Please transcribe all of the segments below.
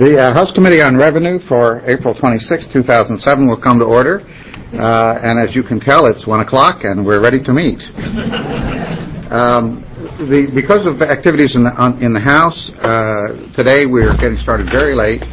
The House Committee on Revenue for April 26, 2007 will come to order. And as you can tell, it's 1 o'clock and we're ready to meet. Because of activities in the House, today we're getting started very late.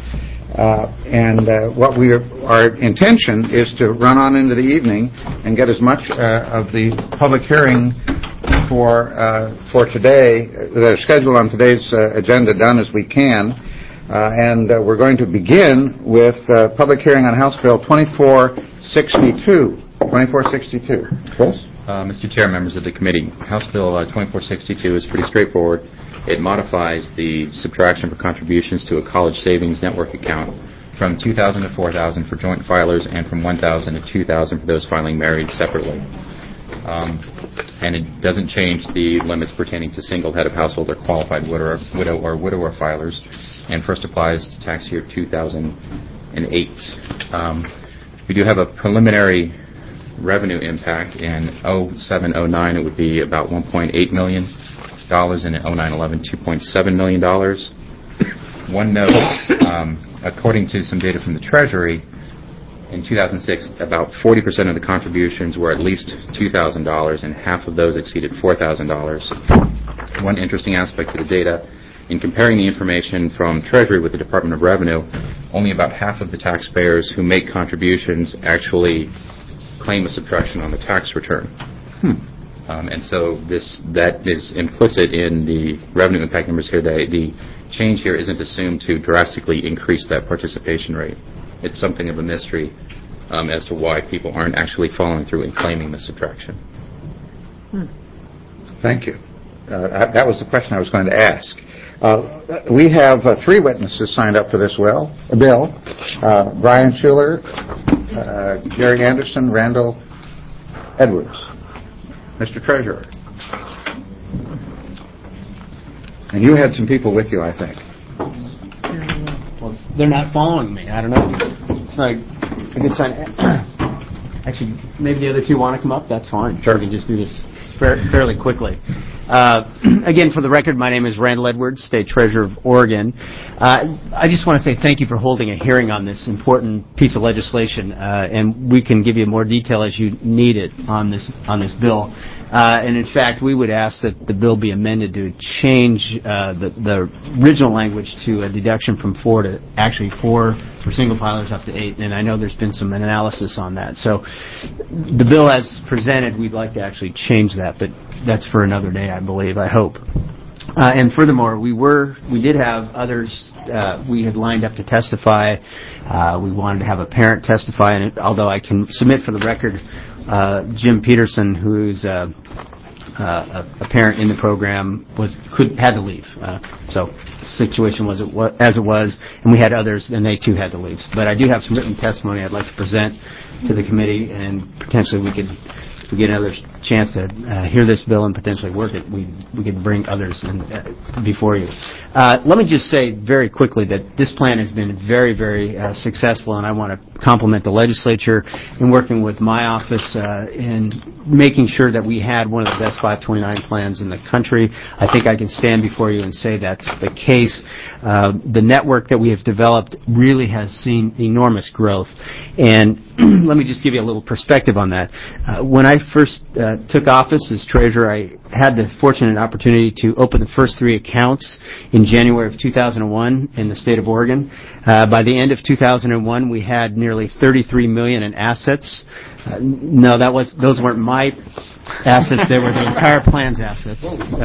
Our intention is to run on into the evening and get as much of the public hearing for today that are scheduled on today's agenda done as we can. We're going to begin with public hearing on House Bill 2462. 2462. Chris? Mr. Chair, members of the committee, House Bill 2462 is pretty straightforward. It modifies the subtraction for contributions to a college savings network account from $2,000 to $4,000 for joint filers and from $1,000 to $2,000 for those filing married separately. And it doesn't change the limits pertaining to single head of household or qualified widow or widower filers, and first applies to tax year 2008. We do have a preliminary revenue impact. In 07-09 it would be about $1.8 million, and in 09-11 $2.7 million. One note, according to some data from the Treasury, in 2006, about 40% of the contributions were at least $2,000, and half of those exceeded $4,000. One interesting aspect of the data, in comparing the information from Treasury with the Department of Revenue, only about half of the taxpayers who make contributions actually claim a subtraction on the tax return. And so that is implicit in the revenue impact numbers here. The change here isn't assumed to drastically increase that participation rate. It's something of a mystery as to why people aren't actually following through and claiming the subtraction. Thank you. That was the question I was going to ask. We have 3 witnesses signed up for this bill. Brian Schuler, Jerry Anderson, Randall Edwards. Mr. Treasurer. And you had some people with you, I think. Well, they're not following me. I don't know. It's not a good sign. Actually, maybe the other 2 want to come up. That's fine. Sure. We can just do this fairly quickly. Again, for the record, my name is Randall Edwards, State Treasurer of Oregon. I just want to say thank you for holding a hearing on this important piece of legislation, and we can give you more detail as you need it on this bill. And in fact, we would ask that the bill be amended to change the original language to a deduction from 4 to actually 4 for single filers up to 8. And I know there's been some analysis on that. So the bill as presented, we'd like to actually change that, but that's for another day, I believe, I hope. And furthermore, we did have others we had lined up to testify. We wanted to have a parent testify, and although I can submit for the record, Jim Peterson, who's a parent in the program, had to leave. So the situation was as it was, and we had others, and they too had to leave. But I do have some written testimony I'd like to present to the committee, and potentially we could, if we get another chance to hear this bill and potentially work it, we could bring others before you. Let me just say very quickly that this plan has been very, very successful, and I want to compliment the legislature in working with my office in making sure that we had one of the best 529 plans in the country. I think I can stand before you and say that's the case. The network that we have developed really has seen enormous growth, and let me just give you a little perspective on that. When I first took office as treasurer, I had the fortunate opportunity to open the first 3 accounts in January of 2001 in the state of Oregon. By the end of 2001, we had nearly $33 million in assets. No, those weren't my assets; they were the entire plan's assets.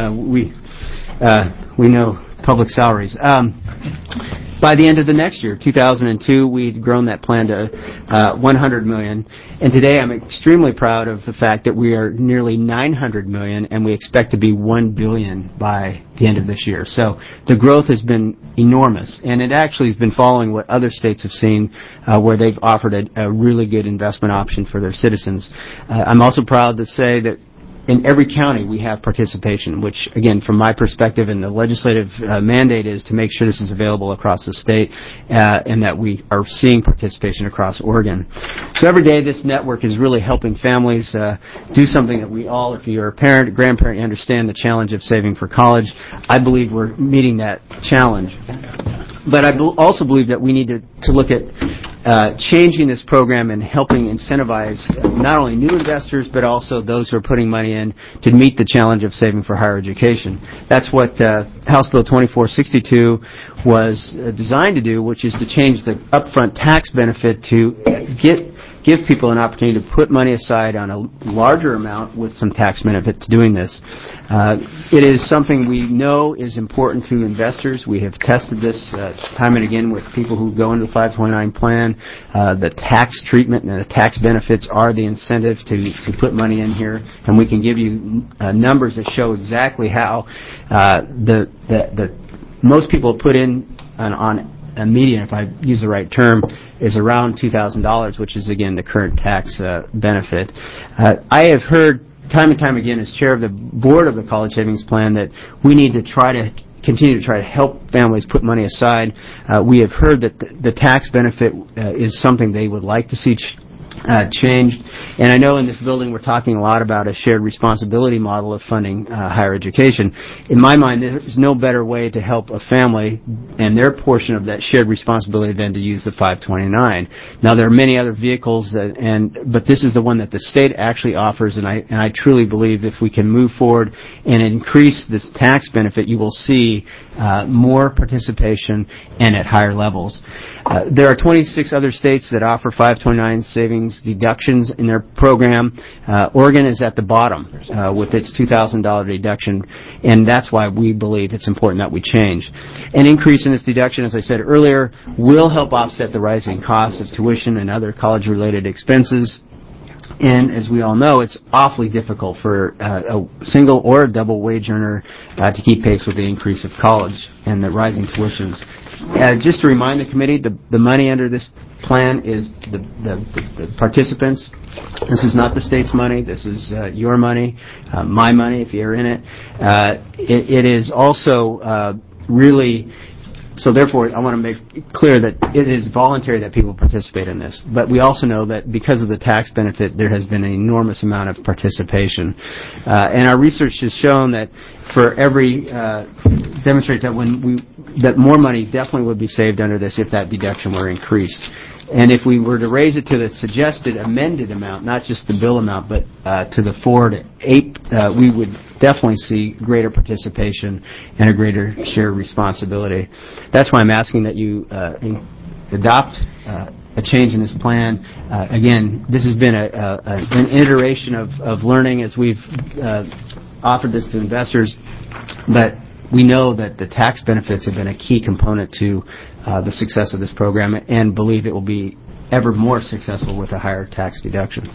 We know public salaries. By the end of the next year, 2002, we'd grown that plan to $100 million. And today I'm extremely proud of the fact that we are nearly $900 million, and we expect to be $1 billion by the end of this year. So the growth has been enormous, and it actually has been following what other states have seen, where they've offered a really good investment option for their citizens. I'm also proud to say that in every county we have participation, which, again, from my perspective and the legislative mandate is to make sure this is available across the state and that we are seeing participation across Oregon. So every day this network is really helping families do something that we all, if you're a parent, a grandparent, you understand the challenge of saving for college. I believe we're meeting that challenge. But I also believe that we need to look at changing this program and helping incentivize not only new investors but also those who are putting money in to meet the challenge of saving for higher education. That's what House Bill 2462 was designed to do, which is to change the upfront tax benefit to give people an opportunity to put money aside on a larger amount with some tax benefit to doing this. It is something we know is important to investors. We have tested this time and again with people who go into the 529 plan. The tax treatment and the tax benefits are the incentive to put money in here, and we can give you numbers that show exactly how the most people put in on a median, if I use the right term, is around $2,000, which is, again, the current tax benefit. I have heard time and time again as chair of the board of the College Savings Plan that we need to continue to try to help families put money aside. We have heard that the tax benefit is something they would like to see changed. And I know in this building we're talking a lot about a shared responsibility model of funding higher education. In my mind, there's no better way to help a family and their portion of that shared responsibility than to use the 529. Now, there are many other vehicles, but this is the one that the state actually offers, and I truly believe if we can move forward and increase this tax benefit, you will see more participation and at higher levels. There are 26 other states that offer 529 savings deductions in their program. Oregon is at the bottom with its $2,000 deduction, and that's why we believe it's important that we change. An increase in this deduction, as I said earlier, will help offset the rising costs of tuition and other college-related expenses. And as we all know, it's awfully difficult for a single or a double wage earner to keep pace with the increase of college and the rising tuitions. Just to remind the committee, the money under this plan is the participants. This is not the state's money. This is your money, my money if you're in it. It is also really... So therefore, I want to make it clear that it is voluntary that people participate in this. But we also know that because of the tax benefit, there has been an enormous amount of participation. And our research has shown that for every demonstrates that more money definitely would be saved under this if that deduction were increased. And if we were to raise it to the suggested amended amount, not just the bill amount, but to the 4 to 8, we would definitely see greater participation and a greater shared responsibility. That's why I'm asking that you adopt a change in this plan. Again, this has been an iteration of learning as we've offered this to investors, but we know that the tax benefits have been a key component to the success of this program and believe it will be ever more successful with a higher tax deduction.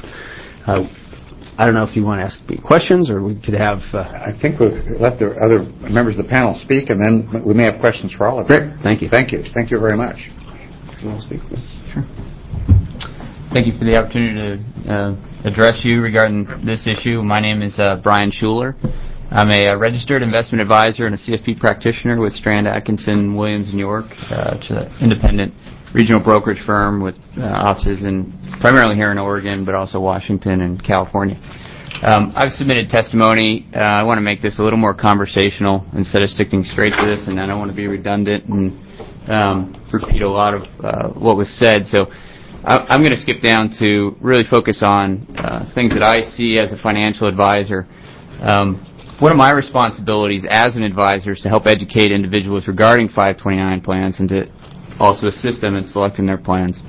I don't know if you want to ask me questions or we could have... I think we'll let the other members of the panel speak, and then we may have questions for all of you. Great. Thank you. Thank you. Thank you very much. You want to speak? Sure. Thank you for the opportunity to address you regarding this issue. My name is Brian Schuler. I'm a registered investment advisor and a CFP practitioner with Strand Atkinson Williams in York. It's an independent regional brokerage firm with offices primarily here in Oregon, but also Washington and California. I've submitted testimony. I want to make this a little more conversational instead of sticking straight to this, and I don't want to be redundant and repeat a lot of what was said. So I'm going to skip down to really focus on things that I see as a financial advisor. One of my responsibilities as an advisor is to help educate individuals regarding 529 plans and to also assist them in selecting their plans.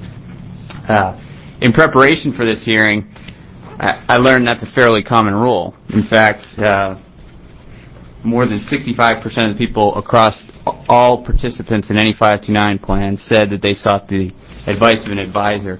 In preparation for this hearing, I learned that's a fairly common rule. In fact, more than 65% of the people across all participants in any 529 plan said that they sought the advice of an advisor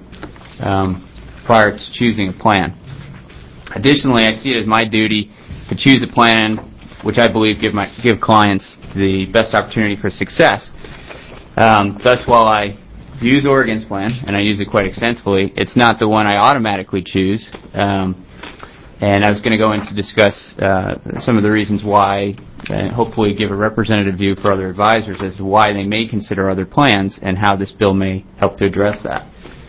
prior to choosing a plan. Additionally, I see it as my duty to choose a plan which I believe give clients the best opportunity for success. Thus, while I use Oregon's plan, and I use it quite extensively, it's not the one I automatically choose. And I was going to go in to discuss some of the reasons why, and hopefully give a representative view for other advisors as to why they may consider other plans and how this bill may help to address that.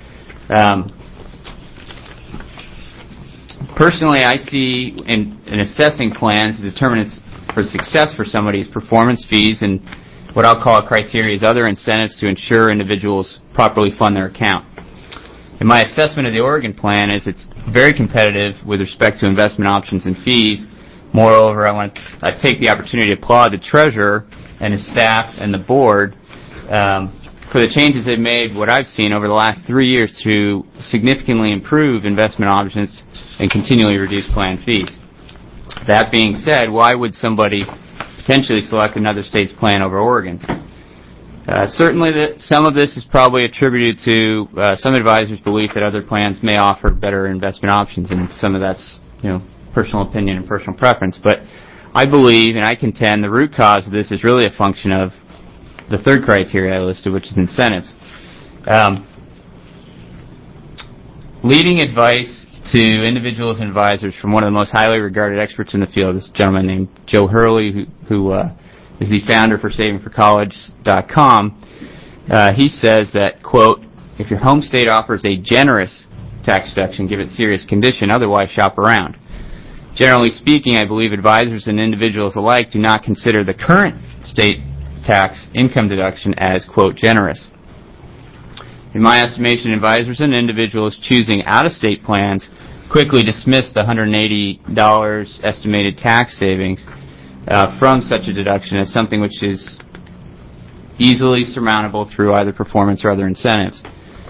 Personally, I see in assessing plans, the determinants for success for somebody is performance fees and what I'll call criteria is other incentives to ensure individuals properly fund their account. And my assessment of the Oregon plan is it's very competitive with respect to investment options and fees. Moreover, I take the opportunity to applaud the treasurer and his staff and the board for the changes they've made, what I've seen over the last 3 years, to significantly improve investment options and continually reduce plan fees. That being said, why would somebody potentially select another state's plan over Oregon? Certainly, some of this is probably attributed to some advisors' belief that other plans may offer better investment options, and some of that's, personal opinion and personal preference. But I believe, and I contend, the root cause of this is really a function of the third criteria I listed, which is incentives. Leading advice to individuals and advisors from one of the most highly regarded experts in the field, this gentleman named Joe Hurley, who is the founder for SavingForCollege.com. He says that, quote, "If your home state offers a generous tax deduction, give it serious condition, otherwise shop around." Generally speaking, I believe advisors and individuals alike do not consider the current state tax income deduction as, quote, generous. In my estimation, advisors and individuals choosing out-of-state plans quickly dismiss the $180 estimated tax savings from such a deduction as something which is easily surmountable through either performance or other incentives.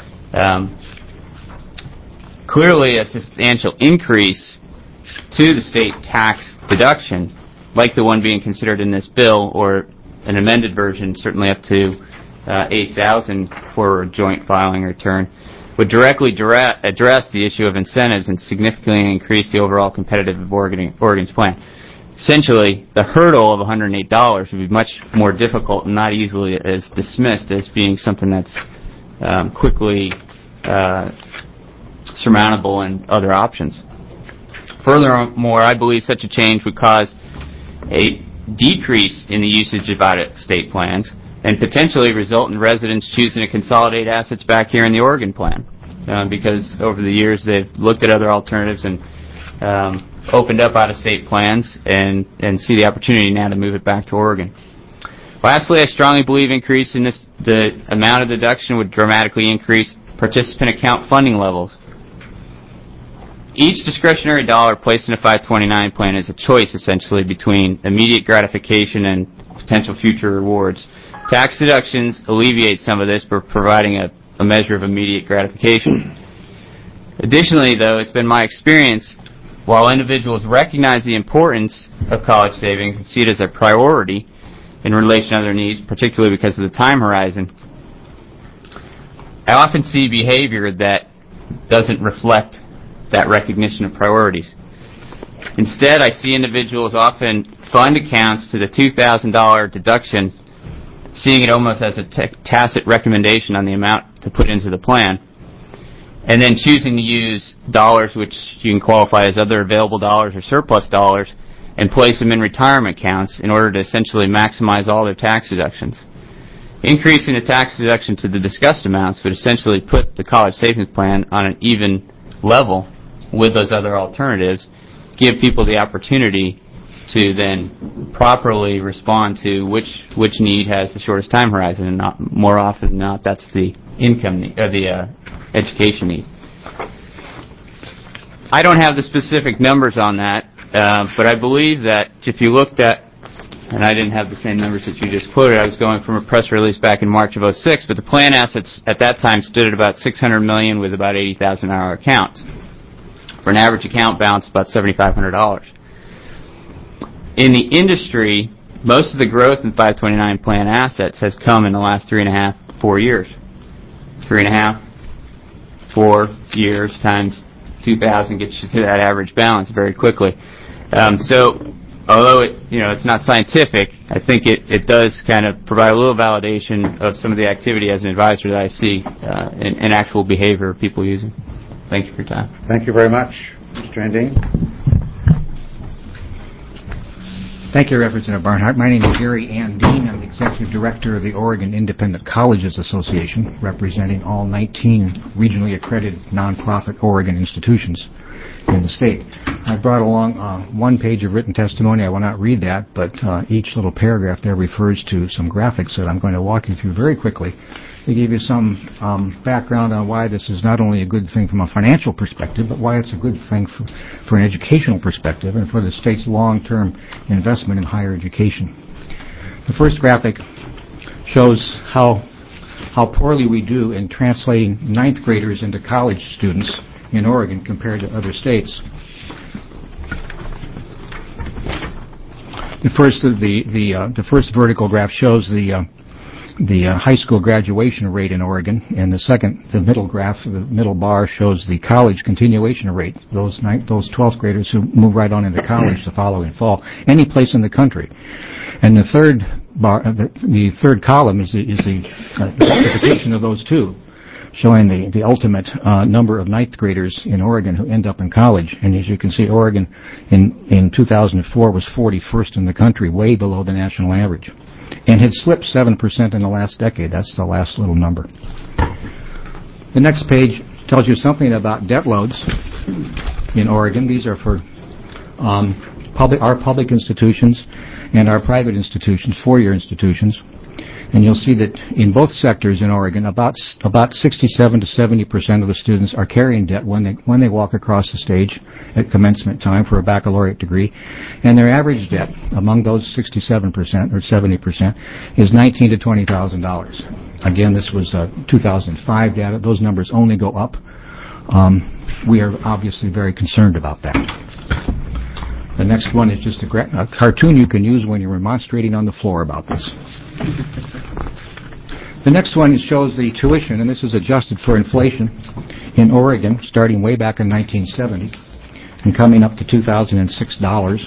Clearly, a substantial increase to the state tax deduction, like the one being considered in this bill, or an amended version, certainly up to $8,000 for a joint filing return, would directly address the issue of incentives and significantly increase the overall competitiveness of Oregon's plan. Essentially, the hurdle of $108 would be much more difficult and not easily as dismissed as being something that's quickly surmountable in other options. Furthermore, I believe such a change would cause a decrease in the usage of out-of-state plans and potentially result in residents choosing to consolidate assets back here in the Oregon plan, because over the years they've looked at other alternatives and opened up out-of-state plans and see the opportunity now to move it back to Oregon. Lastly, I strongly believe increase in the amount of deduction would dramatically increase participant account funding levels. Each discretionary dollar placed in a 529 plan is a choice, essentially, between immediate gratification and potential future rewards. Tax deductions alleviate some of this by providing a measure of immediate gratification. Additionally, though, it's been my experience, while individuals recognize the importance of college savings and see it as a priority in relation to other needs, particularly because of the time horizon, I often see behavior that doesn't reflect that recognition of priorities. Instead, I see individuals often fund accounts to the $2,000 deduction, seeing it almost as a tacit recommendation on the amount to put into the plan, and then choosing to use dollars which you can qualify as other available dollars or surplus dollars and place them in retirement accounts in order to essentially maximize all their tax deductions. Increasing the tax deduction to the discussed amounts would essentially put the college savings plan on an even level with those other alternatives, give people the opportunity to then properly respond to which need has the shortest time horizon, and not more often than not that's the income need, or the education need. I don't have the specific numbers on that, but I believe that if you looked at, and I didn't have the same numbers that you just quoted, I was going from a press release back in March of 2006, but the plan assets at that time stood at about $600 million with about 80,000 hour accounts. For an average account balance, about $7,500. In the industry, most of the growth in 529 plan assets has come in the last 3.5, 4 years. 3.5, 4 years times 2,000 gets you to that average balance very quickly. So, although it's not scientific, I think it does kind of provide a little validation of some of the activity as an advisor that I see in actual behavior of people using. Thank you for your time. Thank you very much, Mr. Andine. Thank you, Representative Barnhart. My name is Gary Andine. I'm the Executive Director of the Oregon Independent Colleges Association, representing all 19 regionally accredited nonprofit Oregon institutions. in the state. I brought along one page of written testimony. I will not read that, but each little paragraph there refers to some graphics that I'm going to walk you through very quickly to give you some background on why this is not only a good thing from a financial perspective, but why it's a good thing for an educational perspective and for the state's long-term investment in higher education. The first graphic shows how poorly we do in translating ninth graders into college students in Oregon compared to other states. The first vertical graph shows the high school graduation rate in Oregon, and the middle graph, the middle bar, shows the college continuation rate. Those 12th graders who move right on into college the following fall, any place in the country. And the third column is the multiplication of those two, showing the ultimate number of ninth graders in Oregon who end up in college. And as you can see, Oregon in 2004 was 41st in the country, way below the national average, and had slipped 7% in the last decade. That's the last little number. The next page tells you something about debt loads in Oregon. These are for our public institutions and our private institutions, four-year institutions. And you'll see that in both sectors in Oregon, about 67 to 70% of the students are carrying debt when they walk across the stage at commencement time for a baccalaureate degree, and their average debt among those 67% or 70% is $19,000 to $20,000. Again, this was 2005 data. Those numbers only go up. We are obviously very concerned about that. The next one is just a cartoon you can use when you're remonstrating on the floor about this. The next one shows the tuition, and this is adjusted for inflation in Oregon, starting way back in 1970 and coming up to $2,006.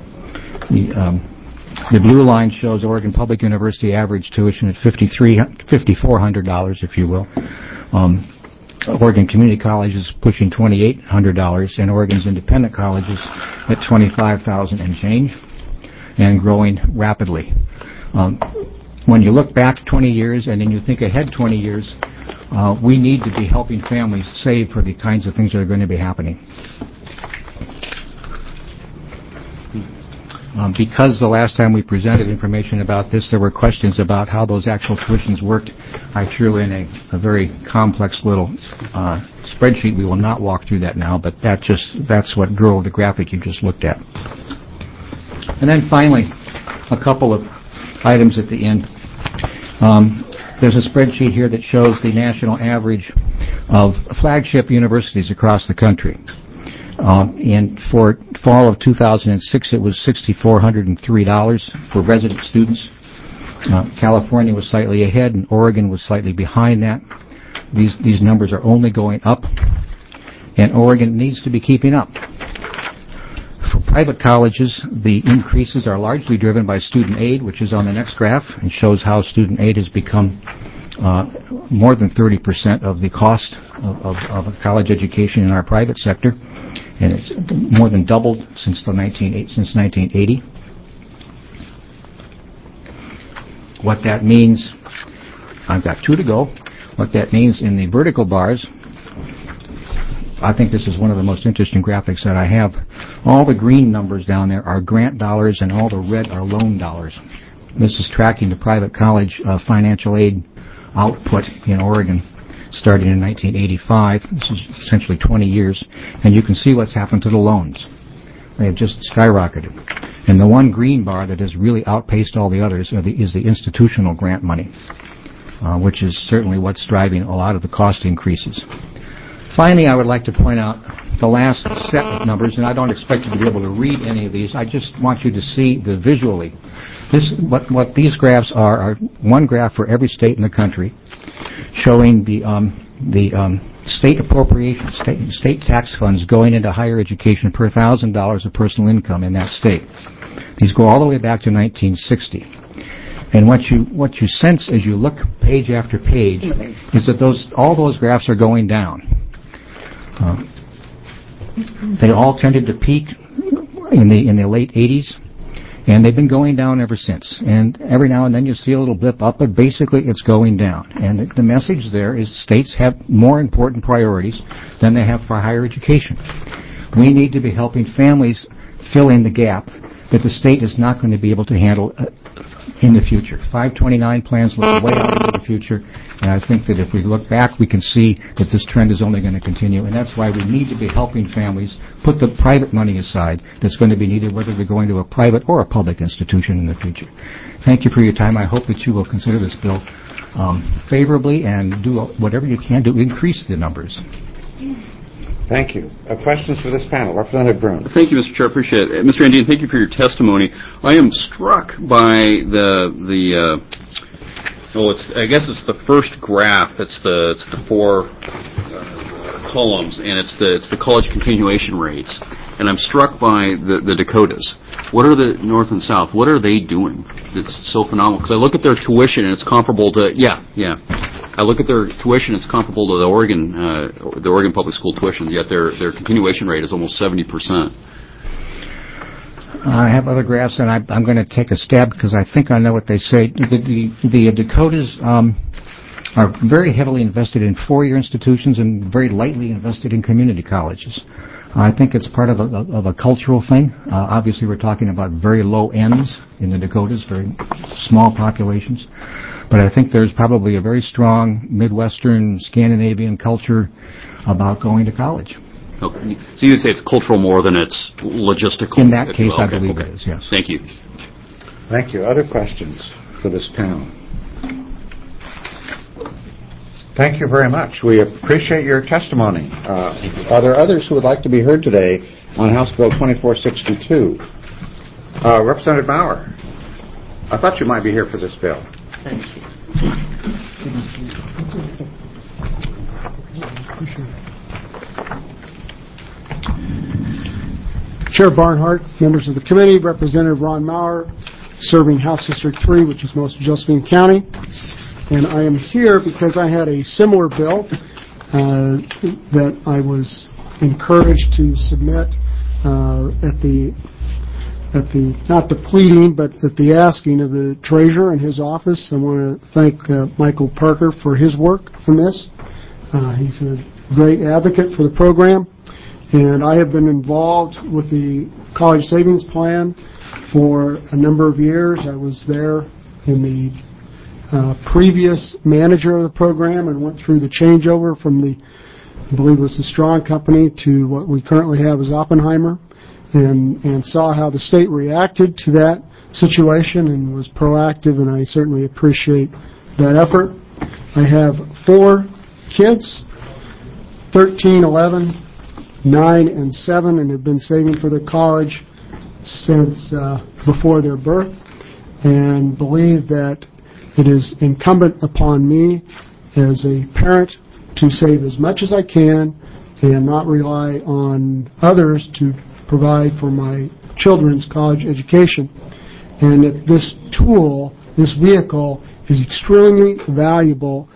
The blue line shows Oregon Public University average tuition at $5,400, if you will. Oregon Community College is pushing $2,800, and Oregon's independent colleges at $25,000 and change, and growing rapidly. When you look back 20 years and then you think ahead 20 years, we need to be helping families save for the kinds of things that are going to be happening. Because the last time we presented information about this, there were questions about how those actual tuitions worked. I threw in a very complex little spreadsheet. We will not walk through that now, but that's what drove the graphic you just looked at. And then finally, a couple of items at the end. There's a spreadsheet here that shows the national average of flagship universities across the country. And for fall of 2006, it was $6,403 for resident students. California was slightly ahead, and Oregon was slightly behind that. These numbers are only going up, and Oregon needs to be keeping up. For private colleges, the increases are largely driven by student aid, which is on the next graph, and shows how student aid has become more than 30% of the cost of a college education in our private sector, and it's more than doubled since 1980. What that means, I've got two to go. What that means in the vertical bars, I think this is one of the most interesting graphics that I have. All the green numbers down there are grant dollars, and all the red are loan dollars. This is tracking the private college financial aid output in Oregon starting in 1985. This is essentially 20 years, and you can see what's happened to the loans. They have just skyrocketed. And the one green bar that has really outpaced all the others is the institutional grant money, which is certainly what's driving a lot of the cost increases. Finally, I would like to point out the last set of numbers, and I don't expect you to be able to read any of these. I just want you to see the visually. What these graphs are one graph for every state in the country, showing the state appropriations, state tax funds going into higher education per $1,000 of personal income in that state. These go all the way back to 1960. And what you sense as you look page after page is that all those graphs are going down. They all tended to peak in the late 80s, and they've been going down ever since. And every now and then you see a little blip up, but basically it's going down. And the message there is states have more important priorities than they have for higher education. We need to be helping families fill in the gap that the state is not going to be able to handle in the future. 529 plans look way out into the future, and I think that if we look back, we can see that this trend is only going to continue, and that's why we need to be helping families put the private money aside that's going to be needed, whether they're going to a private or a public institution in the future. Thank you for your time. I hope that you will consider this bill favorably and do whatever you can to increase the numbers. Thank you. Questions for this panel? Representative Brune. Thank you, Mr. Chair. Appreciate it. Mr. Andean, thank you for your testimony. I am struck by I guess it's the first graph. It's the four columns, and it's the college continuation rates. And I'm struck by the Dakotas. What are the North and South? What are they doing? It's so phenomenal. Because I look at their tuition, and it's comparable to I look at their tuition; it's comparable to the Oregon public school tuition. Yet their continuation rate is almost 70%. I have other graphs, and I'm going to take a stab because I think I know what they say. The Dakotas are very heavily invested in four-year institutions and very lightly invested in community colleges. I think it's part of a cultural thing. Obviously, we're talking about very low ends in the Dakotas, very small populations. But I think there's probably a very strong Midwestern Scandinavian culture about going to college. Okay. So you would say it's cultural more than it's logistical? In that case, I believe it is, yes. Thank you. Thank you. Other questions for this panel? Thank you very much. We appreciate your testimony. Are there others who would like to be heard today on House Bill 2462? Representative Bauer, I thought you might be here for this bill. Thank you. Chair Barnhart, members of the committee, Representative Ron Maurer, serving House District 3, which is most of Josephine County. And I am here because I had a similar bill that I was encouraged to submit at the not the pleading, but at the asking of the treasurer and his office. I want to thank Michael Parker for his work on this. He's a great advocate for the program, and I have been involved with the College Savings Plan for a number of years. I was there in the previous manager of the program and went through the changeover from I believe it was the Strong Company to what we currently have as Oppenheimer, and saw how the state reacted to that situation and was proactive, and I certainly appreciate that effort. I have 4 kids, 13, 11, 9, and 7, and have been saving for their college since before their birth, and believe that it is incumbent upon me as a parent to save as much as I can and not rely on others to provide for my children's college education. And that this tool, this vehicle, is extremely valuable,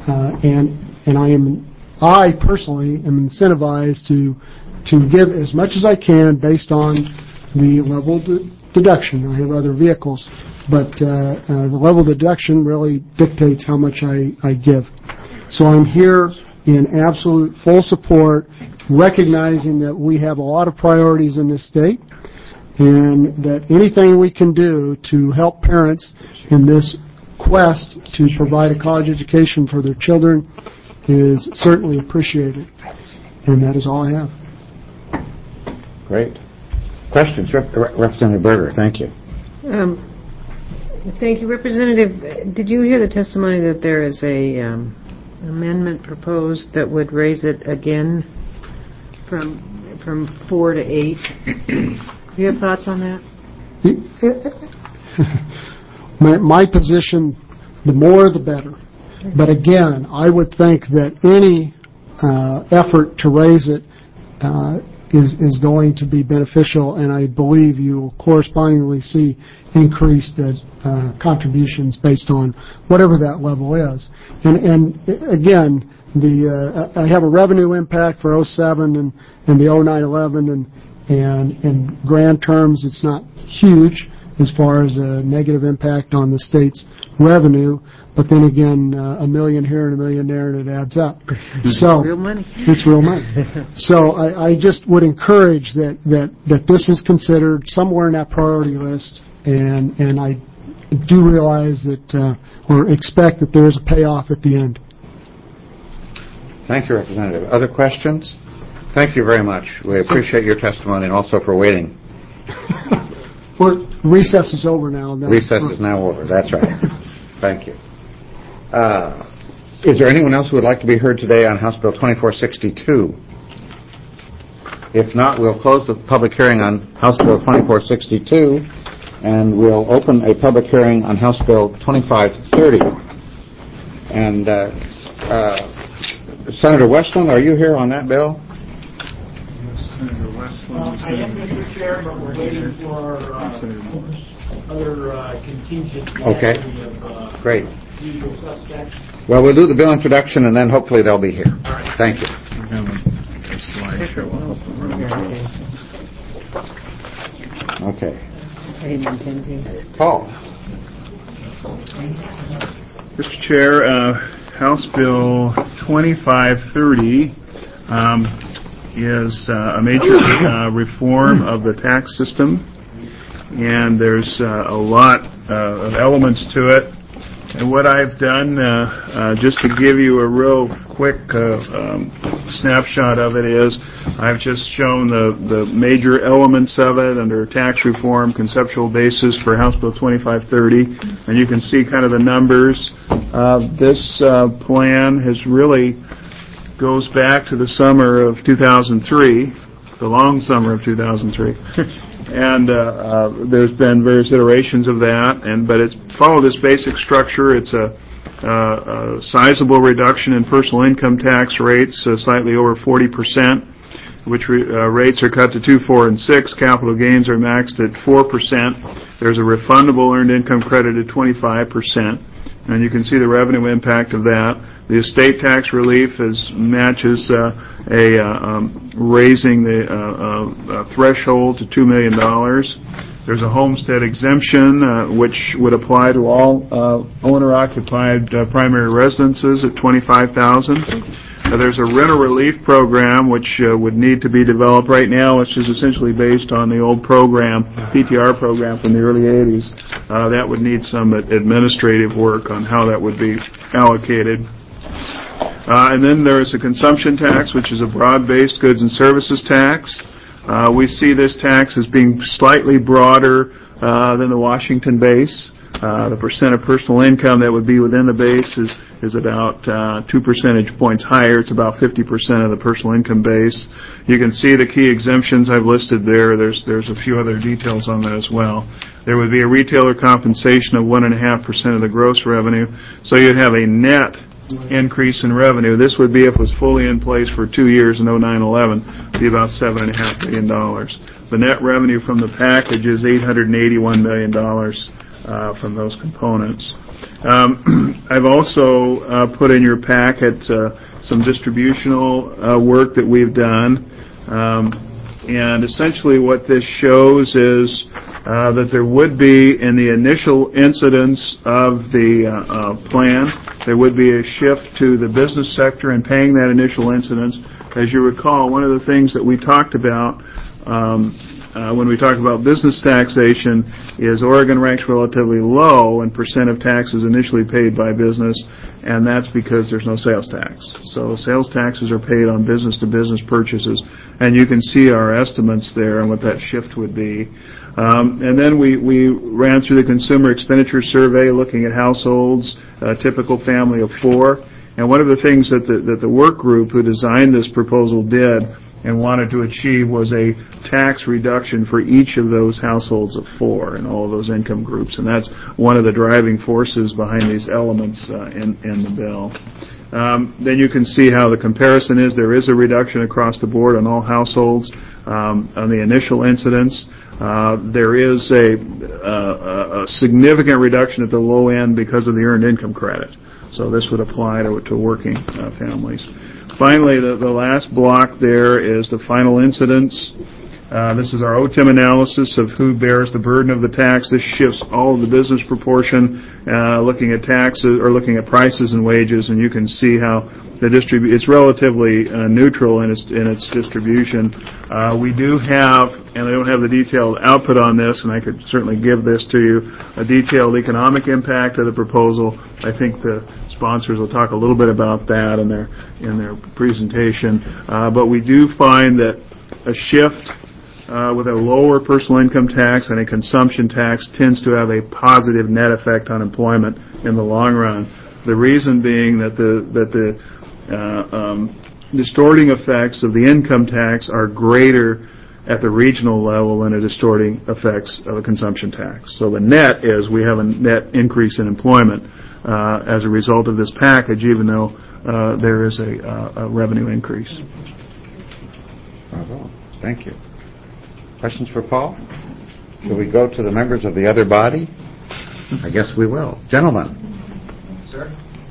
and I personally am incentivized to give as much as I can based on the level of deduction. I have other vehicles, but the level of deduction really dictates how much I give. So I'm here in absolute full support, recognizing that we have a lot of priorities in this state, and that anything we can do to help parents in this quest to provide a college education for their children is certainly appreciated. And that is all I have. Great. Questions? Representative Berger, thank you. Thank you. Representative, did you hear the testimony that there is a amendment proposed that would raise it again from 4 to 8? Do you have thoughts on that? My position, the more the better. But again, I would think that any effort to raise it is going to be beneficial, and I believe you will correspondingly see increased contributions based on whatever that level is. And again, I have a revenue impact for 07 and the 09-11, and in grand terms, it's not huge. as far as a negative impact on the state's revenue. But then again, $1 million here and $1 million there, and it adds up. So Real money. it's real money. So I just would encourage that this is considered somewhere in that priority list, and I do realize that, or expect that there is a payoff at the end. Thank you, Representative. Other questions? Thank you very much. We appreciate your testimony and also for waiting. Recess is over now. Recess is now over. That's right. Thank you. Is there anyone else who would like to be heard today on House Bill 2462? If not, we'll close the public hearing on House Bill 2462, and we'll open a public hearing on House Bill 2530. And Senator Westland, are you here on that bill? Senator Westland. I am, Mr. Chair, but we're waiting for our other contingent Okay. of Great. usual suspects. Well, we'll do the bill introduction, and then hopefully they'll be here. All right. Thank you. We have a slideshow up. Okay. Okay. Paul. Mr. Chair, House Bill 2530 is a major reform of the tax system, and there's a lot of elements to it. And what I've done, just to give you a real quick snapshot of it, is I've just shown the major elements of it under tax reform conceptual basis for House Bill 2530, and you can see kind of the numbers. This plan has really goes back to the summer of 2003, the long summer of 2003. And there's been various iterations of that, but it's followed this basic structure. It's a sizable reduction in personal income tax rates, slightly over 40%, which rates are cut to 2, 4, and 6. Capital gains are maxed at 4%. There's a refundable earned income credit at 25%. And you can see the revenue impact of that. The estate tax relief matches raising the threshold to $2 million. There's a homestead exemption, which would apply to all owner-occupied primary residences at $25,000. There's a rental relief program, which would need to be developed right now, which is essentially based on the old program, PTR program from the early 80s. That would need some administrative work on how that would be allocated. And then there is a consumption tax, which is a broad-based goods and services tax. We see this tax as being slightly broader than the Washington base. The percent of personal income that would be within the base is about 2 percentage points higher. It's about 50% of the personal income base. You can see the key exemptions I've listed there. There's a few other details on that as well. There would be a retailer compensation of 1.5% of the gross revenue, so you'd have a net increase in revenue. This would be, if it was fully in place for 2 years in 09-11, be about $7.5 million. The net revenue from the package is $881 million. From those components. I've also put in your packet some distributional work that we've done, and essentially what this shows is that there would be, in the initial incidence of the plan, there would be a shift to the business sector and paying that initial incidence. As you recall, one of the things that we talked about when we talk about business taxation is Oregon ranks relatively low in percent of taxes initially paid by business, and that's because there's no sales tax. So sales taxes are paid on business-to-business purchases, and you can see our estimates there and what that shift would be. And then we ran through the consumer expenditure survey looking at households, a typical family of 4, and one of the things that the work group who designed this proposal did and wanted to achieve was a tax reduction for each of those households of 4 in all of those income groups. And that's one of the driving forces behind these elements in the bill. Then you can see how the comparison is. There is a reduction across the board on all households on the initial incidence. There is a significant reduction at the low end because of the earned income credit. So this would apply to working families. Finally, the last block there is the final incidence. This is our OTIM analysis of who bears the burden of the tax. This shifts all of the business proportion, looking at taxes or looking at prices and wages, and you can see how it's relatively neutral in its distribution. We do have, and I don't have the detailed output on this, and I could certainly give this to you, a detailed economic impact of the proposal. I think the sponsors will talk a little bit about that in their presentation. But we do find that a shift with a lower personal income tax and a consumption tax tends to have a positive net effect on employment in the long run. The reason being that the distorting effects of the income tax are greater at the regional level than the distorting effects of a consumption tax. So the net is we have a net increase in employment as a result of this package, even though there is a revenue increase. Bravo. Thank you. Questions for Paul? Shall we go to the members of the other body? I guess we will. Gentlemen. Sir?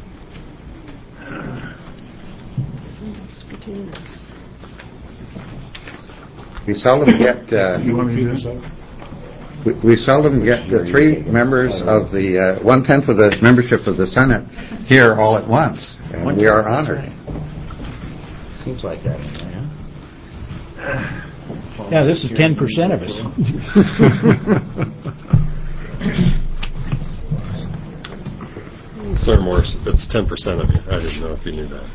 We seldom get You want me to do this? we seldom get the three members of the 1/10 of the membership of the Senate here all at once, and we are honored. Seems like that. Yeah, this is 10% of us. Senator Morris, it's 10% of you. I didn't know if you knew that.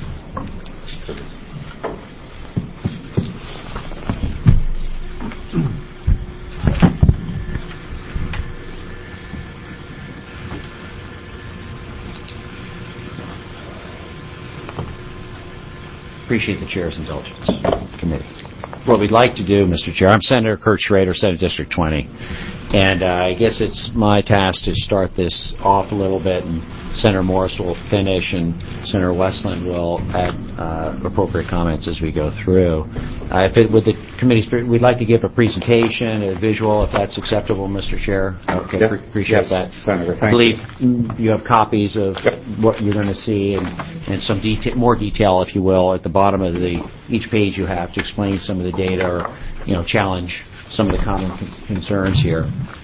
Appreciate the chair's indulgence, committee. What we'd like to do, Mr. Chair, I'm Senator Kurt Schrader, Senate District 20, and I guess it's my task to start this off a little bit, and Senator Morris will finish, and Senator Westland will add appropriate comments as we go through. With the committee spirit, we'd like to give a presentation, a visual, if that's acceptable, Mr. Chair. Okay, Yep. appreciate Yes, that. Senator, thank I believe you have copies of what you're going to see and some more detail, if you will, at the bottom of each page you have to explain some of the data or challenge some of the common concerns here.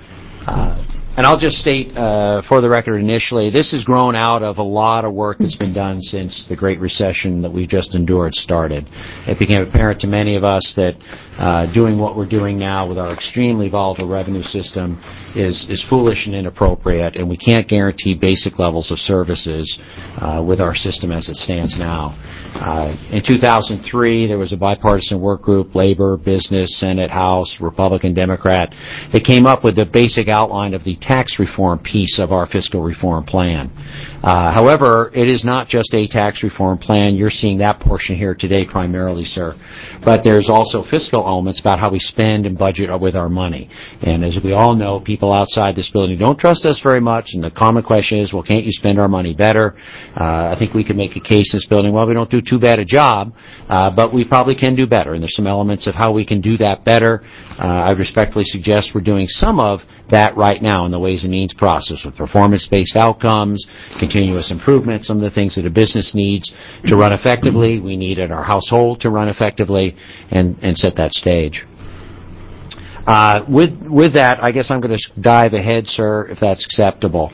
And I'll just state for the record initially, this has grown out of a lot of work that's been done since the Great Recession that we've just endured started. It became apparent to many of us that doing what we're doing now with our extremely volatile revenue system is foolish and inappropriate, and we can't guarantee basic levels of services with our system as it stands now. In 2003, there was a bipartisan work group, Labor, Business, Senate, House, Republican, Democrat, that came up with the basic outline of the tax reform piece of our fiscal reform plan. However, it is not just a tax reform plan. You're seeing that portion here today primarily, sir. But there's also fiscal elements about how we spend and budget with our money. And as we all know, people outside this building don't trust us very much, and the common question is, well, can't you spend our money better? I think we can make a case in this building, well, we don't do too bad a job, but we probably can do better. And there's some elements of how we can do that better. I respectfully suggest we're doing some of that right now in the Ways and Means process with performance-based outcomes, continuous improvement, some of the things that a business needs to run effectively, we need in our household to run effectively, and set that stage. With that, I guess I'm going to dive ahead, sir, if that's acceptable.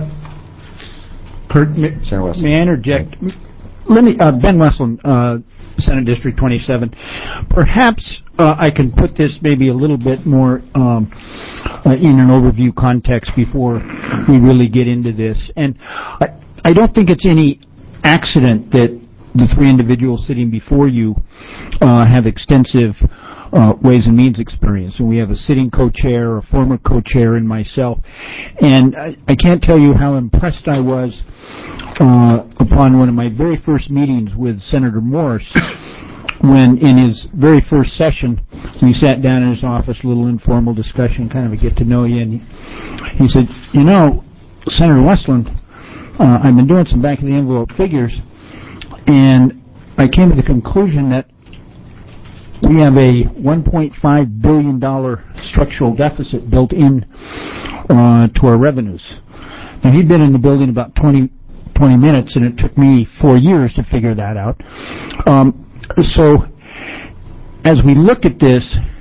Kurt, may I interject? Ben Westland, Senate District 27. Perhaps I can put this maybe a little bit more in an overview context before we really get into this. And I don't think it's any accident that the three individuals sitting before you have extensive Ways and Means experience. And we have a sitting co-chair, a former co-chair, and myself. And I can't tell you how impressed I was upon one of my very first meetings with Senator Morris, when in his very first session, we sat down in his office, a little informal discussion, kind of a get-to-know-you, and he said, Senator Westland, I've been doing some back-of-the-envelope figures, and I came to the conclusion that we have a $1.5 billion structural deficit built in to our revenues. Now, he'd been in the building about 20 minutes, and it took me 4 years to figure that out. So as we look at this,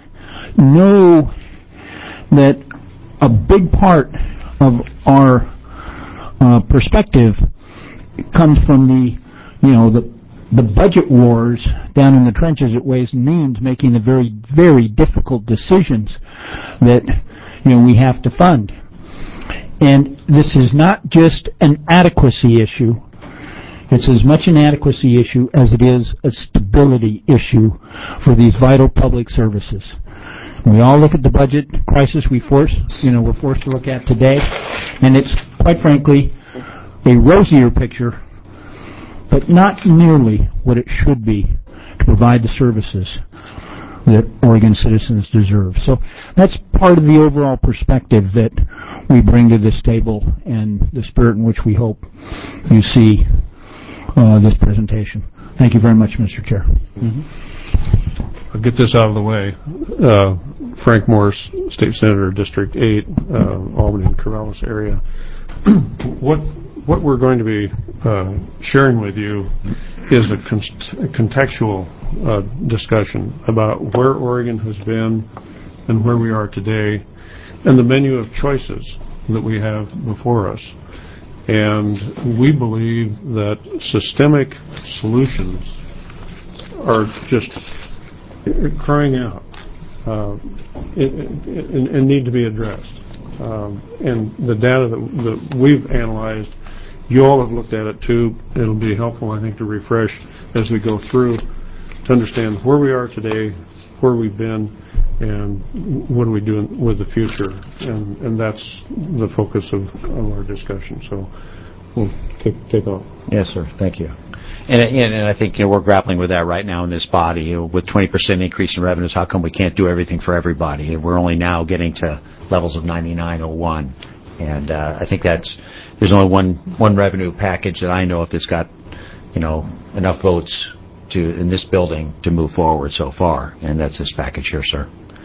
know that a big part of our perspective comes from the budget wars down in the trenches at Ways and Means, making the very, very difficult decisions that we have to fund. And this is not just an adequacy issue. It's as much an adequacy issue as it is a stability issue for these vital public services. We all look at the budget crisis we're forced to look at today, and it's, quite frankly, a rosier picture, but not nearly what it should be to provide the services that Oregon citizens deserve. So that's part of the overall perspective that we bring to this table and the spirit in which we hope you see this presentation. Thank you very much, Mr. Chair. I'll get this out of the way. Frank Morris, State Senator, District 8, Albany and Corvallis area. What we're going to be sharing with you is a contextual discussion about where Oregon has been and where we are today, and the menu of choices that we have before us. And we believe that systemic solutions are just crying out and need to be addressed. And the data that we've analyzed, you all have looked at it too. It'll be helpful, I think, to refresh as we go through to understand where we are today, where we've been, and what are we doing with the future. And that's the focus of our discussion. So we'll take off. Yes, sir. Thank you. And I think we're grappling with that right now in this body. With 20% increase in revenues, how come we can't do everything for everybody? We're only now getting to levels of 99.01. And I think there's only one revenue package that I know of that's got enough votes in this building to move forward so far, and that's this package here, sir.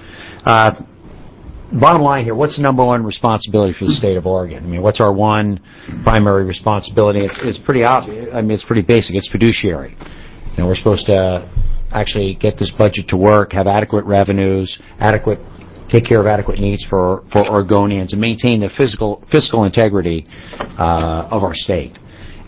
Bottom line here, what's the number one responsibility for the state of Oregon? I mean, what's our one primary responsibility? It's pretty obvious. I mean, it's pretty basic. It's fiduciary. We're supposed to actually get this budget to work, have adequate revenues, take care of adequate needs for Oregonians, and maintain the fiscal integrity of our state.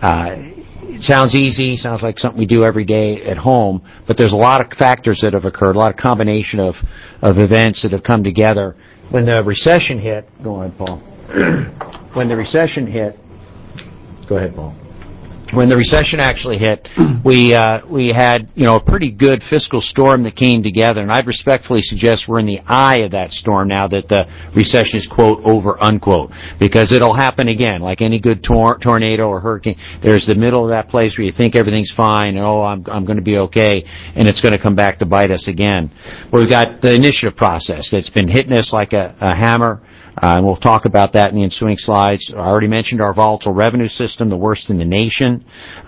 It sounds easy, sounds like something we do every day at home, but there's a lot of factors that have occurred, a lot of combination of events that have come together. When the recession hit, go ahead, Paul. When the recession hit, go ahead, Paul. When the recession actually hit, we had a pretty good fiscal storm that came together, and I'd respectfully suggest we're in the eye of that storm now that the recession is quote over unquote, because it'll happen again like any good tornado or hurricane. There's the middle of that place where you think everything's fine and I'm going to be okay, and it's going to come back to bite us again. But we've got the initiative process that's been hitting us like a hammer. And we'll talk about that in the ensuing slides. I already mentioned our volatile revenue system, the worst in the nation.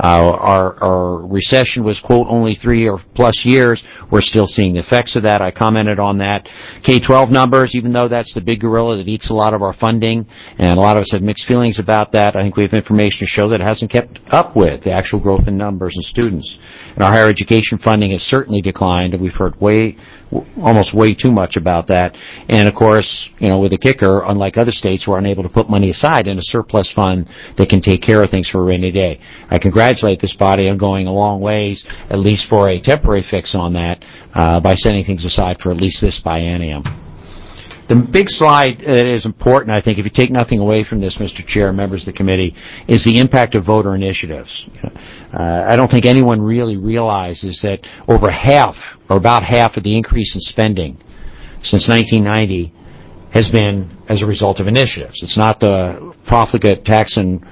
Our recession was, quote, only 3 or plus years. We're still seeing the effects of that. I commented on that. K-12 numbers, even though that's the big gorilla that eats a lot of our funding, and a lot of us have mixed feelings about that, I think we have information to show that it hasn't kept up with the actual growth in numbers and students. And our higher education funding has certainly declined, and we've heard almost way too much about that. And of course, with the kicker, unlike other states, we're unable to put money aside in a surplus fund that can take care of things for a rainy day. I congratulate this body on going a long ways, at least for a temporary fix on that, by setting things aside for at least this biennium. The big slide that is important, I think, if you take nothing away from this, Mr. Chair, members of the committee, is the impact of voter initiatives. I don't think anyone really realizes that over half, or about half of the increase in spending since 1990 has been as a result of initiatives. It's not the profligate tax and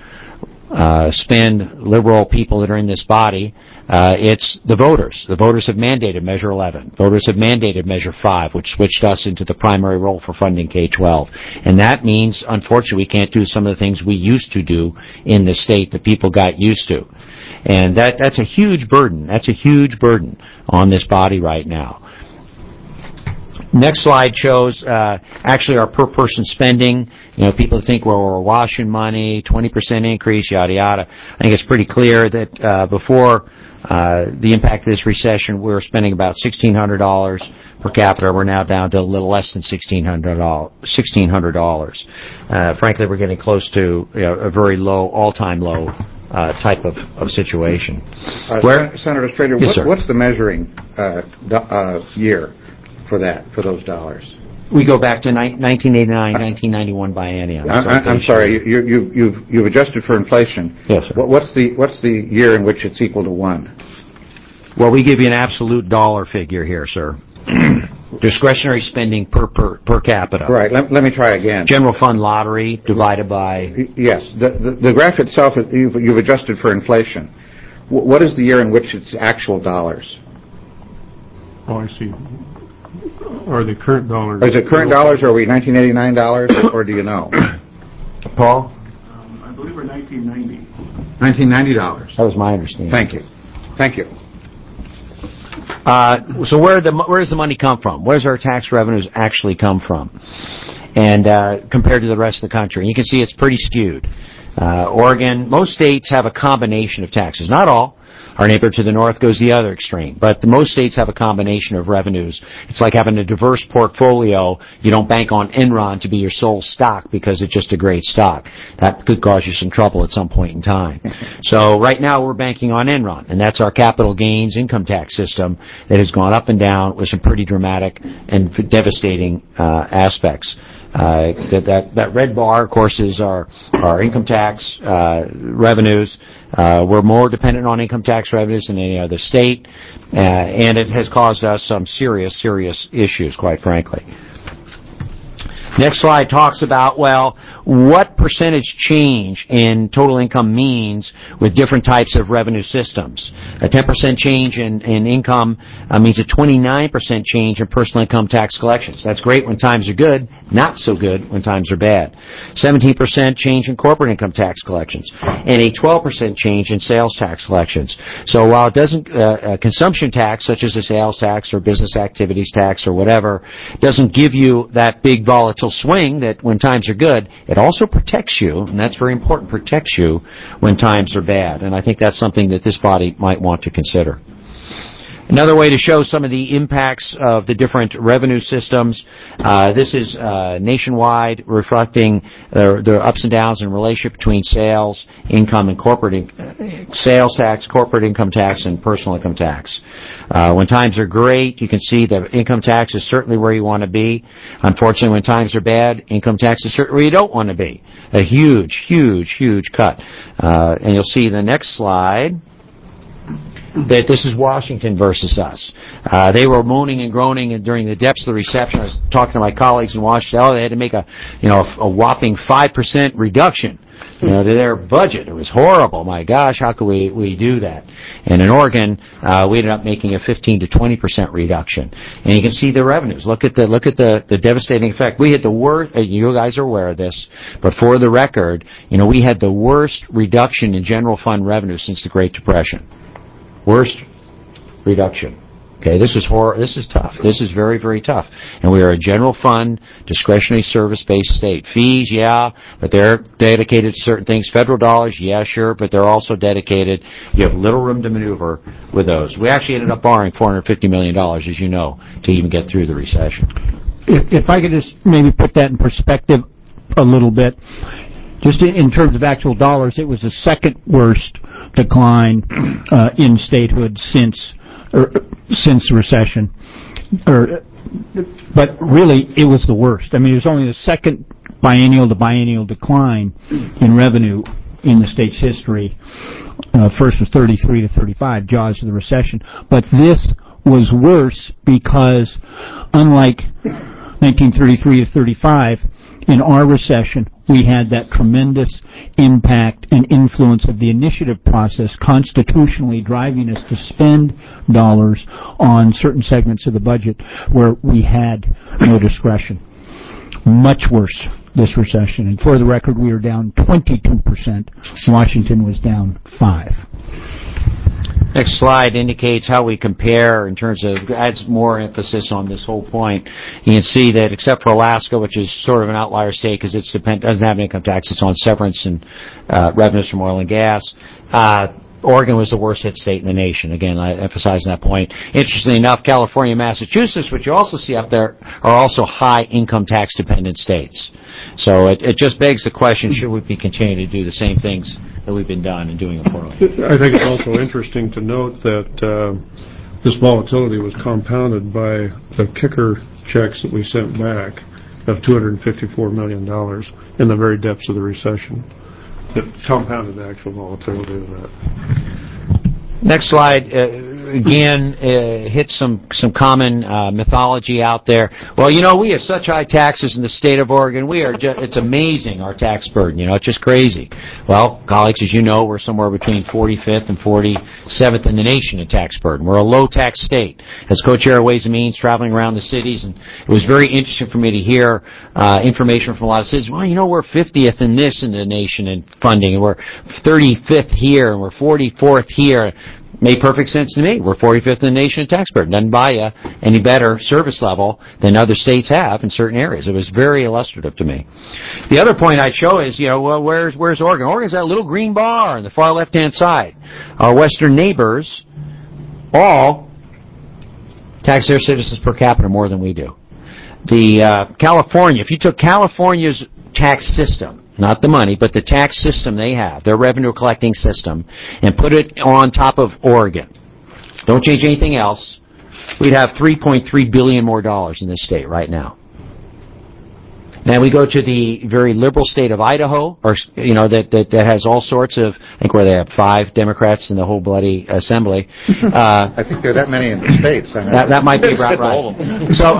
spend liberal people that are in this body. It's the voters. The voters have mandated Measure 11. Voters have mandated Measure 5, which switched us into the primary role for funding K-12. And that means, unfortunately, we can't do some of the things we used to do in the state that people got used to. And that's a huge burden. That's a huge burden on this body right now. Next slide shows actually our per-person spending. People think, well, we're washing money, 20% increase, yada, yada. I think it's pretty clear that before the impact of this recession, we were spending about $1,600 per capita. We're now down to a little less than $1,600. Frankly, we're getting close to a very low, all-time low type of situation. Senator Strader, yes, what's the measuring year for those dollars? We go back to 1989, 1991 biennium. I'm sorry, you've adjusted for inflation. Yes, sir. What's the year in which it's equal to 1? Well, we give you an absolute dollar figure here, sir. Discretionary spending per capita. Right. Let me try again. General fund lottery divided by. Yes. The graph itself, you've adjusted for inflation. What is the year in which it's actual dollars? Oh, I see. Are the current dollars? Is it current dollars, or are we 1989 dollars, or do you know? Paul? I believe we're 1990. 1990 dollars. That was my understanding. Thank you. So where does the money come from? Where does our tax revenues actually come from? And compared to the rest of the country, you can see it's pretty skewed. Oregon, most states have a combination of taxes. Not all. Our neighbor to the north goes the other extreme. But most states have a combination of revenues. It's like having a diverse portfolio. You don't bank on Enron to be your sole stock because it's just a great stock. That could cause you some trouble at some point in time. So right now we're banking on Enron, and that's our capital gains income tax system that has gone up and down with some pretty dramatic and devastating aspects. That red bar, of course, is our income tax revenues. We're more dependent on income tax revenues than any other state, and it has caused us some serious issues, quite frankly. Next slide talks about, well, what percentage change in total income means with different types of revenue systems. A 10% change in income means a 29% change in personal income tax collections. That's great when times are good, not so good when times are bad. 17% change in corporate income tax collections, and a 12% change in sales tax collections. So while it doesn't, consumption tax, such as a sales tax or business activities tax or whatever, doesn't give you that big volatile swing that when times are good, it also protects you, and that's very important, protects you when times are bad. And I think that's something that this body might want to consider. Another way to show some of the impacts of the different revenue systems, this is nationwide, reflecting the ups and downs in relationship between sales, income, and sales tax, corporate income tax, and personal income tax. When times are great, you can see that income tax is certainly where you want to be. Unfortunately, when times are bad, income tax is certainly where you don't want to be. A huge cut. And you'll see the next slide that this is Washington versus us. They were moaning and groaning during the depths of the recession. I was talking to my colleagues in Washington. They had to make a whopping 5% reduction to their budget. It was horrible. My gosh, how could we do that? And in Oregon, we ended up making a 15 to 20% reduction. And you can see the revenues. Look at the devastating effect. We had the worst. You guys are aware of this, but for the record, we had the worst reduction in general fund revenue since the Great Depression. Worst reduction. Okay, this is tough. This is very, very tough. And we are a general fund, discretionary service-based state. Fees, yeah, but they're dedicated to certain things. Federal dollars, yeah, sure, but they're also dedicated. You have little room to maneuver with those. We actually ended up borrowing $450 million, as you know, to even get through the recession. If I could just maybe put that in perspective a little bit. Just in terms of actual dollars, it was the second worst decline in statehood since the recession. But really, it was the worst. I mean, it was only the second biennial to biennial decline in revenue in the state's history. First was 33 to 35, jaws of the recession. But this was worse because, unlike 1933 to 35, in our recession, we had that tremendous impact and influence of the initiative process constitutionally driving us to spend dollars on certain segments of the budget where we had no discretion. Much worse this recession. And for the record, we were down 22%. Washington was down 5%. Next slide indicates how we compare in terms of, adds more emphasis on this whole point. You can see that except for Alaska, which is sort of an outlier state because it doesn't have an income tax, it's on severance and revenues from oil and gas. Oregon was the worst hit state in the nation. Again, I emphasize that point. Interestingly enough, California and Massachusetts, which you also see up there, are also high income tax dependent states. So it just begs the question, should we be continuing to do the same things that we've been done and doing them poorly? I think it's also interesting to note that this volatility was compounded by the kicker checks that we sent back of $254 million in the very depths of the recession. That compounded the actual volatility of that. Next slide, again, hits some common mythology out there. Well, you know, we have such high taxes in the state of Oregon. It's amazing, our tax burden. You know, it's just crazy. Well, colleagues, as you know, we're somewhere between 45th and 47th in the nation in tax burden. We're a low-tax state. As co-chair of Ways and Means, traveling around the cities, and it was very interesting for me to hear information from a lot of cities. Well, you know, we're 50th in this in the nation in funding, and we're 35th here, and we're 44th here. Made perfect sense to me. We're 45th in the nation in tax burden. Doesn't buy you any better service level than other states have in certain areas. It was very illustrative to me. The other point I'd show is, you know, well, where's Oregon? Oregon's that little green bar on the far left-hand side. Our western neighbors all tax their citizens per capita more than we do. California, if you took California's tax system, not the money, but the tax system they have, their revenue collecting system, and put it on top of Oregon, don't change anything else, we'd have $3.3 billion more in this state right now. Now we go to the very liberal state of Idaho, or you know that has all sorts of, I think where they have 5 Democrats in the whole bloody assembly. I think there are that many in the states. That might be about right. So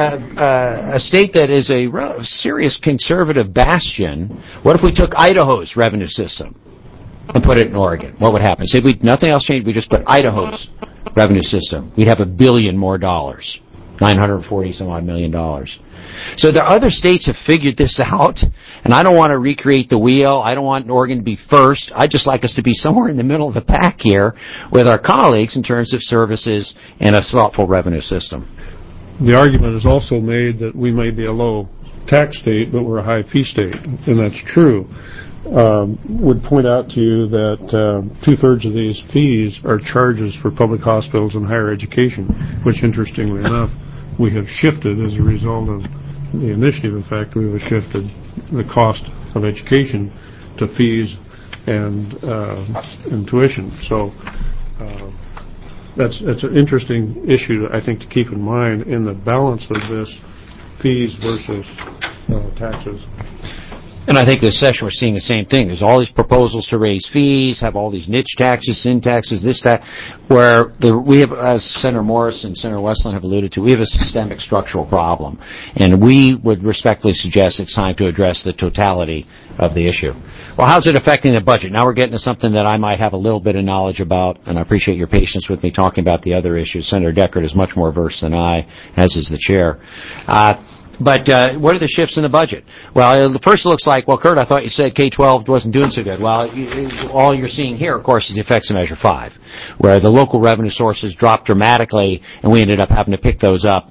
a state that is a serious conservative bastion. What if we took Idaho's revenue system and put it in Oregon? What would happen? Say nothing else changed. We just put Idaho's revenue system. We'd have $1 billion more, $940 some odd million. So the other states have figured this out, and I don't want to recreate the wheel. I don't want Oregon to be first. I'd just like us to be somewhere in the middle of the pack here with our colleagues in terms of services and a thoughtful revenue system. The argument is also made that we may be a low tax state, but we're a high fee state, and that's true. Would point out to you that 2/3 of these fees are charges for public hospitals and higher education, which, interestingly enough, we have shifted as a result of the initiative. In fact, we have shifted the cost of education to fees and tuition. So that's an interesting issue, I think, to keep in mind in the balance of this fees versus taxes. And I think this session we're seeing the same thing. There's all these proposals to raise fees, have all these niche taxes, sin taxes, this, that, where we have, as Senator Morris and Senator Westland have alluded to, we have a systemic structural problem. And we would respectfully suggest it's time to address the totality of the issue. Well, how's it affecting the budget? Now we're getting to something that I might have a little bit of knowledge about, and I appreciate your patience with me talking about the other issues. Senator Deckard is much more versed than I, as is the chair. But what are the shifts in the budget? Well, first it looks like, well, Kurt, I thought you said K-12 wasn't doing so good. Well, all you're seeing here, of course, is the effects of Measure 5, where the local revenue sources dropped dramatically, and we ended up having to pick those up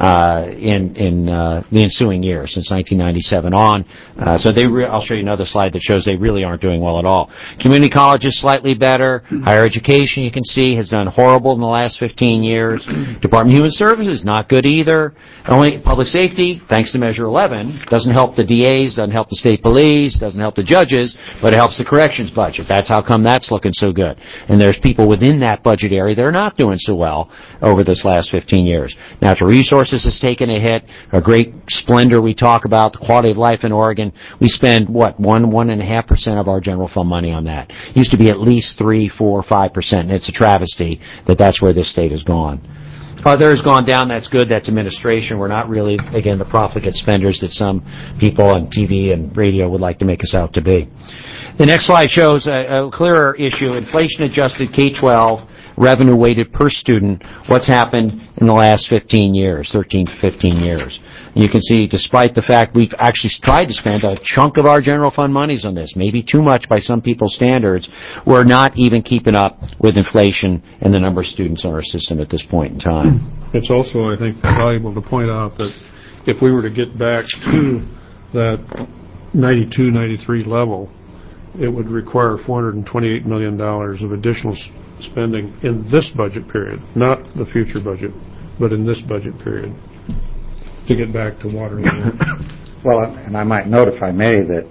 in the ensuing year, since 1997 on. So I'll show you another slide that shows they really aren't doing well at all. Community college is slightly better. Higher education, you can see, has done horrible in the last 15 years. Department of Human Services, not good either. Only public safety, thanks to Measure 11, doesn't help the DAs, doesn't help the state police, doesn't help the judges, but it helps the corrections budget. That's how come that's looking so good. And there's people within that budget area that are not doing so well over this last 15 years. Natural resources has taken a hit. A great splendor we talk about, the quality of life in Oregon. We spend, 1.5% of our general fund money on that. Used to be at least 3, 4, 5%, and it's a travesty that that's where this state has gone. Others gone down, that's good, that's administration. We're not really, again, the profligate spenders that some people on TV and radio would like to make us out to be. The next slide shows a clearer issue, inflation-adjusted K-12 revenue weighted per student, what's happened in the last 15 years, 13 to 15 years. And you can see, despite the fact we've actually tried to spend a chunk of our general fund monies on this, maybe too much by some people's standards, we're not even keeping up with inflation and the number of students on our system at this point in time. It's also, I think, valuable to point out that if we were to get back to that 92, 93 level, it would require $428 million of additional spending in this budget period, not the future budget, but in this budget period, to get back to water level. Well, and I might note, if I may, that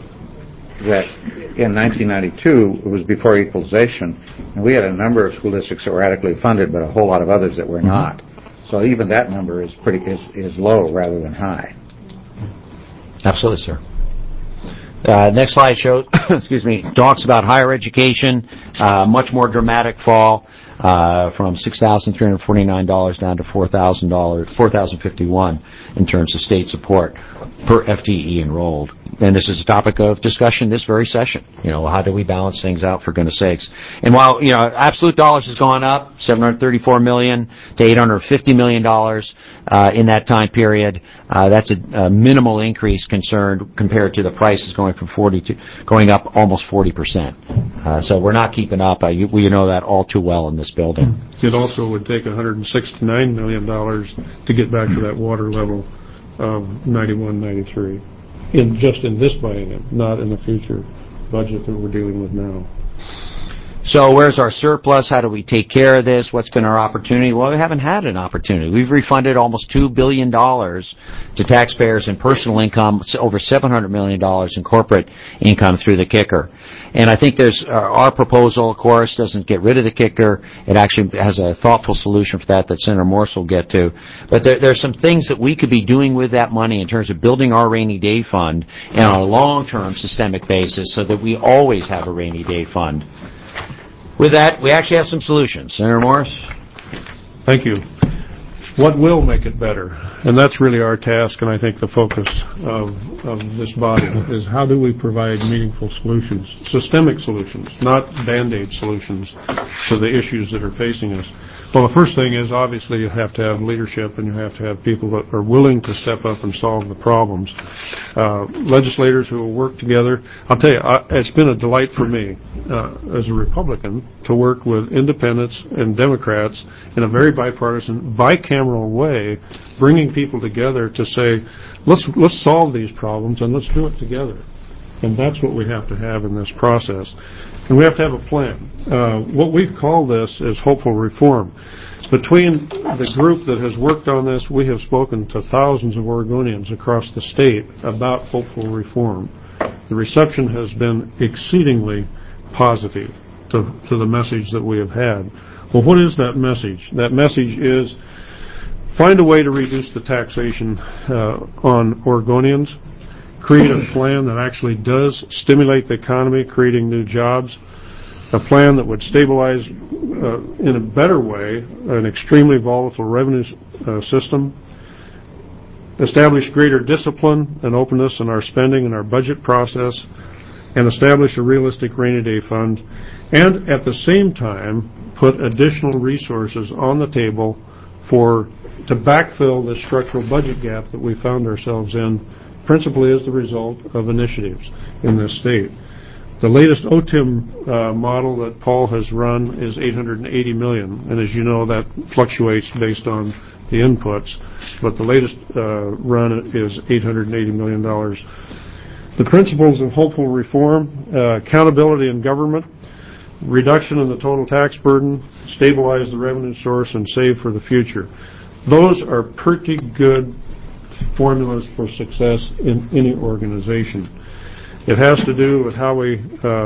in 1992, it was before equalization, and we had a number of school districts that were adequately funded, but a whole lot of others that were not. So even that number is low rather than high. Absolutely, sir. Next slide shows, talks about higher education, much more dramatic fall from $6,349 down to $4,051 in terms of state support per FTE enrolled. And this is a topic of discussion this very session. How do we balance things out, for goodness sakes? And while, absolute dollars has gone up, $734 million to $850 million in that time period, that's a minimal increase compared to the prices going from 40 to going up almost 40%. So we're not keeping up. We know that all too well in this building. It also would take $169 million to get back to that water level of 91, 93. Just in this biennium, not in the future budget that we're dealing with now. So where's our surplus? How do we take care of this? What's been our opportunity? Well, we haven't had an opportunity. We've refunded almost $2 billion to taxpayers in personal income, over $700 million in corporate income through the kicker. And I think our proposal, of course, doesn't get rid of the kicker. It actually has a thoughtful solution for that Senator Morse will get to. But there's some things that we could be doing with that money in terms of building our rainy day fund and on a long-term systemic basis so that we always have a rainy day fund. With that, we actually have some solutions. Senator Morse? Thank you. What will make it better? And that's really our task, and I think the focus of this body is how do we provide meaningful solutions, systemic solutions, not Band-Aid solutions to the issues that are facing us. Well, the first thing is obviously you have to have leadership and you have to have people that are willing to step up and solve the problems. Legislators who will work together. I'll tell you, it's been a delight for me as a Republican to work with independents and Democrats in a very bipartisan, bicameral way, bringing people together to say, let's solve these problems and let's do it together. And that's what we have to have in this process. And we have to have a plan. What we've called this is hopeful reform. Between the group that has worked on this, we have spoken to thousands of Oregonians across the state about hopeful reform. The reception has been exceedingly positive to the message that we have had. Well, what is that message? That message is find a way to reduce the taxation on Oregonians, create a plan that actually does stimulate the economy, creating new jobs, a plan that would stabilize in a better way an extremely volatile revenue system, establish greater discipline and openness in our spending and our budget process, and establish a realistic rainy day fund, and at the same time put additional resources on the table to backfill the structural budget gap that we found ourselves in, principally as the result of initiatives in this state. The latest OTIM model that Paul has run is $880 million, and as you know, that fluctuates based on the inputs, but the latest run is $880 million. The principles of hopeful reform, accountability in government, reduction in the total tax burden, stabilize the revenue source, and save for the future. Those are pretty good formulas for success in any organization. It has to do with how we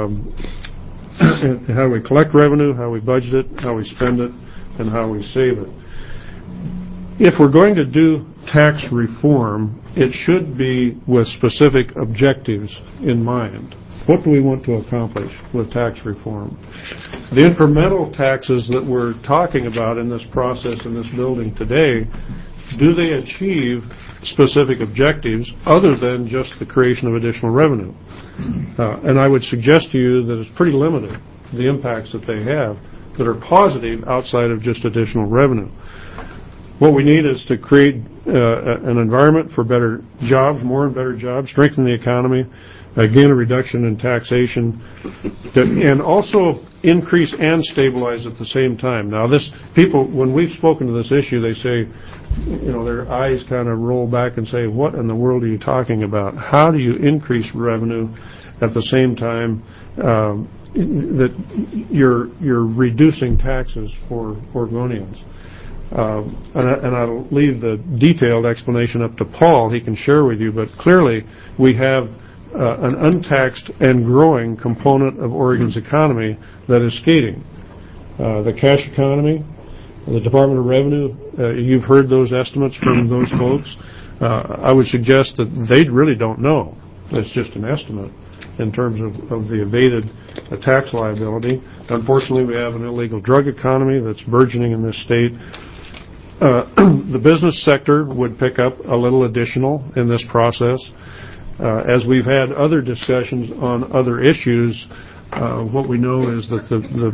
collect revenue, how we budget it, how we spend it, and how we save it. If we're going to do tax reform, it should be with specific objectives in mind. What do we want to accomplish with tax reform? The incremental taxes that we're talking about in this process in this building today, do they achieve specific objectives other than just the creation of additional revenue? And I would suggest to you that it's pretty limited, the impacts that they have. that are positive outside of just additional revenue. What we need is to create an environment for better jobs, more and better jobs, strengthen the economy, again, a reduction in taxation, and also increase and stabilize at the same time. Now, people, when we've spoken to this issue, they say, their eyes kind of roll back and say, what in the world are you talking about? How do you increase revenue at the same time that you're reducing taxes for Oregonians? And I'll leave the detailed explanation up to Paul. He can share with you, but clearly we have an untaxed and growing component of Oregon's economy that is skating. The cash economy, the Department of Revenue, you've heard those estimates from those folks. I would suggest that they really don't know. It's just an estimate in terms of the evaded tax liability. Unfortunately, we have an illegal drug economy that's burgeoning in this state. The business sector would pick up a little additional in this process. As we've had other discussions on other issues, what we know is that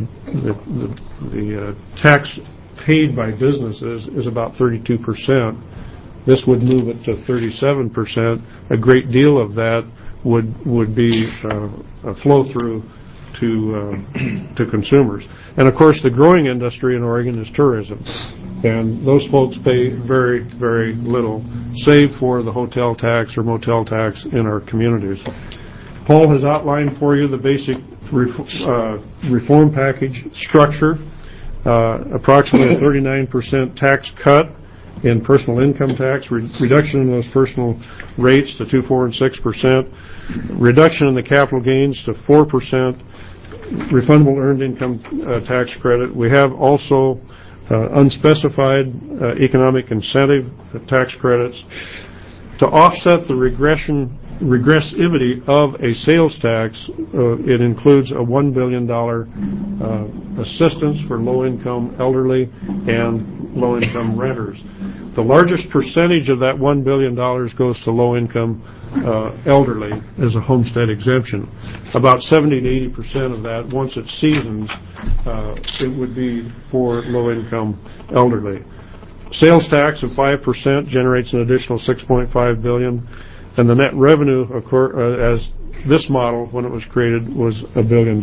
the tax paid by businesses is about 32%. This would move it to 37%. A great deal of that would be a flow-through to consumers. And, of course, the growing industry in Oregon is tourism. And those folks pay very, very little, save for the hotel tax or motel tax in our communities. Paul has outlined for you the basic reform package structure, approximately a 39% tax cut in personal income tax, reduction in those personal rates to 2%, 4%, and 6%, reduction in the capital gains to 4%, refundable earned income tax credit. We have also unspecified economic incentive tax credits. To offset the regressivity of a sales tax, it includes a $1 billion assistance for low-income elderly and low-income renters. The largest percentage of that $1 billion goes to low-income elderly as a homestead exemption. About 70 to 80% of that, once it seasons, it would be for low-income elderly. Sales tax of 5% generates an additional $6.5 billion, and the net revenue, as this model, when it was created, was $1 billion.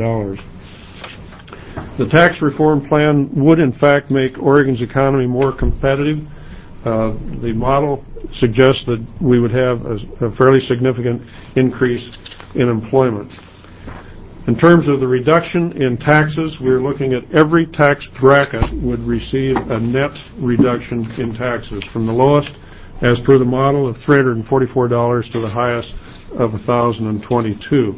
The tax reform plan would, in fact, make Oregon's economy more competitive. The model suggests that we would have a fairly significant increase in employment. In terms of the reduction in taxes, we're looking at every tax bracket would receive a net reduction in taxes, from the lowest, as per the model, of $344 to the highest of $1,022.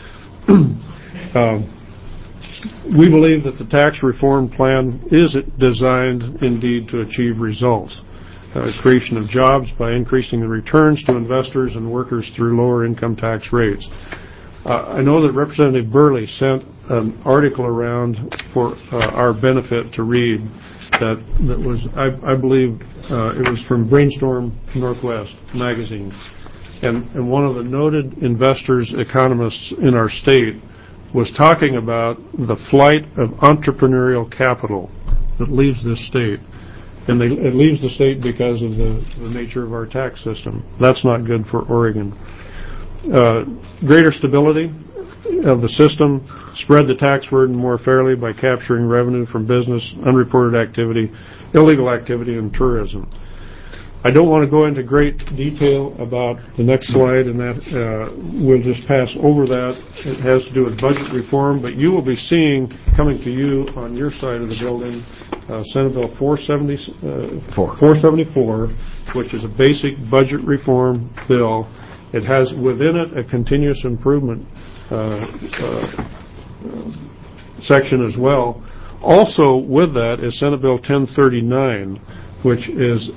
We believe that the tax reform plan is designed, indeed, to achieve results. Creation of jobs by increasing the returns to investors and workers through lower income tax rates. I know that Representative Burley sent an article around for our benefit to read that was, I believe, it was from Brainstorm Northwest magazine. And one of the noted investors, economists in our state, was talking about the flight of entrepreneurial capital that leaves this state. And it leaves the state because of the nature of our tax system. That's not good for Oregon. Greater stability of the system, spread the tax burden more fairly by capturing revenue from business, unreported activity, illegal activity, and tourism. I don't want to go into great detail about the next slide, and that we'll just pass over that. It has to do with budget reform, but you will be seeing, coming to you on your side of the building, Senate Bill 474, which is a basic budget reform bill. It has within it a continuous improvement section as well. Also with that is Senate Bill 1039, which is,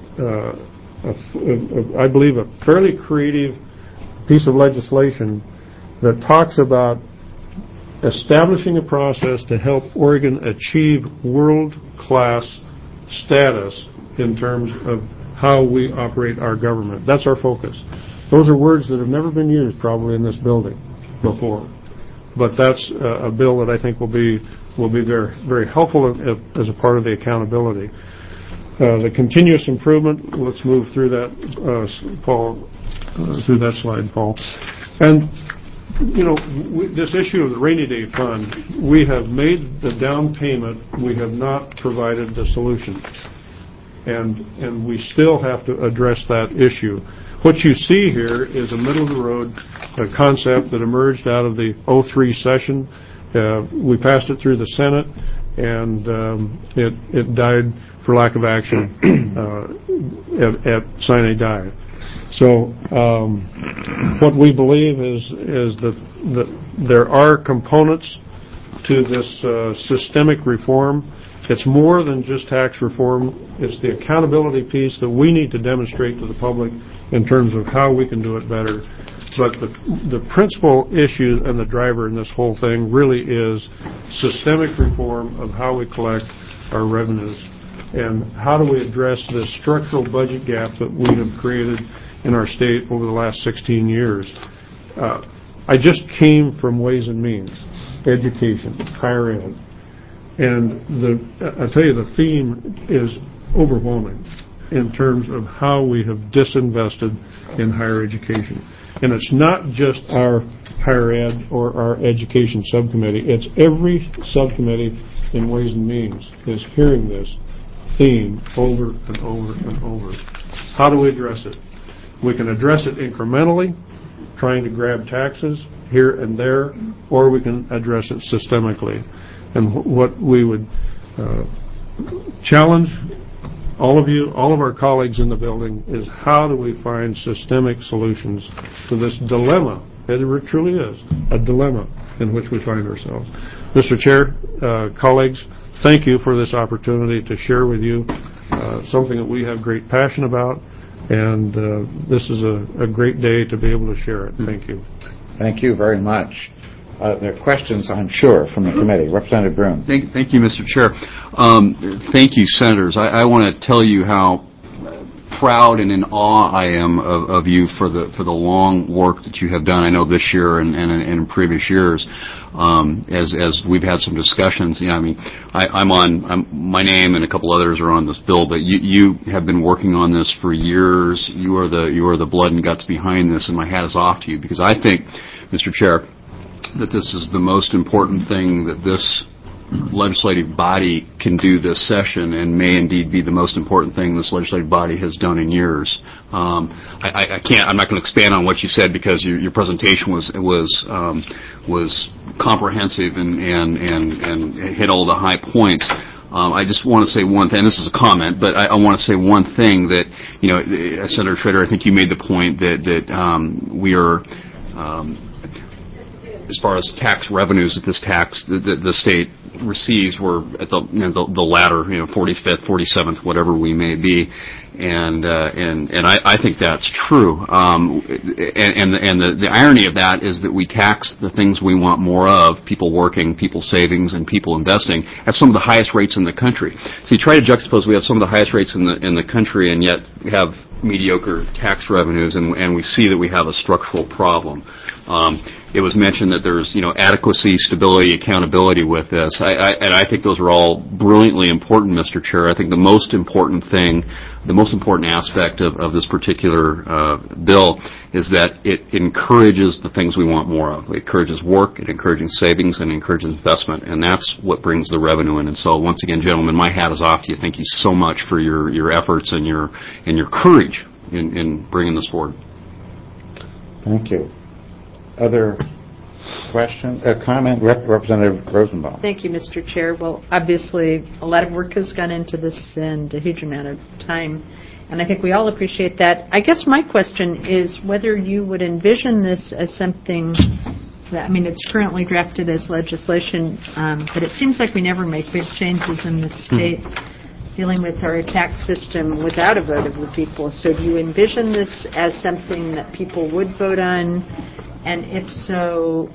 I believe, a fairly creative piece of legislation that talks about establishing a process to help Oregon achieve world-class status in terms of how we operate our government. That's our focus. Those are words that have never been used probably in this building before. but that's a bill that I think will be very, very helpful as a part of the accountability. The continuous improvement, let's move through that, Paul, through that slide, Paul. And, this issue of the rainy day fund, we have made the down payment, we have not provided the solution. And we still have to address that issue. What you see here is a middle-of-the-road concept that emerged out of the 03 session. We passed it through the Senate, and it died for lack of action at Sine Die. So what we believe is that there are components to this systemic reform. It's more than just tax reform. It's the accountability piece that we need to demonstrate to the public in terms of how we can do it better. But the principal issue and the driver in this whole thing really is systemic reform of how we collect our revenues and how do we address this structural budget gap that we have created in our state over the last 16 years. I just came from Ways and Means, education, higher ed. And I tell you, the theme is overwhelming in terms of how we have disinvested in higher education. And it's not just our higher ed or our education subcommittee. It's every subcommittee in Ways and Means is hearing this theme over and over and over. How do we address it? We can address it incrementally, trying to grab taxes here and there, or we can address it systemically. And what we would challenge all of you, all of our colleagues in the building, is how do we find systemic solutions to this dilemma? It truly is a dilemma in which we find ourselves. Mr. Chair, colleagues, thank you for this opportunity to share with you something that we have great passion about, and this is a great day to be able to share it. Thank you. Thank you very much. There are questions, I'm sure, from the committee. Representative Broom. Thank you, Mr. Chair. Thank you, Senators. I want to tell you how proud and in awe I am of you for the long work that you have done. I know this year and in previous years, as we've had some discussions. My name and a couple others are on this bill, but you have been working on this for years. You are the blood and guts behind this, and my hat is off to you because I think, Mr. Chair, that this is the most important thing that this legislative body can do this session, and may indeed be the most important thing this legislative body has done in years. I'm not going to expand on what you said because your presentation was comprehensive and hit all the high points. I just want to say one thing, and this is a comment, but I want to say one thing that, Senator Schroeder, I think you made the point that we are, as far as tax revenues that the state receives, we're at the latter, 45th, 47th, whatever we may be, and I think that's true. And the irony of that is that we tax the things we want more of: people working, people savings, and people investing at some of the highest rates in the country. So you try to juxtapose: we have some of the highest rates in the country, and yet we have mediocre tax revenues, and we see that we have a structural problem. It was mentioned that there's, adequacy, stability, accountability with this. And I think those are all brilliantly important, Mr. Chair. I think the most important aspect of this particular bill is that it encourages the things we want more of. It encourages work, it encourages savings, and it encourages investment, and that's what brings the revenue in. And so, once again, gentlemen, my hat is off to you. Thank you so much for your efforts and your courage in bringing this forward. Thank you. Other question, comment, Representative Rosenbaum. Thank you, Mr. Chair. Well, obviously, a lot of work has gone into this and a huge amount of time, and I think we all appreciate that. I guess my question is whether you would envision this as something that, it's currently drafted as legislation, but it seems like we never make big changes in the state dealing with our tax system without a vote of the people. So do you envision this as something that people would vote on? And if so,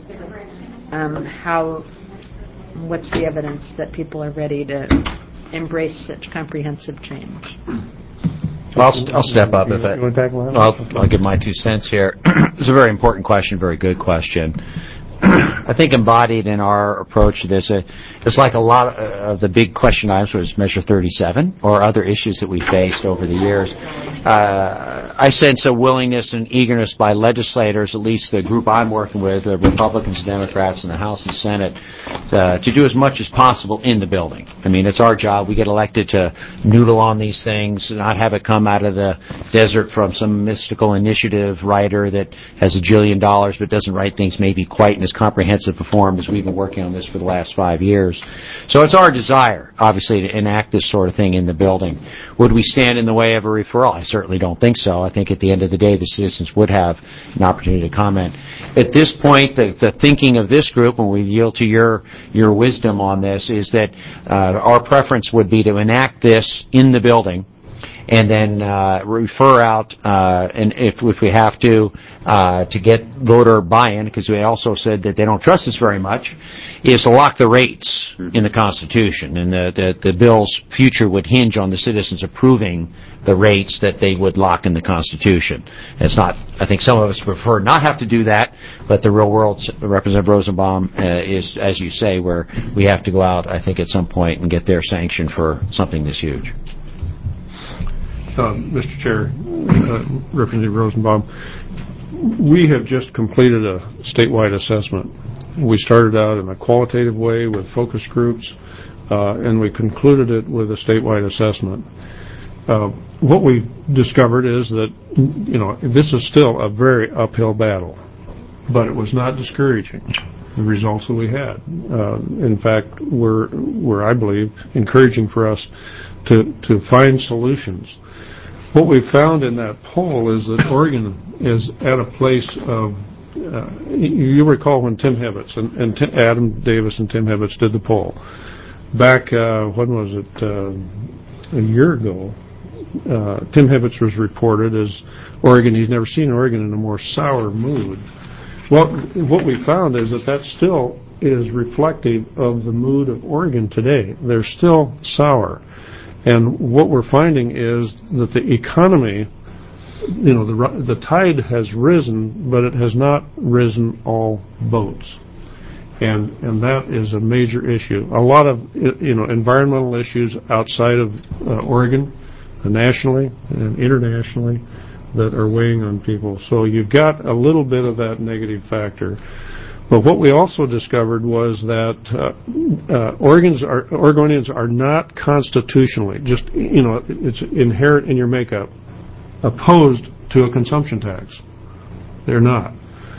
what's the evidence that people are ready to embrace such comprehensive change? Well, I'll step up if I'll give my 2 cents here. It's a very important question, very good question. I think embodied in our approach to this, it's like a lot of the big question items was Measure 37 or other issues that we faced over the years. I sense a willingness and eagerness by legislators, at least the group I'm working with, Republicans and Democrats in the House and Senate, to do as much as possible in the building. I mean, it's our job. We get elected to noodle on these things, not have it come out of the desert from some mystical initiative writer that has $1 jillion but doesn't write things maybe quite in as comprehensive a form as we've been working on this for the last 5 years. So it's our desire, obviously, to enact this sort of thing in the building. Would we stand in the way of a referral? I certainly don't think so. I think at the end of the day, the citizens would have an opportunity to comment. At this point, the thinking of this group, and we yield to your wisdom on this, is that our preference would be to enact this in the building and then refer out, and if we have to get voter buy-in, because we also said that they don't trust us very much, is to lock the rates in the Constitution, and the bill's future would hinge on the citizens approving the rates that they would lock in the Constitution. And it's not, I think some of us prefer not have to do that, but the real world, Representative Rosenbaum, is, as you say, where we have to go out, I think, at some point and get their sanction for something this huge. Mr. Chair, Representative Rosenbaum, we have just completed a statewide assessment. We started out in a qualitative way with focus groups, and we concluded it with a statewide assessment. What we discovered is that, this is still a very uphill battle, but it was not discouraging, the results that we had. In fact, were, I believe, encouraging for us to find solutions. What we found in that poll is that Oregon is at a place of, you recall when Tim Hibbets and Adam Davis and Tim Hibbets did the poll. Back, when was it, a year ago, Tim Hibbets was reported as Oregon, he's never seen Oregon in a more sour mood. Well, what we found is that still is reflective of the mood of Oregon today. They're still sour. And what we're finding is that the economy, the tide has risen, but it has not risen all boats. And that is a major issue. A lot of, environmental issues outside of Oregon, nationally and internationally, that are weighing on people. So you've got a little bit of that negative factor. But what we also discovered was that Oregonians are not constitutionally, it's inherent in your makeup, opposed to a consumption tax. They're not.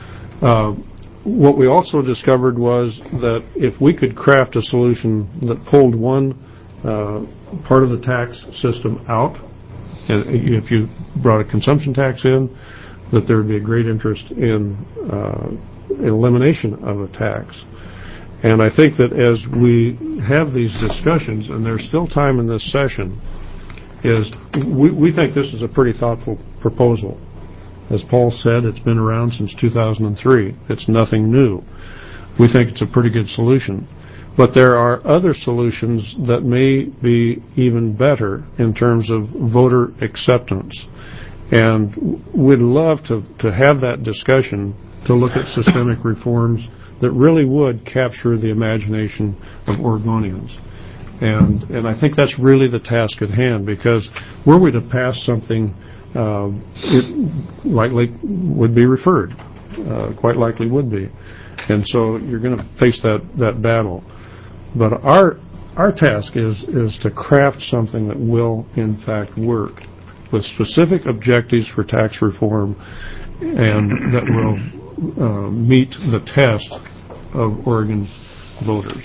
What we also discovered was that if we could craft a solution that pulled one part of the tax system out, and if you brought a consumption tax in, that there would be a great interest in elimination of a tax. And I think that as we have these discussions, and there's still time in this session, is we think this is a pretty thoughtful proposal. As Paul said, it's been around since 2003. It's nothing new. We think it's a pretty good solution. But there are other solutions that may be even better in terms of voter acceptance. And we'd love to have that discussion to look at systemic reforms that really would capture the imagination of Oregonians. And I think that's really the task at hand, because were we to pass something, it likely would be referred, quite likely would be. And so you're going to face that battle. But our task is to craft something that will, in fact, work with specific objectives for tax reform and that will meet the test of Oregon's voters.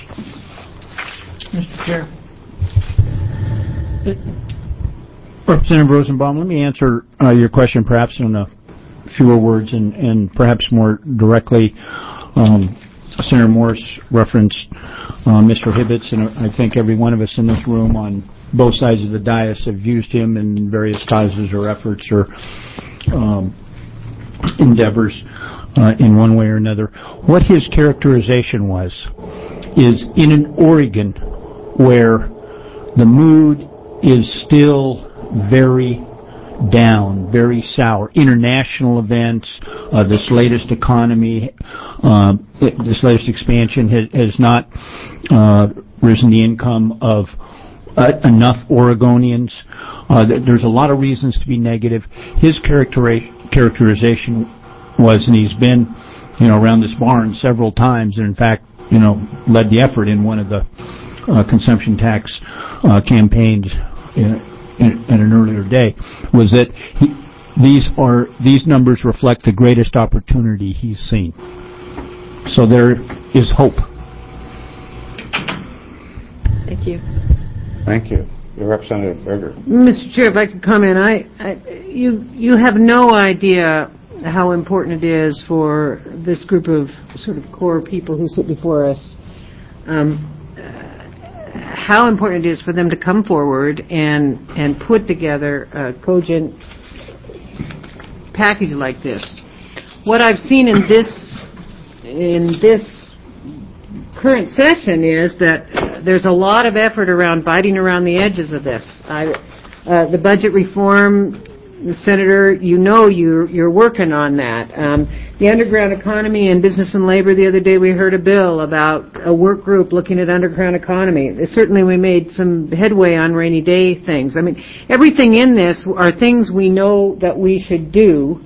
Mr. Chair. Representative Rosenbaum, let me answer your question perhaps in a fewer words and perhaps more directly. Senator Morse referenced Mr. Hibbets, and I think every one of us in this room on both sides of the dais have used him in various causes or efforts or endeavors in one way or another. What his characterization was is in an Oregon where the mood is still very down, very sour. International events, this latest economy, this latest expansion has not risen the income of enough Oregonians. There's a lot of reasons to be negative. His characterization was, and he's been, around this barn several times, and in fact, led the effort in one of the consumption tax campaigns in an earlier day, was that these numbers reflect the greatest opportunity he's seen. So there is hope. Thank you. Thank you. Representative Berger. Mr. Chair, if I could comment, you have no idea how important it is for this group of sort of core people who sit before us, how important it is for them to come forward and put together a cogent package like this. What I've seen in this current session is that there's a lot of effort around biting around the edges of this. The budget reform, Senator, you're working on that. The underground economy and business and labor, the other day we heard a bill about a work group looking at underground economy. Certainly we made some headway on rainy day things. I mean, everything in this are things we know that we should do.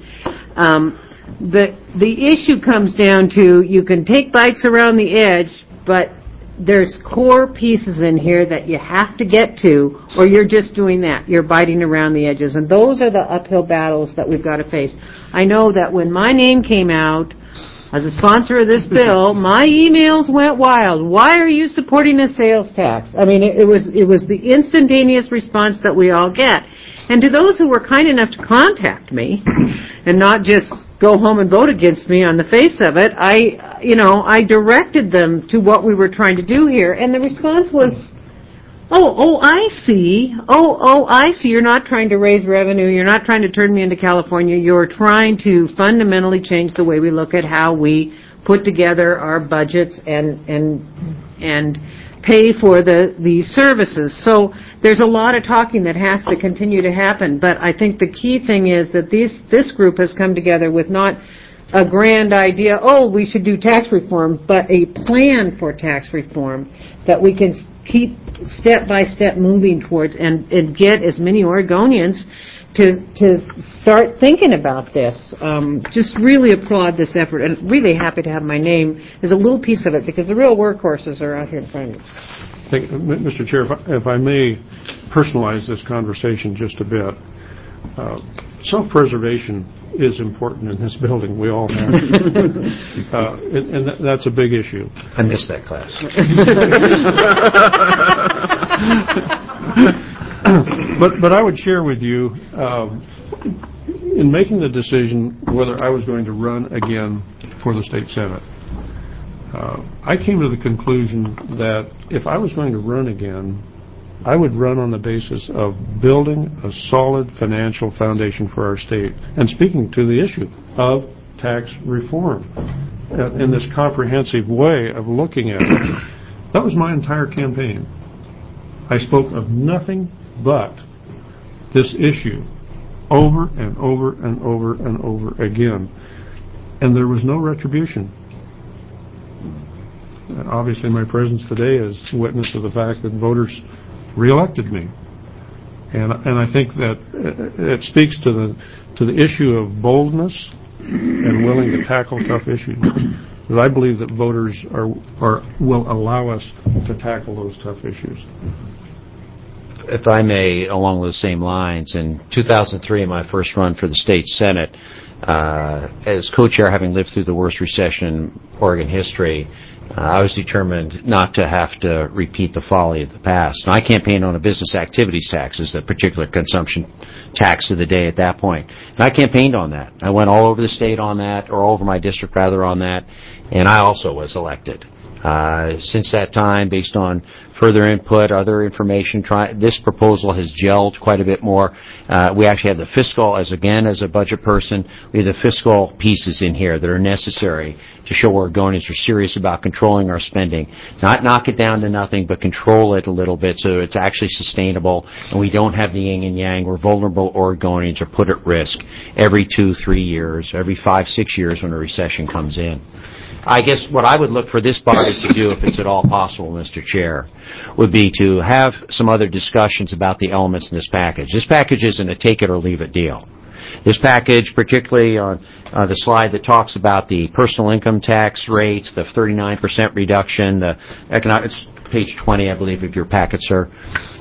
The issue comes down to you can take bites around the edge, but there's core pieces in here that you have to get to, or you're just doing that. You're biting around the edges. And those are the uphill battles that we've got to face. I know that when my name came out as a sponsor of this bill, my emails went wild. Why are you supporting a sales tax? I mean, it was the instantaneous response that we all get. And to those who were kind enough to contact me and not just go home and vote against me on the face of it, I directed them to what we were trying to do here. And the response was, I see. I see. You're not trying to raise revenue. You're not trying to turn me into California. You're trying to fundamentally change the way we look at how we put together our budgets and pay for the services. So there's a lot of talking that has to continue to happen, but I think the key thing is that this group has come together with not a grand idea, we should do tax reform, but a plan for tax reform that we can keep step by step moving towards and get as many Oregonians to start thinking about this. Just really applaud this effort, and really happy to have my name as a little piece of it, because the real workhorses are out here in front of me. Mr. Chair, if I may personalize this conversation just a bit, self-preservation is important in this building. We all have and that's a big issue. I missed that class. But I would share with you, in making the decision whether I was going to run again for the state senate, I came to the conclusion that if I was going to run again, I would run on the basis of building a solid financial foundation for our state and speaking to the issue of tax reform in this comprehensive way of looking at it. That was my entire campaign. I spoke of nothing but this issue over and over and over and over again. And there was no retribution. Obviously, my presence today is witness to the fact that voters reelected me, and I think that it speaks to the issue of boldness and willing to tackle tough issues. Because I believe that voters will allow us to tackle those tough issues. If I may, along those same lines, in 2003, in my first run for the state senate, as co-chair, having lived through the worst recession in Oregon history, I was determined not to have to repeat the folly of the past. And I campaigned on a business activities tax as the particular consumption tax of the day at that point. And I campaigned on that. I went all over the state on that, or all over my district rather on that, and I also was elected. Since that time, based on further input, other information, this proposal has gelled quite a bit more. We actually have the fiscal, as a budget person, we have the fiscal pieces in here that are necessary to show Oregonians are serious about controlling our spending. Not knock it down to nothing, but control it a little bit so it's actually sustainable and we don't have the yin and yang where vulnerable Oregonians are put at risk every 2-3 years, every 5-6 years when a recession comes in. I guess what I would look for this body to do, if it's at all possible, Mr. Chair, would be to have some other discussions about the elements in this package. This package isn't a take-it-or-leave-it deal. This package, particularly on the slide that talks about the personal income tax rates, the 39% reduction, the economic, it's page 20, I believe, of your packet, sir.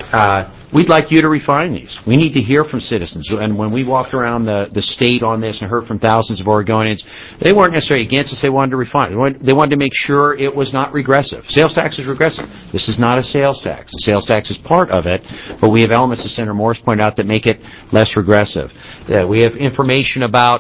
We'd like you to refine these. We need to hear from citizens. And when we walked around the state on this and heard from thousands of Oregonians, they weren't necessarily against us. They wanted to refine it. They wanted to make sure it was not regressive. Sales tax is regressive. This is not a sales tax. The sales tax is part of it, but we have elements, as Senator Morris pointed out, that make it less regressive. We have information about,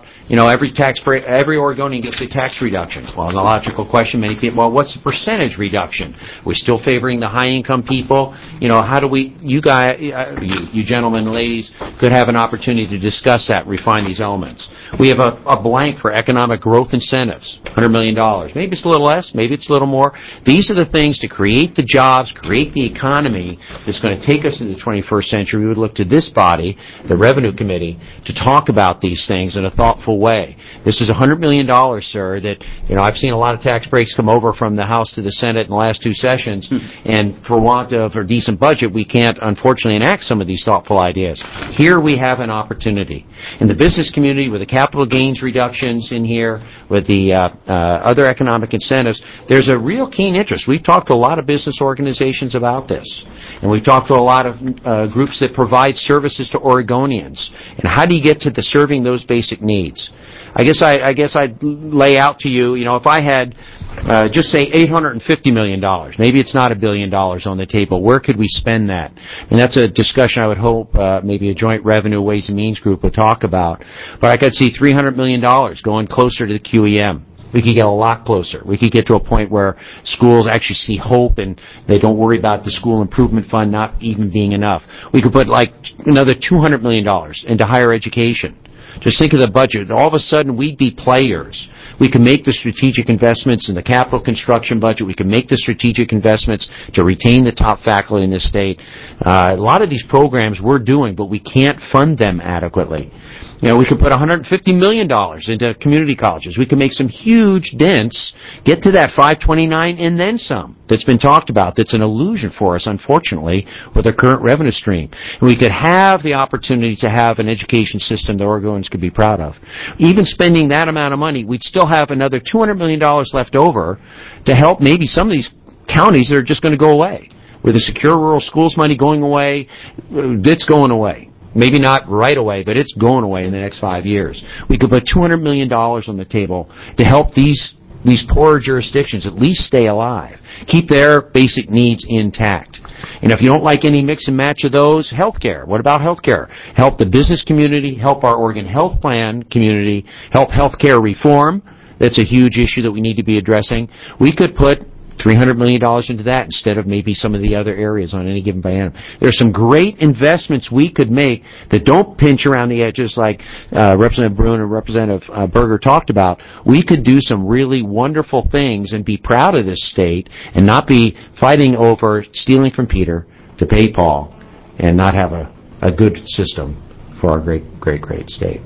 every Oregonian gets a tax reduction. Well, the logical question, many people, well, what's the percentage reduction? We're still favoring the high-income people. How do you guys, you gentlemen and ladies, could have an opportunity to discuss that, refine these elements. We have a blank for economic growth incentives, $100 million. Maybe it's a little less, maybe it's a little more. These are the things to create the jobs, create the economy that's going to take us into the 21st century. We would look to this body, the Revenue Committee, to talk about these things in a thoughtful way. This is $100 million, sir, that, I've seen a lot of tax breaks come over from the House to the Senate in the last 2 sessions, and for want of a decent budget, we can't, unfortunately, enact some of these thoughtful ideas. Here we have an opportunity. In the business community, with the capital gains reductions in here, with the other economic incentives, there's a real keen interest. We've talked to a lot of business organizations about this, and we've talked to a lot of groups that provide services to Oregonians. And how do you get to serving those basic needs? I guess I'd lay out to you, if I had just say $850 million, maybe it's not $1 billion on the table, where could we spend that? And that's a discussion I would hope maybe a joint revenue Ways and Means group would talk about. But I could see $300 million going closer to the QEM. We could get a lot closer. We could get to a point where schools actually see hope and they don't worry about the school improvement fund not even being enough. We could put another $200 million into higher education. Just think of the budget. All of a sudden, we'd be players. We can make the strategic investments in the capital construction budget. We can make the strategic investments to retain the top faculty in this state. A lot of these programs we're doing, but we can't fund them adequately. We could put $150 million into community colleges. We can make some huge dents, get to that 529 and then some that's been talked about. That's an illusion for us, unfortunately, with our current revenue stream. And we could have the opportunity to have an education system that Oregonians could be proud of. Even spending that amount of money, we'd still have another $200 million left over to help maybe some of these counties that are just going to go away. With the Secure Rural Schools money going away, it's going away. Maybe not right away, but it's going away in the next 5 years. We could put $200 million on the table to help these poorer jurisdictions at least stay alive, keep their basic needs intact. And if you don't like any mix and match of those, healthcare. What about healthcare? Help the business community, help our Oregon Health Plan community, help healthcare reform. That's a huge issue that we need to be addressing. We could put $300 million into that instead of maybe some of the other areas on any given biennium. There are some great investments we could make that don't pinch around the edges like Representative Brune and Representative Berger talked about. We could do some really wonderful things and be proud of this state and not be fighting over stealing from Peter to pay Paul and not have a good system for our great state.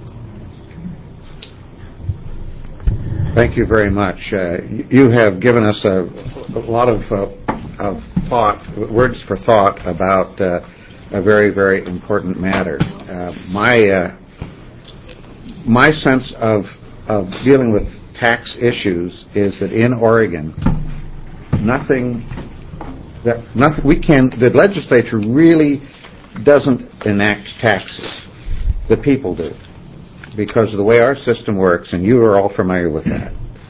Thank you very much. You have given us a lot of thought, words for thought about a very, very important matter. My sense of dealing with tax issues is that in Oregon, the legislature really doesn't enact taxes. The people do, because of the way our system works, and you are all familiar with that.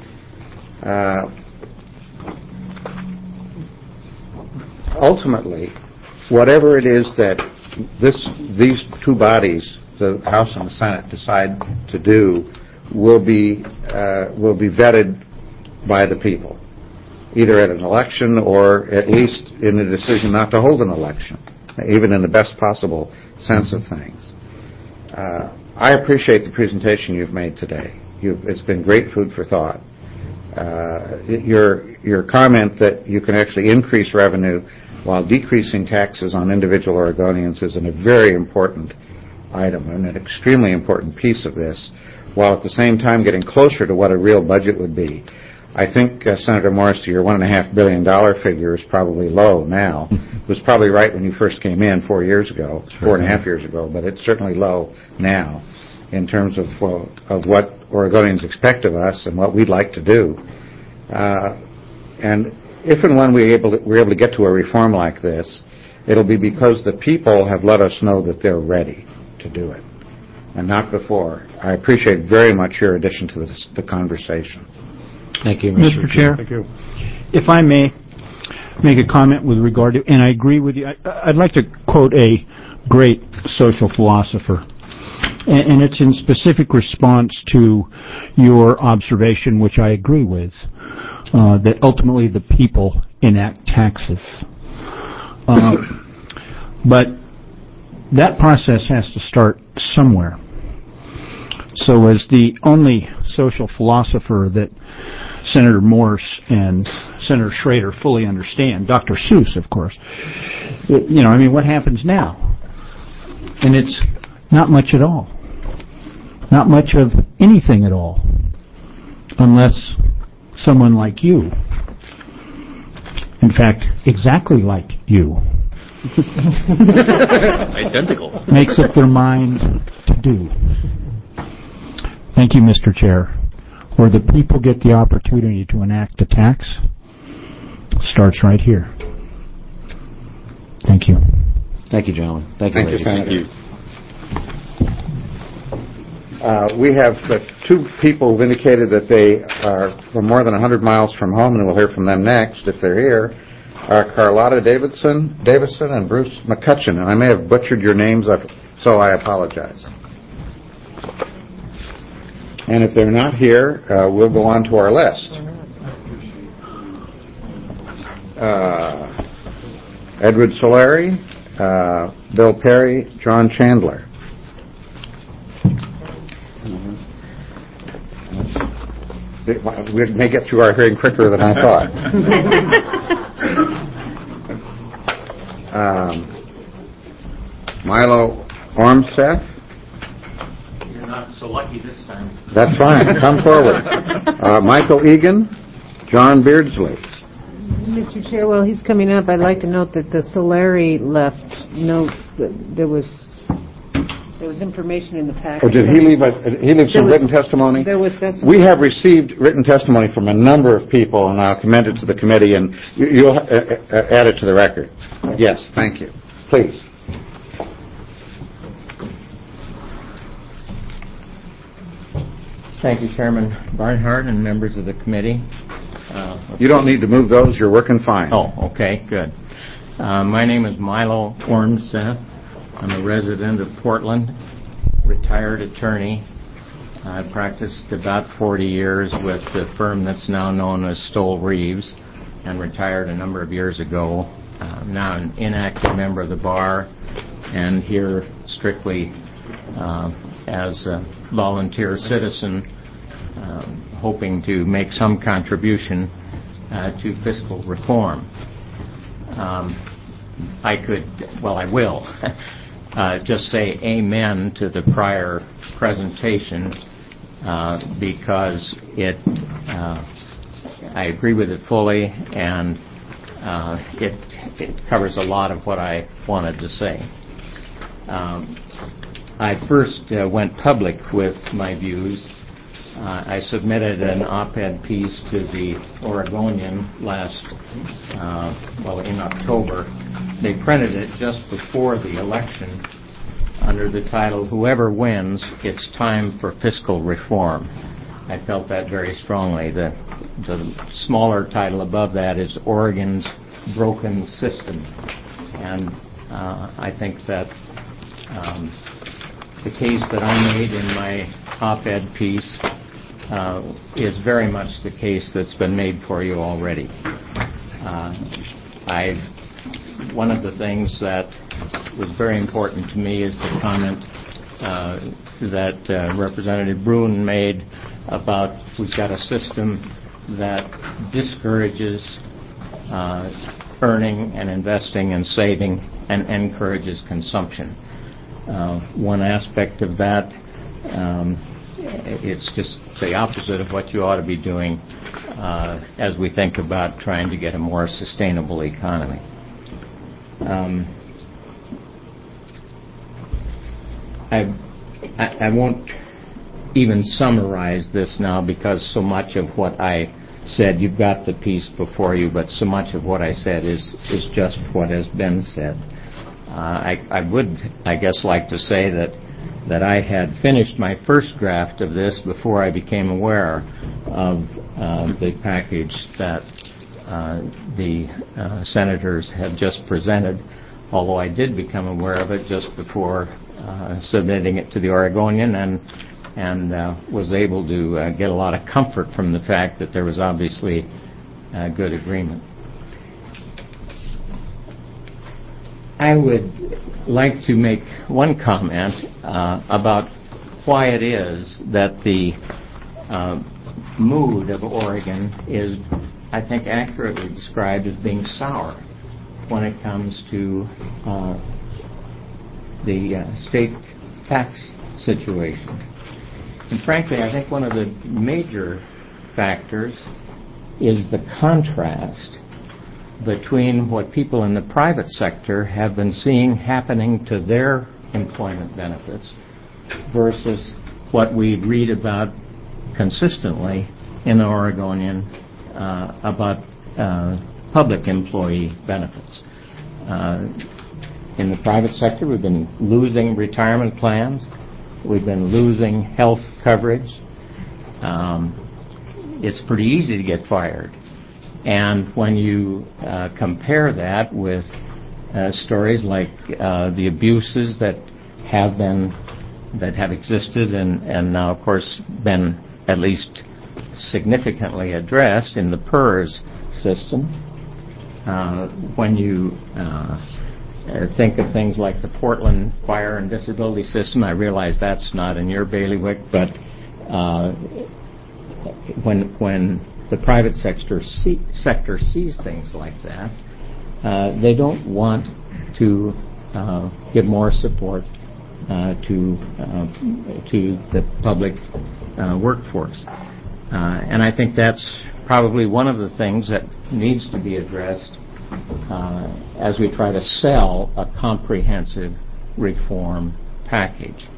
Ultimately, whatever it is that these two bodies, the House and the Senate, decide to do will be vetted by the people. either at an election or at least in a decision not to hold an election, even in the best possible sense of things. I appreciate the presentation you've made today. It's been great food for thought. Your comment that you can actually increase revenue while decreasing taxes on individual Oregonians is a very important item and an extremely important piece of this, while at the same time getting closer to what a real budget would be. I think, Senator Morris, your $1.5 billion figure is probably low now. It was probably right when you first came in 4 years ago, 4.5 years ago, but it's certainly low now in terms of what Oregonians expect of us and what we'd like to do. And if and when we're able to get to a reform like this, it'll be because the people have let us know that they're ready to do it, and not before. I appreciate very much your addition to the conversation. Thank you, Mr. Chair. Thank you. If I may make a comment with regard to, and I agree with you, I'd like to quote a great social philosopher, and it's in specific response to your observation, which I agree with, that ultimately the people enact taxes. But that process has to start somewhere. So as the only social philosopher that Senator Morse and Senator Schrader fully understand, Dr. Seuss, of course, what happens now? And it's not much at all. Not much of anything at all, unless someone like you, in fact, exactly like you, Identical. makes up their mind to do. Thank you, Mr. Chair. Where the people get the opportunity to enact a tax starts right here. Thank you. Thank you, gentlemen. Thank you, ladies. Senator. Thank you. We have two people who've indicated that they are from more than 100 miles from home, and we'll hear from them next if they're here. Carlotta Davison and Bruce McCutcheon. And I may have butchered your names, so I apologize. And if they're not here, we'll go on to our list. Edward Solari, Bill Perry, John Chandler. We may get through our hearing quicker than I thought. Milo Ormseth. You're not so lucky this time. That's fine. Come forward. Michael Egan, John Beardsley. Mr. Chair, while he's coming up, I'd like to note that the Solari left notes that there was information in the package. Oh, did he leave some written testimony? There was testimony. We have received written testimony from a number of people, and I'll commend it to the committee, and you'll add it to the record. Yes, thank you. Please. Thank you, Chairman Barnhart and members of the committee. You don't need to move those. You're working fine. Oh, okay, good. My name is Milo Ormseth. I'm a resident of Portland, retired attorney. I practiced about 40 years with the firm that's now known as Stoll Reeves and retired a number of years ago. Now an inactive member of the bar and here strictly as a volunteer citizen, hoping to make some contribution to fiscal reform. I will just say amen to the prior presentation because I agree with it fully, and it covers a lot of what I wanted to say. I first went public with my views. I submitted an op-ed piece to the Oregonian in October. They printed it just before the election under the title, "Whoever Wins, It's Time for Fiscal Reform." I felt that very strongly. The smaller title above that is "Oregon's Broken System." And I think that the case that I made in my op-ed piece is very much the case that's been made for you already. One of the things that was very important to me is the comment that Representative Brune made about we've got a system that discourages earning and investing and saving and encourages consumption. One aspect of that, it's just the opposite of what you ought to be doing as we think about trying to get a more sustainable economy. I won't even summarize this now because so much of what I said, you've got the piece before you, but so much of what I said is just what has been said. I would, I guess, like to say that I had finished my first draft of this before I became aware of the package that the senators had just presented, although I did become aware of it just before submitting it to the Oregonian and was able to get a lot of comfort from the fact that there was obviously good agreement. I would like to make one comment about why it is that the mood of Oregon is, I think, accurately described as being sour when it comes to the state tax situation. And frankly, I think one of the major factors is the contrast between what people in the private sector have been seeing happening to their employment benefits versus what we read about consistently in the Oregonian about public employee benefits. In the private sector, we've been losing retirement plans. We've been losing health coverage. It's pretty easy to get fired. And when you compare that with stories like the abuses that have existed and now, of course, been at least significantly addressed in the PERS system, when you think of things like the Portland Fire and Disability System, I realize that's not in your bailiwick, but when the private sector sees things like that, they don't want to give more support to the public workforce. And I think that's probably one of the things that needs to be addressed as we try to sell a comprehensive reform package.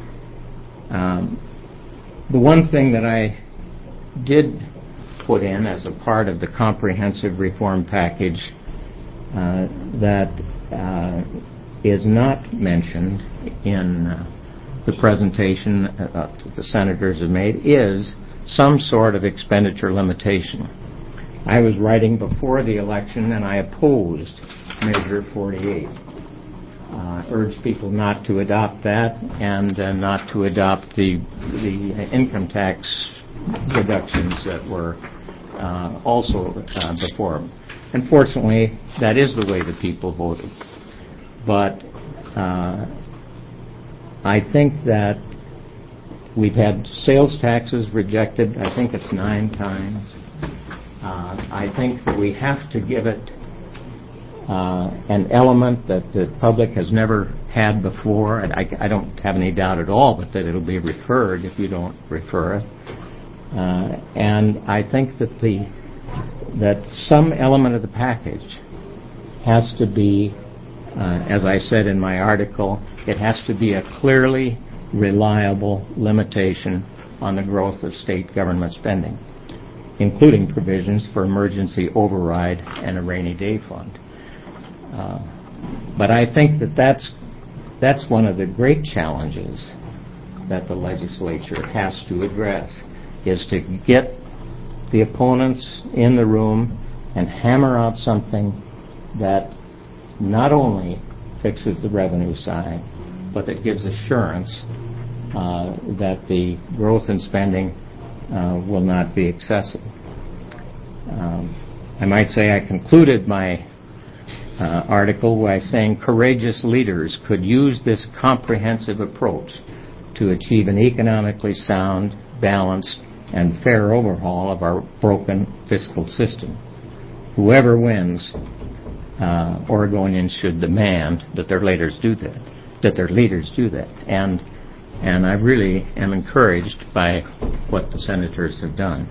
The one thing that I did put in as a part of the comprehensive reform package that is not mentioned in the presentation that the senators have made is some sort of expenditure limitation. I was writing before the election and I opposed Measure 48. Urged people not to adopt that and not to adopt the income tax reductions that were also before them. Unfortunately, that is the way the people voted. But I think that we've had sales taxes rejected, I think it's 9 times. I think that we have to give it an element that the public has never had before. And I don't have any doubt at all but that it'll be referred if you don't refer it. And I think that some element of the package has to be, as I said in my article, it has to be a clearly reliable limitation on the growth of state government spending, including provisions for emergency override and a rainy day fund. But I think that that's one of the great challenges that the legislature has to address, is to get the opponents in the room and hammer out something that not only fixes the revenue side, but that gives assurance that the growth in spending will not be excessive. I might say I concluded my article by saying courageous leaders could use this comprehensive approach to achieve an economically sound, balanced, and fair overhaul of our broken fiscal system. Whoever wins, Oregonians should demand that their leaders do that. And I really am encouraged by what the senators have done.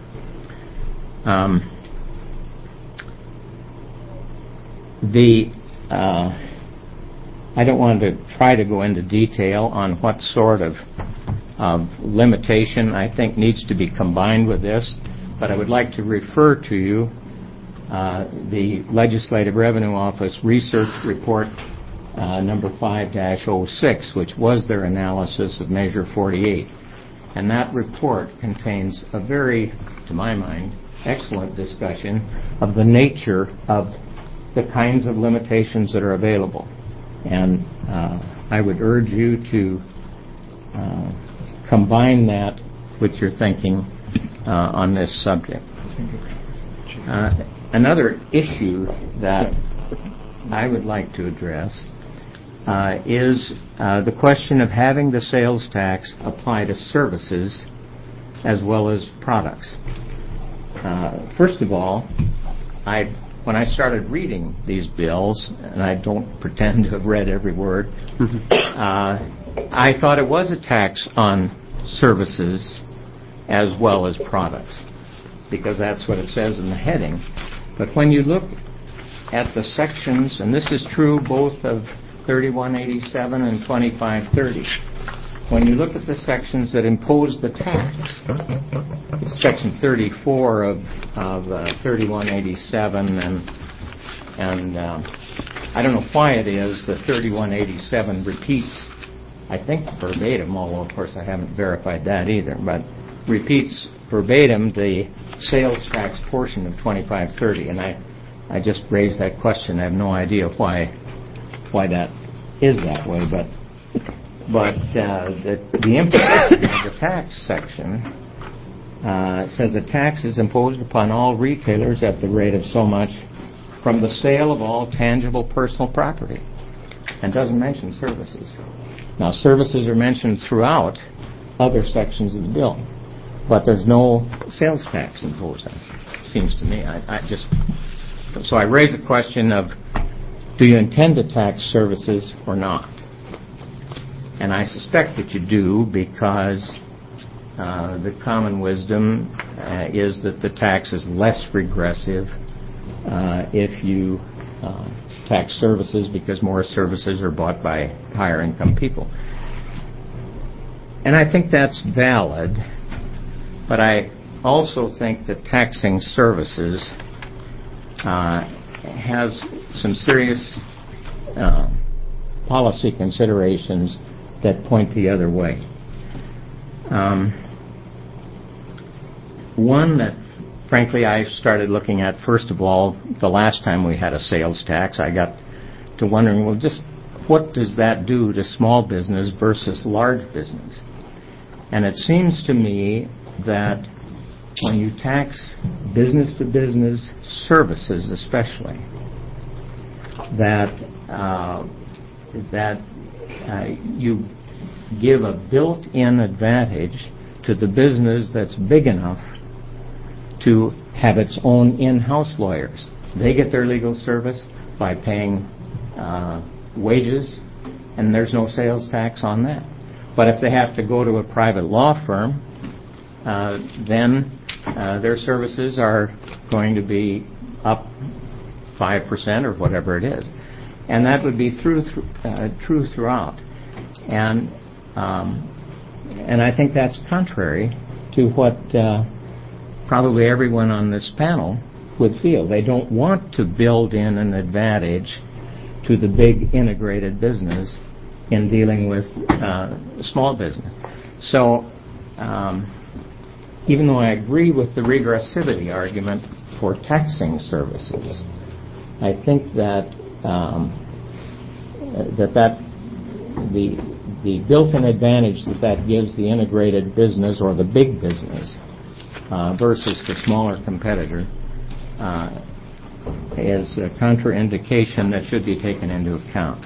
I don't want to try to go into detail on what sort of limitation I think needs to be combined with this, but I would like to refer to you the Legislative Revenue Office Research Report number 5-06, which was their analysis of Measure 48. And that report contains a very, to my mind, excellent discussion of the nature of the kinds of limitations that are available. And I would urge you to combine that with your thinking on this subject. Another issue that I would like to address is the question of having the sales tax apply to services as well as products. First of all, when I started reading these bills, and I don't pretend to have read every word, I thought it was a tax on services as well as products, because that's what it says in the heading. But when you look at the sections, and this is true both of 3187 and 2530, when you look at the sections that impose the tax, it's section 34 of 3187, and I don't know why it is that 3187 repeats, I think verbatim, although of course I haven't verified that either, but repeats verbatim the sales tax portion of 2530, and I just raised that question. I have no idea why that is that way, but the implication of the tax section says a tax is imposed upon all retailers at the rate of so much from the sale of all tangible personal property, and doesn't mention services. Now, services are mentioned throughout other sections of the bill, but there's no sales tax imposed on it, seems to me. So I raise the question of, do you intend to tax services or not? And I suspect that you do, because the common wisdom is that the tax is less regressive if you tax services, because more services are bought by higher income people. And I think that's valid, but I also think that taxing services has some serious policy considerations that point the other way. One that, frankly, I started looking at, first of all, the last time we had a sales tax, I got to wondering, well, just what does that do to small business versus large business? And it seems to me that when you tax business-to-business services especially, that you give a built-in advantage to the business that's big enough to have its own in-house lawyers. They get their legal service by paying wages, and there's no sales tax on that. But if they have to go to a private law firm, then their services are going to be up 5% or whatever it is. And that would be true throughout. And I think that's contrary to what probably everyone on this panel would feel. They don't want to build in an advantage to the big integrated business in dealing with small business. So even though I agree with the regressivity argument for taxing services, I think that the built-in advantage that gives the integrated business or the big business versus the smaller competitor is a contraindication that should be taken into account.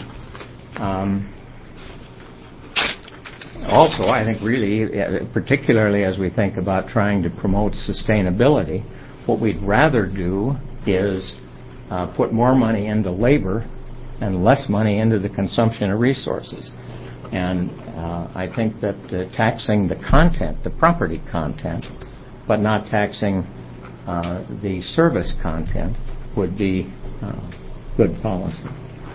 Also, I think really, particularly as we think about trying to promote sustainability, what we'd rather do is put more money into labor and less money into the consumption of resources. And I think that taxing the content, the property content, but not taxing the service content would be good policy.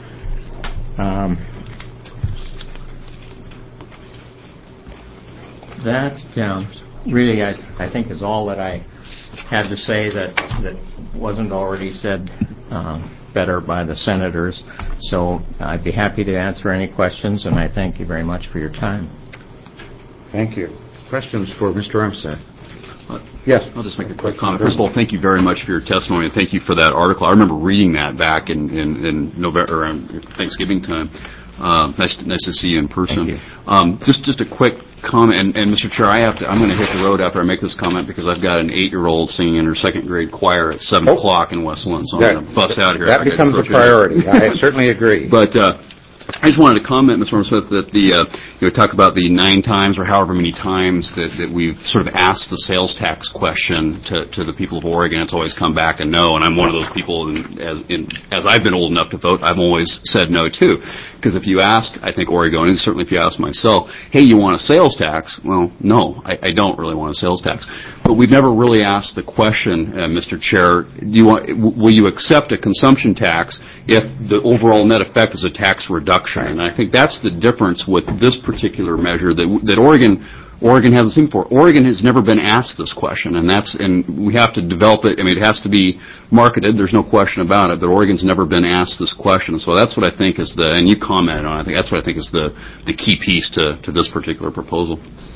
That really, I think, is all that I had to say that wasn't already said better by the senators. So I'd be happy to answer any questions, and I thank you very much for your time. Thank you. Questions for Mr. Armstead? Yes. I'll just make a quick comment. First of all, thank you very much for your testimony, and thank you for that article. I remember reading that back in November, around Thanksgiving time. Nice to see you in person. Just a quick comment, and Mr. Chair, I'm going to hit the road after I make this comment because I've got an 8-year-old singing in her second grade choir at 7 o'clock in West Lynn, so I'm going to bust out here. That becomes a priority. I certainly agree. But I just wanted to comment, Mr. Smith, that talk about the 9 times or however many times that we've sort of asked the sales tax question to the people of Oregon. It's always come back a no, and I'm one of those people. As I've been old enough to vote, I've always said no too. Because if you ask, I think Oregonians, certainly if you ask myself, hey, you want a sales tax? Well, no, I don't really want a sales tax. But we've never really asked the question, Mr. Chair, will you accept a consumption tax if the overall net effect is a tax reduction? And I think that's the difference with this particular measure that Oregon hasn't seen before. Oregon has never been asked this question, and we have to develop it. I mean, it has to be marketed. There's no question about it. But Oregon's never been asked this question, so that's what I think is and you commented on. I think that's what I think is the key piece to this particular proposal.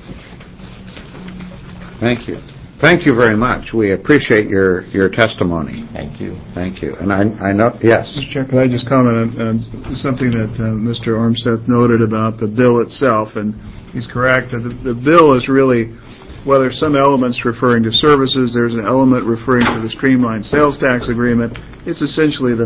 Thank you. Thank you very much. We appreciate your testimony. Thank you. Thank you. And I know, yes. Mr. Chair, could I just comment on something that Mr. Armstead noted about the bill itself? And he's correct. The bill is really, well, there's some elements referring to services. There's an element referring to the streamlined sales tax agreement. It's essentially the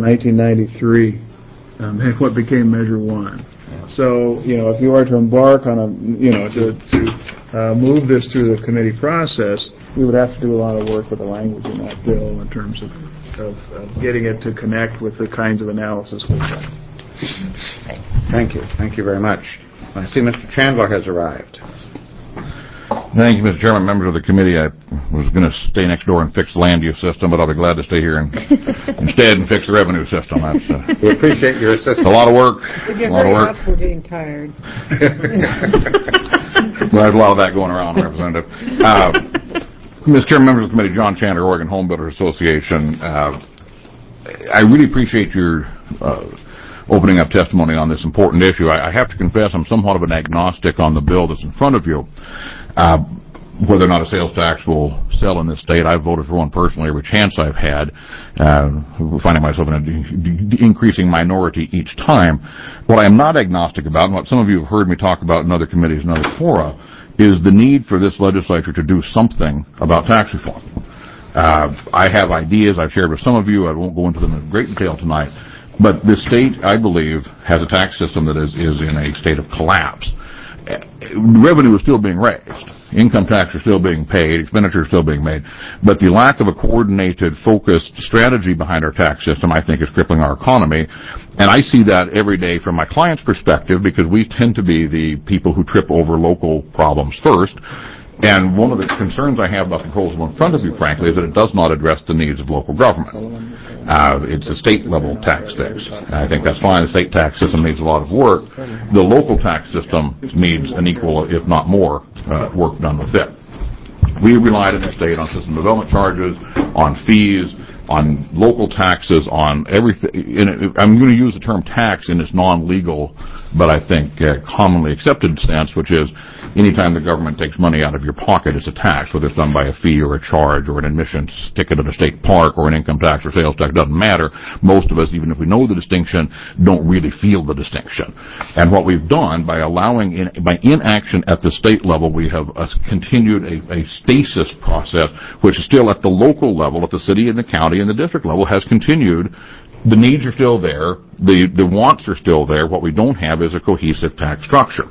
1993, what became Measure 1. So, if you are to embark on to move this through the committee process, we would have to do a lot of work with the language in that bill in terms of getting it to connect with the kinds of analysis we've done. Thank you. Thank you very much. I see Mr. Chandler has arrived. Thank you, Mr. Chairman. Members of the committee, I was going to stay next door and fix the land use system, but I'll be glad to stay here and instead and fix the revenue system. We appreciate your assistance. A lot of work. If you hurry up, we're getting tired. Well, there's a lot of that going around, Representative. Mr. Chairman, members of the committee, John Chandler, Oregon Home Builders Association. I really appreciate your opening up testimony on this important issue. I have to confess I'm somewhat of an agnostic on the bill that's in front of you. Whether or not a sales tax will sell in this state, I've voted for one personally every chance I've had, finding myself in an increasing minority each time. What I am not agnostic about, and what some of you have heard me talk about in other committees and other fora, is the need for this legislature to do something about tax reform. I have ideas I've shared with some of you. I won't go into them in great detail tonight. But this state, I believe, has a tax system that is in a state of collapse. Revenue is still being raised. Income tax are still being paid. Expenditures are still being made. But the lack of a coordinated, focused strategy behind our tax system, I think, is crippling our economy. And I see that every day from my client's perspective because we tend to be the people who trip over local problems first. And one of the concerns I have about the proposal in front of you, frankly, is that it does not address the needs of local government. It's a state-level tax fix. I think that's fine. The state tax system needs a lot of work. The local tax system needs an equal, if not more, work done with it. We relied in the state on system development charges, on fees, on local taxes, on everything. I'm going to use the term tax in its non-legal but I think commonly accepted sense, which is anytime the government takes money out of your pocket, it's a tax, whether it's done by a fee or a charge or an admissions ticket at a state park or an income tax or sales tax, doesn't matter. Most of us, even if we know the distinction, don't really feel the distinction. And what we've done by allowing, by inaction at the state level, we have continued a stasis process, which is still at the local level, at the city and the county and the district level, has continued. The needs are still there. The wants are still there. What we don't have is a cohesive tax structure.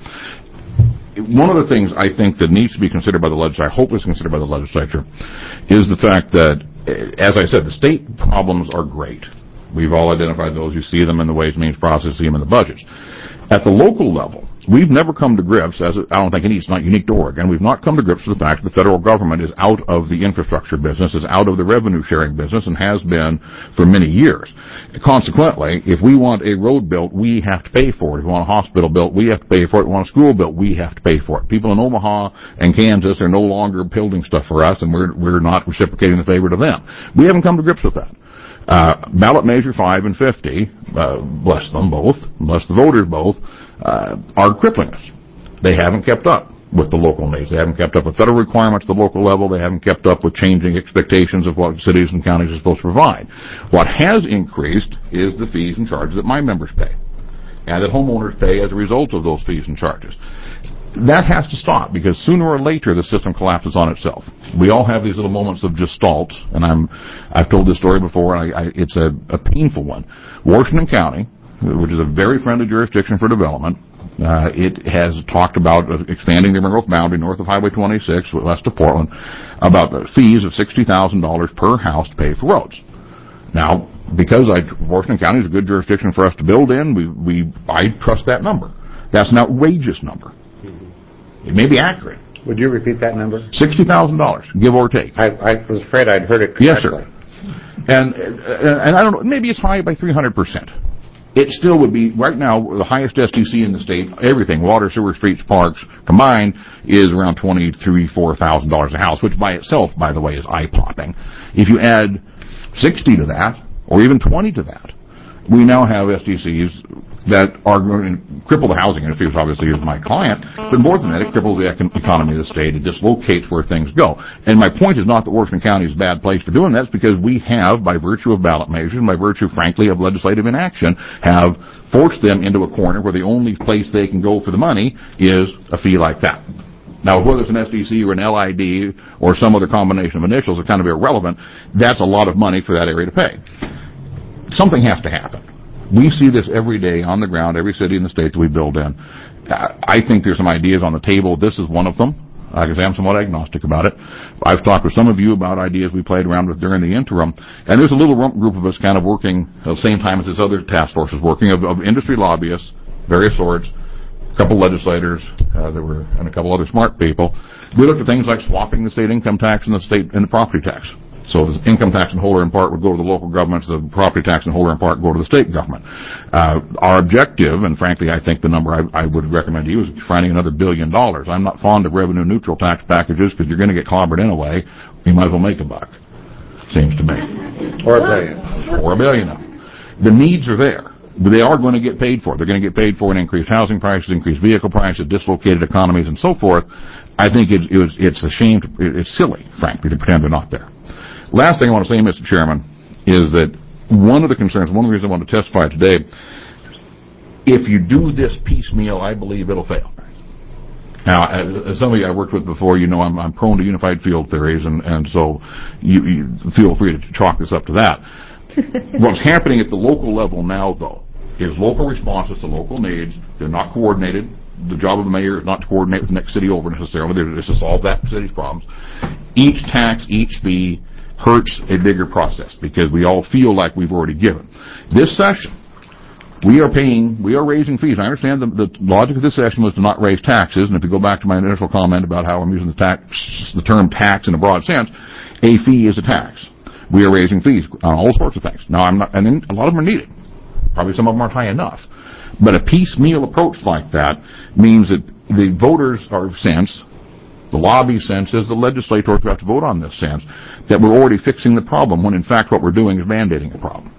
One of the things I think that needs to be considered by the legislature, I hope is considered by the legislature, is the fact that, as I said, the state problems are great. We've all identified those. You see them in the Ways and Means process, see them in the budgets. At the local level, we've never come to grips, I don't think it's not unique to Oregon, we've not come to grips with the fact that the federal government is out of the infrastructure business, is out of the revenue sharing business, and has been for many years. Consequently, if we want a road built, we have to pay for it. If we want a hospital built, we have to pay for it. If we want a school built, we have to pay for it. People in Omaha and Kansas are no longer building stuff for us, and we're not reciprocating the favor to them. We haven't come to grips with that. Ballot Measure 5 and 50, bless them both, bless the voters both, are crippling us. They haven't kept up with the local needs. They haven't kept up with federal requirements at the local level. They haven't kept up with changing expectations of what cities and counties are supposed to provide. What has increased is the fees and charges that my members pay, and that homeowners pay as a result of those fees and charges. That has to stop, because sooner or later the system collapses on itself. We all have these little moments of gestalt, and I've told this story before, and it's a painful one. Washington County, which is a very friendly jurisdiction for development, it has talked about expanding the Emerald boundary north of Highway 26, west of Portland, about fees of $60,000 per house to pay for roads. Now, because Washington County is a good jurisdiction for us to build in, I trust that number. That's an outrageous number. It may be accurate. Would you repeat that number? $60,000, give or take. I was afraid I'd heard it correctly. Yes, sir. And I don't know, maybe it's high by 300%. It still would be, right now, the highest SDC in the state, everything, water, sewer, streets, parks, combined, is around $23,000, $4,000 a house, which by itself, by the way, is eye-popping. If you add 60 to that, or even 20 to that, we now have SDCs that are going to cripple the housing industry, which obviously is my client, but more than that, it cripples the economy of the state. It dislocates where things go. And my point is not that Washington County is a bad place for doing that. It's because we have, by virtue of ballot measures, and by virtue, frankly, of legislative inaction, have forced them into a corner where the only place they can go for the money is a fee like that. Now, whether it's an SDC or an LID or some other combination of initials is kind of irrelevant. That's a lot of money for that area to pay. Something has to happen. We see this every day on the ground, every city in the state that we build in. I think there's some ideas on the table. This is one of them. Like I say, I'm somewhat agnostic about it. I've talked with some of you about ideas we played around with during the interim, and there's a little group of us kind of working at the same time as this other task force is working, of industry lobbyists, various sorts, a couple legislators, and a couple other smart people. We looked at things like swapping the state income tax and the property tax. So the income tax in whole or in part would go to the local governments, the property tax in whole or in part go to the state government. Our objective, and frankly I think the number I would recommend to you, is finding another $1 billion. I'm not fond of revenue neutral tax packages because you're going to get clobbered anyway. You might as well make $1, seems to me. Or $1 billion. Or $1 billion. The needs are there. They are going to get paid for. They're going to get paid for in increased housing prices, increased vehicle prices, dislocated economies, and so forth. I think it's a shame, it's silly, frankly, to pretend they're not there. Last thing I want to say, Mr. Chairman, is that one of the concerns, one of the reasons I want to testify today, if you do this piecemeal, I believe it'll fail. Now, as some of you I worked with before, you know I'm prone to unified field theories, and so you feel free to chalk this up to that. What's happening at the local level now, though, is local responses to local needs. They're not coordinated. The job of the mayor is not to coordinate with the next city over necessarily. It's to solve that city's problems. Each tax, each fee hurts a bigger process because we all feel like we've already given. This session, we are raising fees. I understand the logic of this session was to not raise taxes, and if you go back to my initial comment about how I'm using the term tax in a broad sense, a fee is a tax. We are raising fees on all sorts of things. Now, and then a lot of them are needed. Probably some of them aren't high enough. But a piecemeal approach like that means that the voters are sense, the lobby senses, the legislators who have to vote on this sense, that we're already fixing the problem when in fact what we're doing is mandating a problem.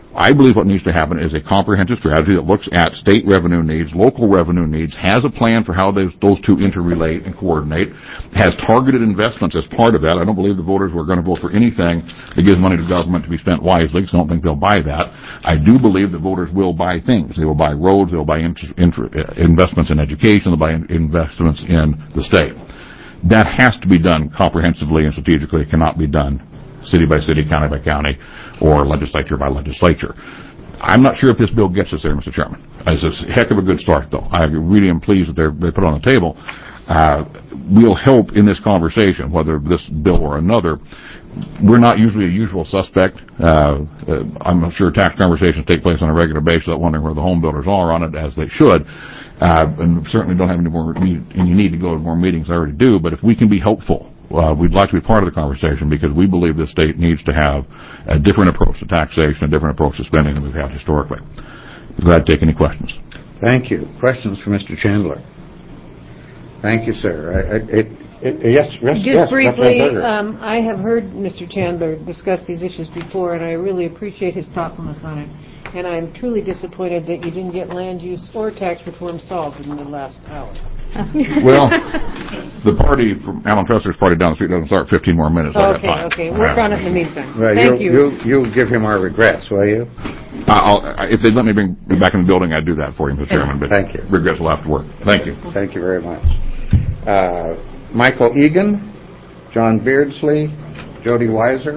I believe what needs to happen is a comprehensive strategy that looks at state revenue needs, local revenue needs, has a plan for how those two interrelate and coordinate, has targeted investments as part of that. I don't believe the voters were going to vote for anything that gives money to government to be spent wisely, because I don't think they'll buy that. I do believe that voters will buy things. They will buy roads, they will buy investments in education, they'll buy investments in the state. That has to be done comprehensively and strategically. It cannot be done city by city, county by county, or legislature by legislature. I'm not sure if this bill gets us there, Mr. Chairman. It's a heck of a good start, though. I really am pleased that they put it on the table. We'll help in this conversation, whether this bill or another. We're not usually a usual suspect. I'm sure tax conversations take place on a regular basis, wondering where the home builders are on it, as they should. And certainly don't have any more, and you need to go to more meetings. I already do. But if we can be helpful, we'd like to be part of the conversation, because we believe this state needs to have a different approach to taxation, a different approach to spending than we've had historically. I'm glad to take any questions. Thank you. Questions for Mr. Chandler? Thank you, sir. Yes, Just briefly, Berger. I have heard Mr. Chandler discuss these issues before, and I really appreciate his thoughtfulness on it. And I'm truly disappointed that you didn't get land use or tax reform solved in the last hour. Well, the party from Alan Fester's party down the street doesn't start 15 more minutes. Okay. Work on it in the meantime. Well, Thank you. You'll give him our regrets, will you? If they'd let me bring me back in the building, I'd do that for you, Mr. Chairman. But thank you. Regrets will have to work. Thank you. Thank you very much. Michael Egan, John Beardsley, Jody Weiser.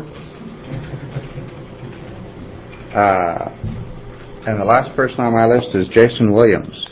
And the last person on my list is Jason Williams.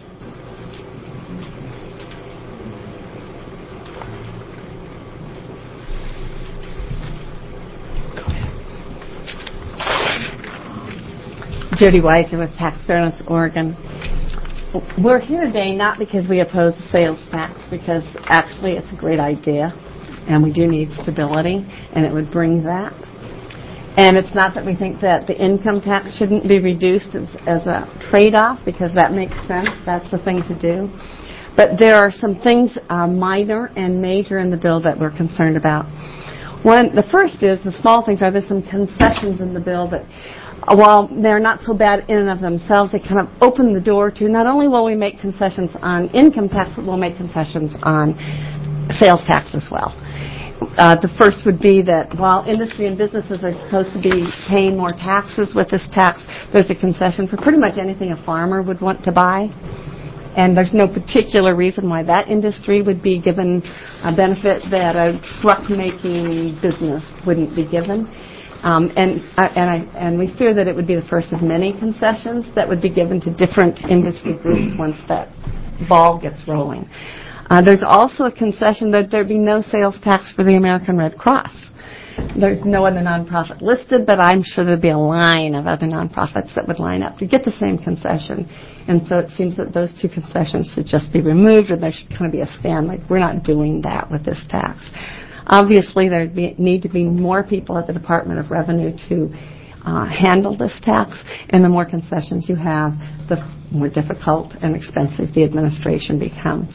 Jody Weiser with Tax Fairness Oregon. We're here today not because we oppose the sales tax, because actually it's a great idea, and we do need stability, and it would bring that. And it's not that we think that the income tax shouldn't be reduced as a trade-off, because that makes sense. That's the thing to do. But there are some things minor and major in the bill that we're concerned about. The first is, the small things are, there's some concessions in the bill that, while they're not so bad in and of themselves, they kind of open the door to, not only will we make concessions on income tax, but we'll make concessions on sales tax as well. The first would be that while industry and businesses are supposed to be paying more taxes with this tax, there's a concession for pretty much anything a farmer would want to buy. And there's no particular reason why that industry would be given a benefit that a truck-making business wouldn't be given. And we fear that it would be the first of many concessions that would be given to different industry groups once that ball gets rolling. There's also a concession that there be no sales tax for the American Red Cross. There's no other nonprofit listed, but I'm sure there'd be a line of other nonprofits that would line up to get the same concession. And so it seems that those two concessions should just be removed, and there should kind of be a stand, like, we're not doing that with this tax. Obviously, there need to be more people at the Department of Revenue to handle this tax, and the more concessions you have, the more difficult and expensive the administration becomes.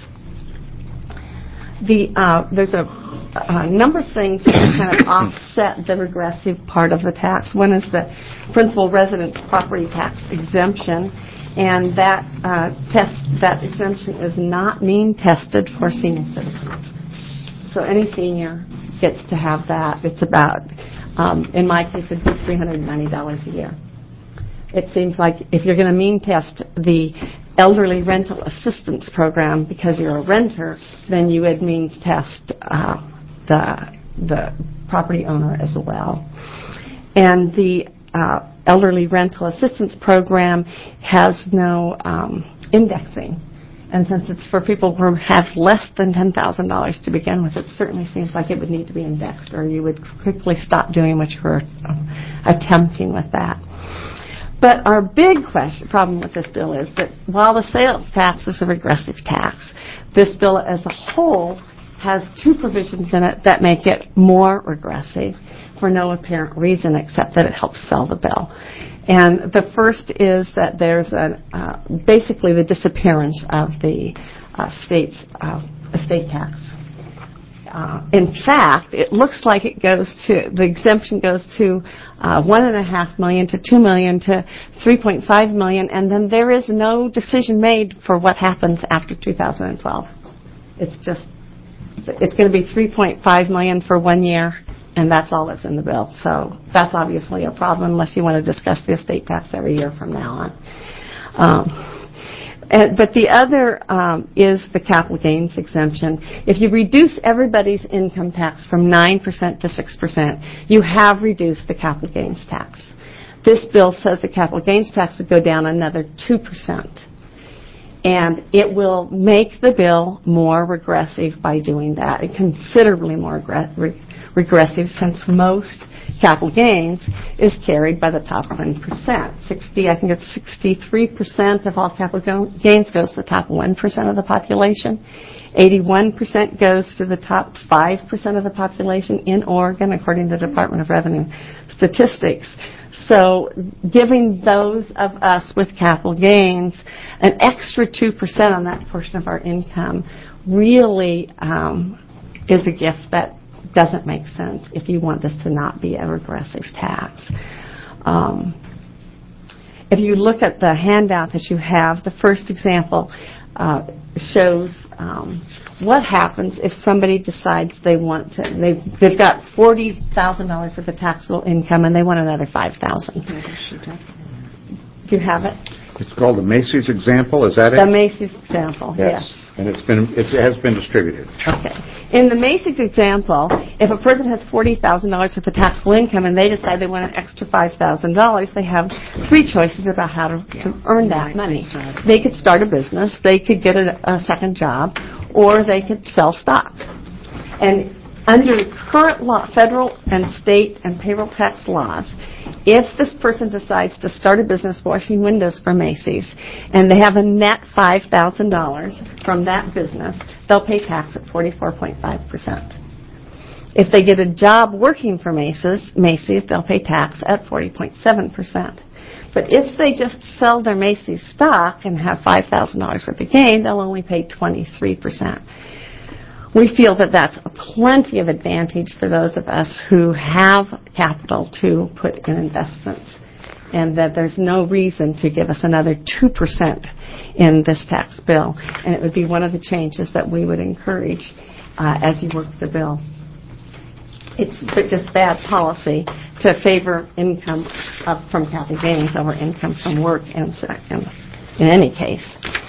There's a number of things that kind of offset the regressive part of the tax. One is the principal residence property tax exemption, and that exemption is not mean tested for senior citizens. So any senior gets to have that. It's about, in my case, it'd be $390 a year. It seems like if you're going to mean test the elderly rental assistance program because you're a renter, then you would means test the property owner as well. And the elderly rental assistance program has no indexing. And since it's for people who have less than $10,000 to begin with, it certainly seems like it would need to be indexed, or you would quickly stop doing what you were attempting with that. But our big problem with this bill is that while the sales tax is a regressive tax, this bill as a whole has two provisions in it that make it more regressive for no apparent reason except that it helps sell the bill. And the first is that there's basically the disappearance of the state's estate tax. in fact, it looks like the exemption goes to $1.5 million to $2 million to $3.5 million, and then there is no decision made for what happens after 2012. It's going to be $3.5 million for 1 year, and that's all that's in the bill. So that's obviously a problem unless you want to discuss the estate tax every year from now on. But the other is the capital gains exemption. If you reduce everybody's income tax from 9% to 6%, you have reduced the capital gains tax. This bill says the capital gains tax would go down another 2%. And it will make the bill more regressive by doing that, and considerably more regressive, since most capital gains is carried by the top 1%. I think it's 63% of all capital gains goes to the top 1% of the population. 81% goes to the top 5% of the population in Oregon, according to the Department of Revenue statistics. So giving those of us with capital gains an extra 2% on that portion of our income really is a gift that doesn't make sense if you want this to not be a regressive tax. If you look at the handout that you have, the first example shows what happens if somebody decides they've got $40,000 worth of taxable income and they want another $5,000. Do you have it? It's called the Macy's example, is that it? The Macy's example, yes. And it has been distributed. Okay. In the Macy's example, if a person has $40,000 worth of taxable income and they decide they want an extra $5,000, they have three choices about how to earn that money. They could start a business, they could get a second job, or they could sell stock. And under current law, federal and state and payroll tax laws, if this person decides to start a business washing windows for Macy's and they have a net $5,000 from that business, they'll pay tax at 44.5%. If they get a job working for Macy's, they'll pay tax at 40.7%. But if they just sell their Macy's stock and have $5,000 worth of gain, they'll only pay 23%. We feel that that's plenty of advantage for those of us who have capital to put in investments, and that there's no reason to give us another 2% in this tax bill. And it would be one of the changes that we would encourage as you work the bill. It's just bad policy to favor income from capital gains over income from work in any case.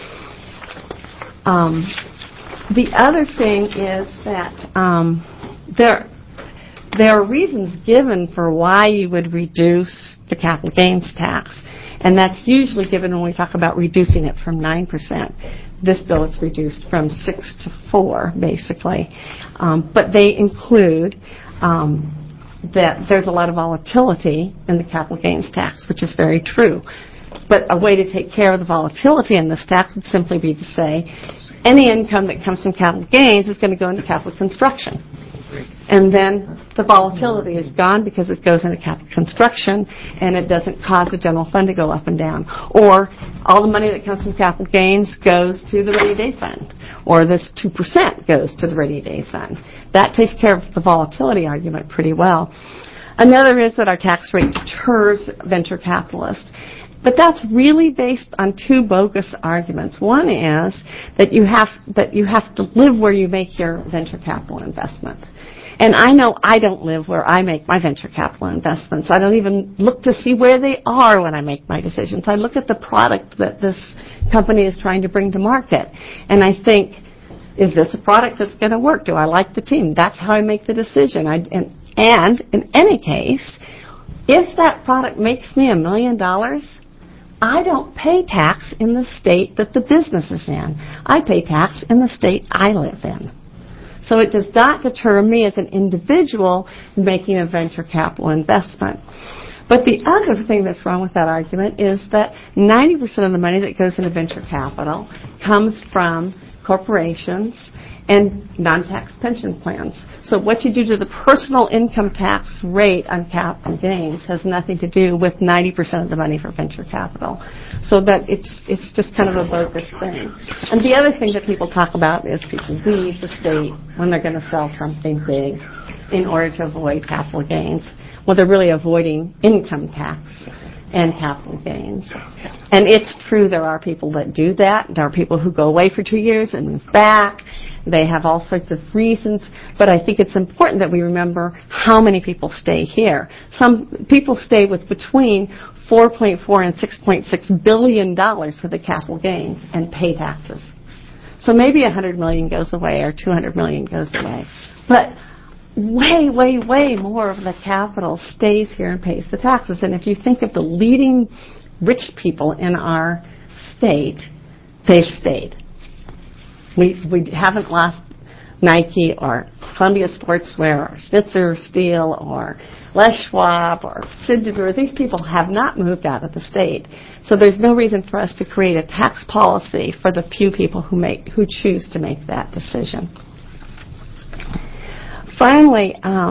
The other thing is that there are reasons given for why you would reduce the capital gains tax, and that's usually given when we talk about reducing it from 9%. This bill is reduced from 6 to 4, basically. But they include that there's a lot of volatility in the capital gains tax, which is very true. But a way to take care of the volatility in this tax would simply be to say any income that comes from capital gains is going to go into capital construction. And then the volatility is gone because it goes into capital construction and it doesn't cause the general fund to go up and down. Or all the money that comes from capital gains goes to the rainy day fund. Or this 2% goes to the rainy day fund. That takes care of the volatility argument pretty well. Another is that our tax rate deters venture capitalists. But that's really based on two bogus arguments. One is that you have to live where you make your venture capital investment. And I know I don't live where I make my venture capital investments. I don't even look to see where they are when I make my decisions. I look at the product that this company is trying to bring to market. And I think, is this a product that's going to work? Do I like the team? That's how I make the decision. And in any case, if that product makes me $1 million, I don't pay tax in the state that the business is in. I pay tax in the state I live in. So it does not deter me as an individual making a venture capital investment. But the other thing that's wrong with that argument is that 90% of the money that goes into venture capital comes from corporations and non-tax pension plans. So what you do to the personal income tax rate on capital gains has nothing to do with 90% of the money for venture capital. So that it's just kind of a bogus thing. And the other thing that people talk about is people leave the state when they're going to sell something big in order to avoid capital gains. Well, they're really avoiding income tax and capital gains. And it's true there are people that do that. There are people who go away for 2 years and move back. They have all sorts of reasons. But I think it's important that we remember how many people stay here. Some people stay with between $4.4 and $6.6 billion for the capital gains and pay taxes. So maybe $100 million goes away or $200 million goes away. But way, way, way more of the capital stays here and pays the taxes. And if you think of the leading rich people in our state, they've stayed. We haven't lost Nike or Columbia Sportswear or Schnitzer Steel or Les Schwab or Sid DeVere. These people have not moved out of the state. So there's no reason for us to create a tax policy for the few people who choose to make that decision. Finally,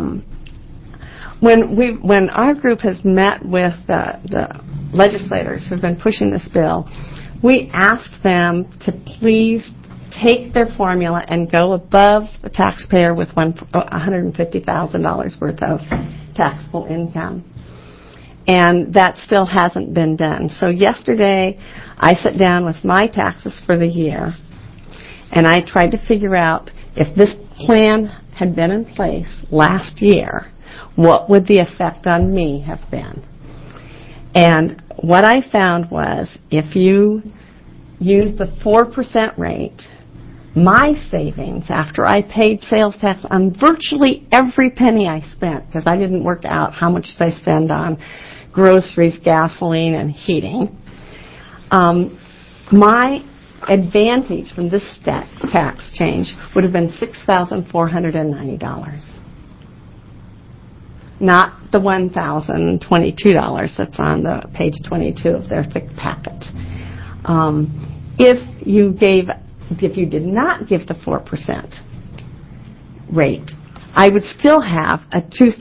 when our group has met with the legislators who've been pushing this bill, we asked them to please take their formula and go above the taxpayer with $150,000 worth of taxable income. And that still hasn't been done. So yesterday, I sat down with my taxes for the year, and I tried to figure out if this plan had been in place last year, what would the effect on me have been? And what I found was if you use the 4% rate, my savings after I paid sales tax on virtually every penny I spent, because I didn't work out how much I spend on groceries, gasoline, and heating, my advantage from this tax change would have been $6,490. Not the $1,022 that's on the page 22 of their thick packet. If you did not give the 4% rate, I would still have a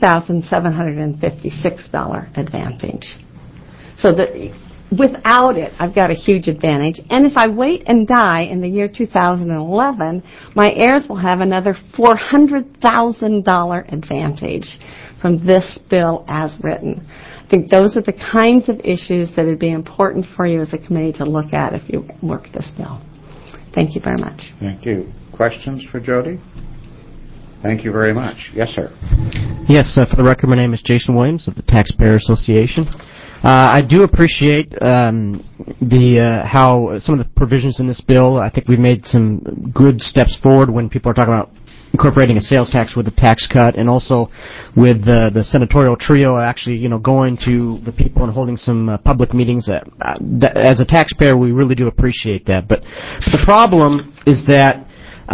$2,756 advantage. So that without it, I've got a huge advantage. And if I wait and die in the year 2011, my heirs will have another $400,000 advantage from this bill as written. I think those are the kinds of issues that would be important for you as a committee to look at if you work this bill. Thank you very much. Thank you. Questions for Jody? Thank you very much. Yes, sir. Yes, for the record, my name is Jason Williams of the Taxpayer Association. I do appreciate how some of the provisions in this bill. I think we've made some good steps forward when people are talking about incorporating a sales tax with a tax cut, and also with the senatorial trio actually, going to the people and holding some public meetings. As a taxpayer, we really do appreciate that. But the problem is that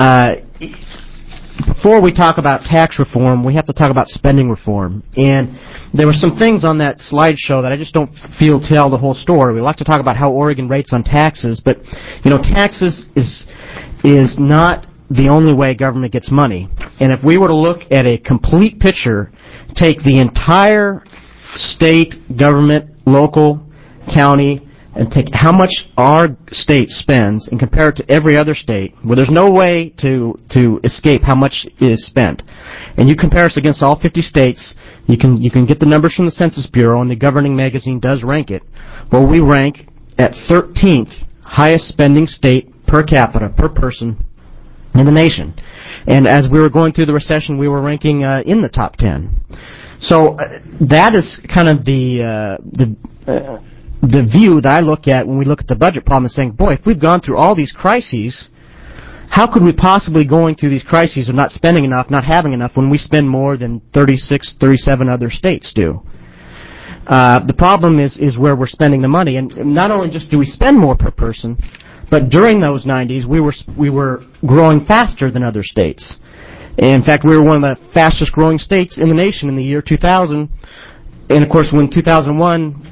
before we talk about tax reform, we have to talk about spending reform. And there were some things on that slideshow that I just don't feel tell the whole story. We like to talk about how Oregon rates on taxes, but taxes is not the only way government gets money. And if we were to look at a complete picture, take the entire state government, local, county, and take how much our state spends and compare it to every other state, well, there's no way to escape how much is spent. And you compare us against all 50 states, you can get the numbers from the Census Bureau, and the governing magazine does rank it. Well, we rank at 13th highest spending state per capita, per person, in the nation. And as we were going through the recession, we were ranking in the top 10. So that is kind of the view that I look at when we look at the budget problem, and saying, boy, if we've gone through all these crises, how could we possibly going through these crises of not spending enough, not having enough, when we spend more than 36, 37 other states do? The problem is where we're spending the money. And not only just do we spend more per person, but during those 90s, we were growing faster than other states. In fact, we were one of the fastest growing states in the nation in the year 2000. And of course, when 2001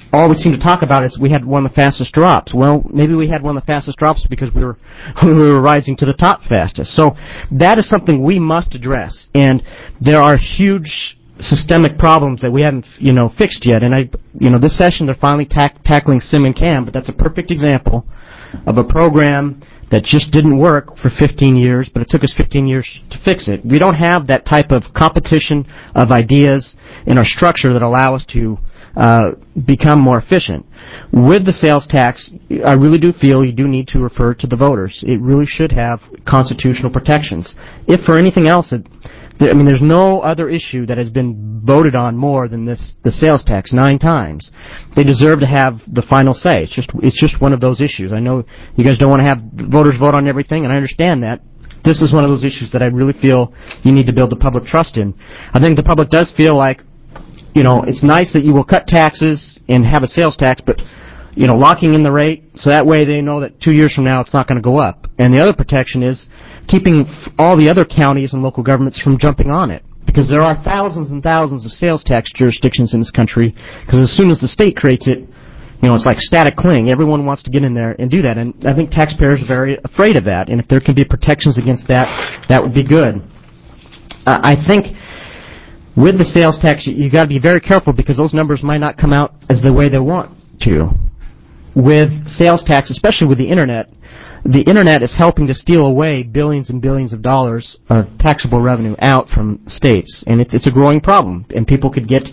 all we seem to talk about is we had one of the fastest drops. Well, maybe we had one of the fastest drops because we were rising to the top fastest. So that is something we must address. And there are huge systemic problems that we haven't, fixed yet. And this session they're finally tackling SIM and CAM, but that's a perfect example of a program that just didn't work for 15 years, but it took us 15 years to fix it. We don't have that type of competition of ideas in our structure that allow us to become more efficient. With the sales tax, I really do feel you do need to refer to the voters. It really should have constitutional protections. If for anything else, there's no other issue that has been voted on more than the sales tax 9 times. They deserve to have the final say. It's just one of those issues. I know you guys don't want to have voters vote on everything, and I understand that. This is one of those issues that I really feel you need to build the public trust in. I think the public does feel like, it's nice that you will cut taxes and have a sales tax, but, locking in the rate so that way they know that 2 years from now it's not going to go up. And the other protection is keeping all the other counties and local governments from jumping on it. Because there are thousands and thousands of sales tax jurisdictions in this country, because as soon as the state creates it, it's like static cling. Everyone wants to get in there and do that. And I think taxpayers are very afraid of that. And if there can be protections against that, that would be good. I think with the sales tax, you got to be very careful because those numbers might not come out as the way they want to. With sales tax, especially with the Internet is helping to steal away billions and billions of dollars of taxable revenue out from states. And it's a growing problem. And people could get,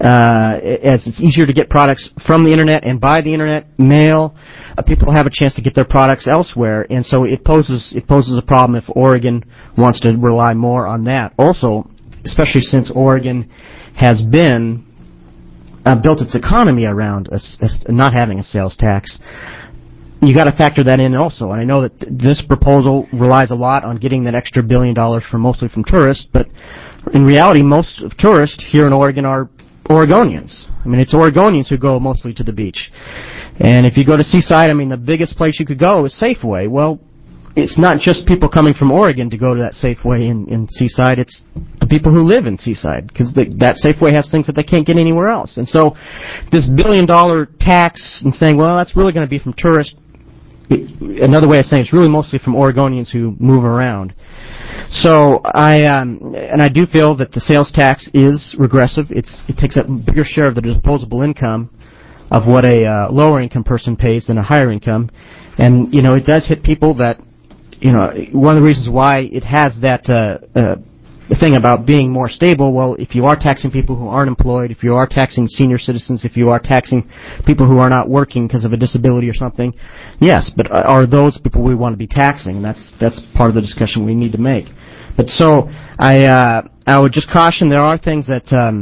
as it's easier to get products from the Internet and by the Internet, mail, people have a chance to get their products elsewhere. And so it poses a problem if Oregon wants to rely more on that. Also, especially since Oregon has been built its economy around not having a sales tax, you got to factor that in also. And I know that this proposal relies a lot on getting that extra $1 billion mostly from tourists, but in reality, most of tourists here in Oregon are Oregonians. It's Oregonians who go mostly to the beach. And if you go to Seaside, the biggest place you could go is Safeway. Well, it's not just people coming from Oregon to go to that Safeway in Seaside, it's the people who live in Seaside, because that Safeway has things that they can't get anywhere else. And so this $1 billion tax and saying, well, that's really going to be from tourists, another way of saying it's really mostly from Oregonians who move around. So I do feel that the sales tax is regressive. It takes a bigger share of the disposable income of what a lower income person pays than a higher income. And, it does hit people that, one of the reasons why it has that thing about being more stable, well, if you are taxing people who aren't employed, if you are taxing senior citizens, if you are taxing people who are not working because of a disability or something, yes, but are those people we want to be taxing? That's part of the discussion we need to make. But so I would just caution there are things that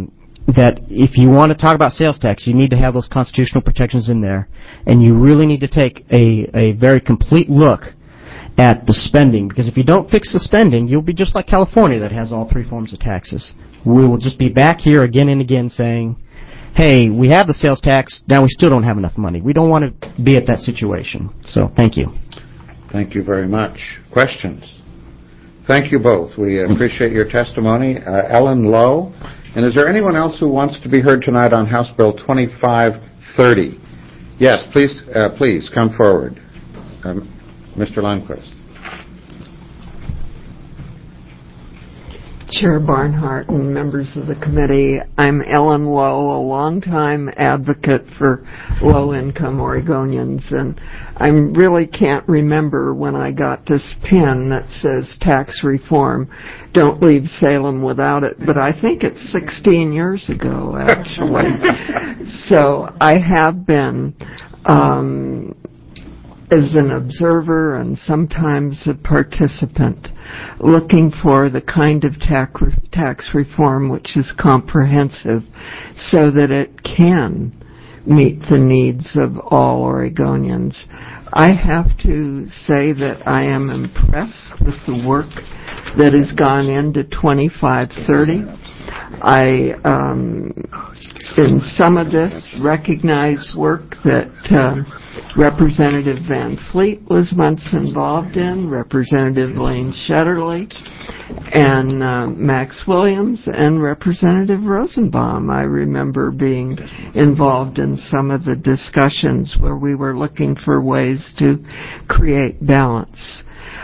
if you want to talk about sales tax, you need to have those constitutional protections in there, and you really need to take a very complete look at the spending, because if you don't fix the spending, you'll be just like California that has all 3 forms of taxes. We will just be back here again and again saying, hey, we have the sales tax, now we still don't have enough money. We don't want to be at that situation. So, thank you. Thank you very much. Questions? Thank you both. We appreciate your testimony. Ellen Lowe. And is there anyone else who wants to be heard tonight on House Bill 2530? Yes, please come forward. Mr. Lundquist. Chair Barnhart and members of the committee, I'm Ellen Lowe, a longtime advocate for low-income Oregonians, and I really can't remember when I got this pin that says tax reform. Don't leave Salem without it, but I think it's 16 years ago, actually. So I have been as an observer and sometimes a participant, looking for the kind of tax reform which is comprehensive so that it can meet the needs of all Oregonians. I have to say that I am impressed with the work that has gone into 2530. I, in some of this, recognize work that Representative Van Fleet was once involved in, Representative Lane Shetterly, and Max Williams, and Representative Rosenbaum. I remember being involved in some of the discussions where we were looking for ways to create balance.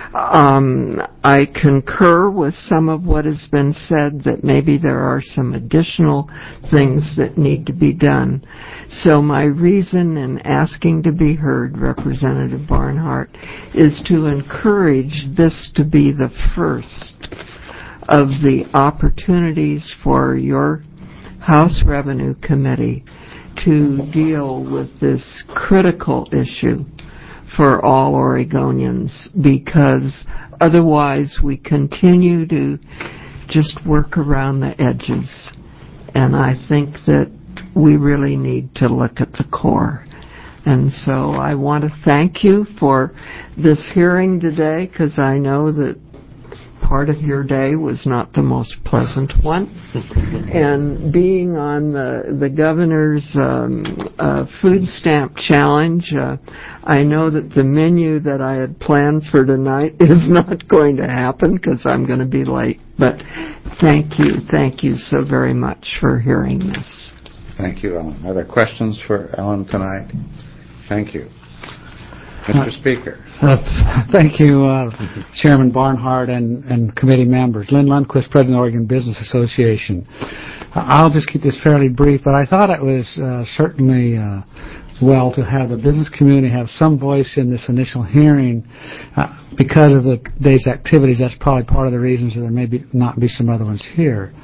I concur with some of what has been said, that maybe there are some additional things that need to be done. So my reason in asking to be heard, Representative Barnhart, is to encourage this to be the first of the opportunities for your House Revenue Committee to deal with this critical issue for all Oregonians, because otherwise we continue to just work around the edges. And I think that we really need to look at the core. And so I want to thank you for this hearing today, because I know that part of your day was not the most pleasant one. And being on the governor's food stamp challenge, I know that the menu that I had planned for tonight is not going to happen because I'm going to be late. But thank you so very much for hearing this. Thank you, Ellen. Are there questions for Ellen tonight? Thank you. Mr. Speaker. Thank you, Chairman Barnhart and committee members. Lynn Lundquist, President of the Oregon Business Association. I'll just keep this fairly brief, but I thought it was certainly well to have the business community have some voice in this initial hearing because of the day's activities. That's probably part of the reasons that there may not be some other ones here.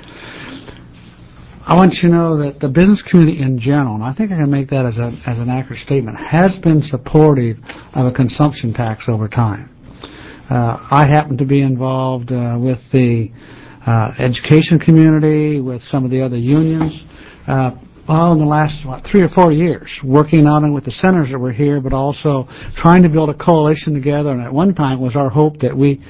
I want you to know that the business community in general, and I think I can make that as an accurate statement, has been supportive of a consumption tax over time. I happen to be involved with the education community, with some of the other unions, in the last 3 or 4 years, working not only with the senators that were here, but also trying to build a coalition together. And at one time it was our hope that we,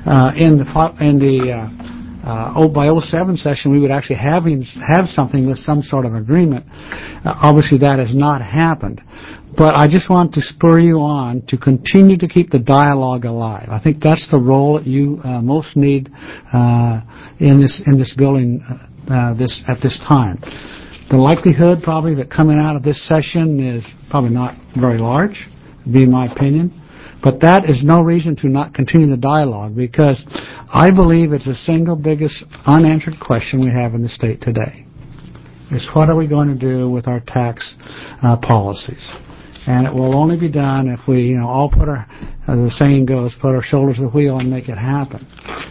by 07 session, we would actually have something with some sort of agreement. Obviously, that has not happened. But I just want to spur you on to continue to keep the dialogue alive. I think that's the role that you most need in this building at this time. The likelihood probably that coming out of this session is probably not very large, would be my opinion. But that is no reason to not continue the dialogue, because I believe it's the single biggest unanswered question we have in the state today. Is what are we going to do with our tax policies? And it will only be done if we, all put our, the saying goes, put our shoulders to the wheel and make it happen.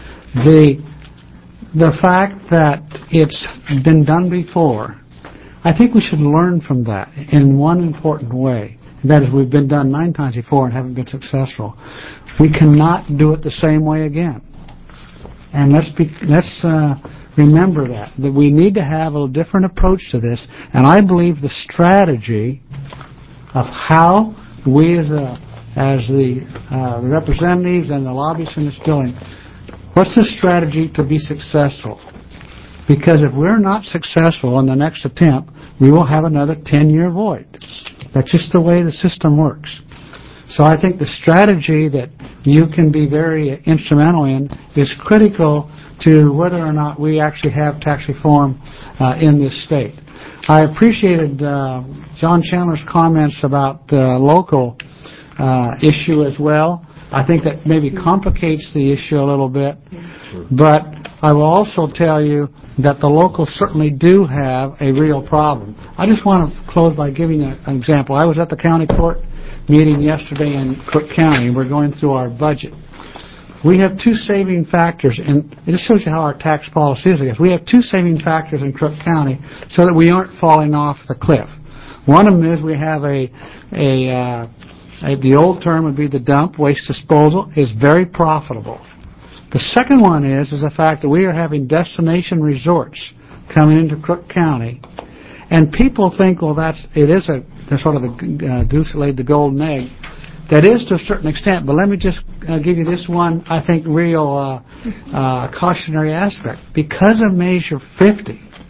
The fact that it's been done before, I think we should learn from that in one important way. That is, we've been done 9 times before and haven't been successful. We cannot do it the same way again. And let's remember that we need to have a different approach to this. And I believe the strategy of how we as the representatives and the lobbyists in this building, what's the strategy to be successful? Because if we're not successful in the next attempt, we will have another 10-year void. That's just the way the system works. So I think the strategy that you can be very instrumental in is critical to whether or not we actually have tax reform in this state. I appreciated John Chandler's comments about the local issue as well. I think that maybe complicates the issue a little bit. But I will also tell you that the locals certainly do have a real problem. I just want to close by giving an example. I was at the county court meeting yesterday in Cook County, and we're going through our budget. We have 2 saving factors, and it just shows you how our tax policy is, I guess. We have 2 saving factors in Cook County so that we aren't falling off the cliff. One of them is we have the old term would be the dump, waste disposal, is very profitable. The second one is the fact that we are having destination resorts coming into Cook County, and people think, well, it is a sort of the goose that laid the golden egg. That is to a certain extent, but let me just give you this one, I think, real cautionary aspect. Because of Measure 50,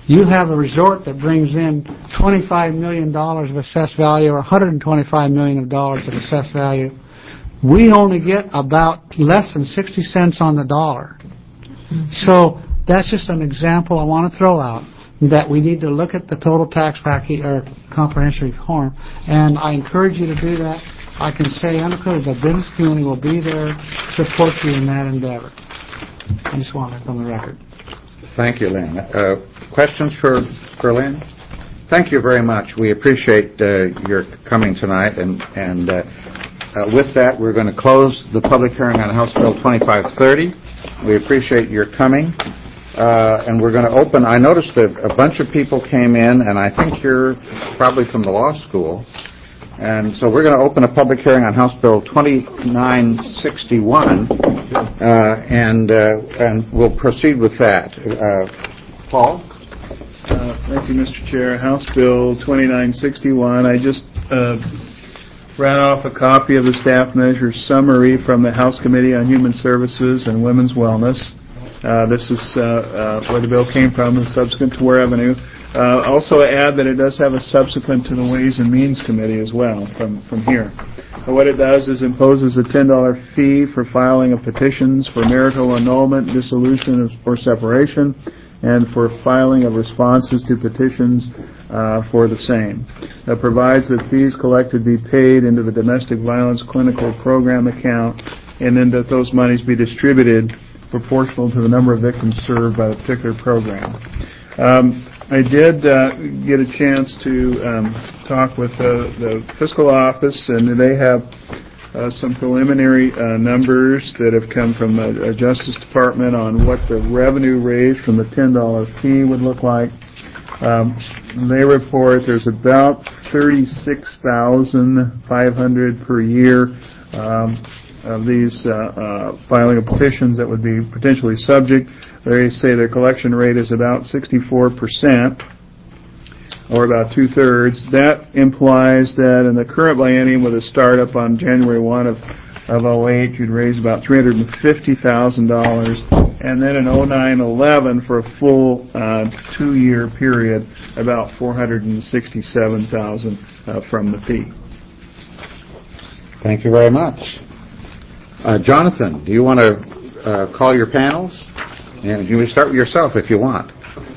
You have a resort that brings in $25 million of assessed value or $125 million of assessed value. We only get about less than 60 cents on the dollar. So that's just an example I want to throw out, that we need to look at the total tax package or comprehensive reform, and I encourage you to do that. I can say unequivocally the business community will be there to support you in that endeavor. I just want that on the record. Thank you, Lynn. Questions for Lynn? Thank you very much. We appreciate your coming tonight, and with that, we're going to close the public hearing on House Bill 2530. We appreciate your coming, and we're going to open. I noticed that a bunch of people came in, and I think you're probably from the law school. And so we're going to open a public hearing on House Bill 2961, and we'll proceed with that. Paul? Thank you, Mr. Chair. House Bill 2961. I just ran off a copy of the staff measure summary from the House Committee on Human Services and Women's Wellness. This is where the bill came from, and subsequent to Ware Avenue. Also add that it does have a subsequent to the Ways and Means Committee as well from here. What it does is imposes a $10 fee for filing of petitions for marital annulment, dissolution, or separation, and for filing of responses to petitions for the same. It provides that fees collected be paid into the Domestic Violence Clinical Program account, and then that those monies be distributed proportional to the number of victims served by the particular program. I did get a chance to talk with the fiscal office, and they have some preliminary numbers that have come from the Justice Department on what the revenue raise from the $10 fee would look like. They report there's about $36,500 per year of these filing of petitions that would be potentially subject. They say their collection rate is about 64%, or about two-thirds. That implies that in the current biennium, with a startup on January 1 of 08, you'd raise about $350,000, and then in 09-11, for a full 2-year period, about $467,000 from the fee. Thank you very much. Jonathan, do you want to call your panels? And you can start with yourself if you want.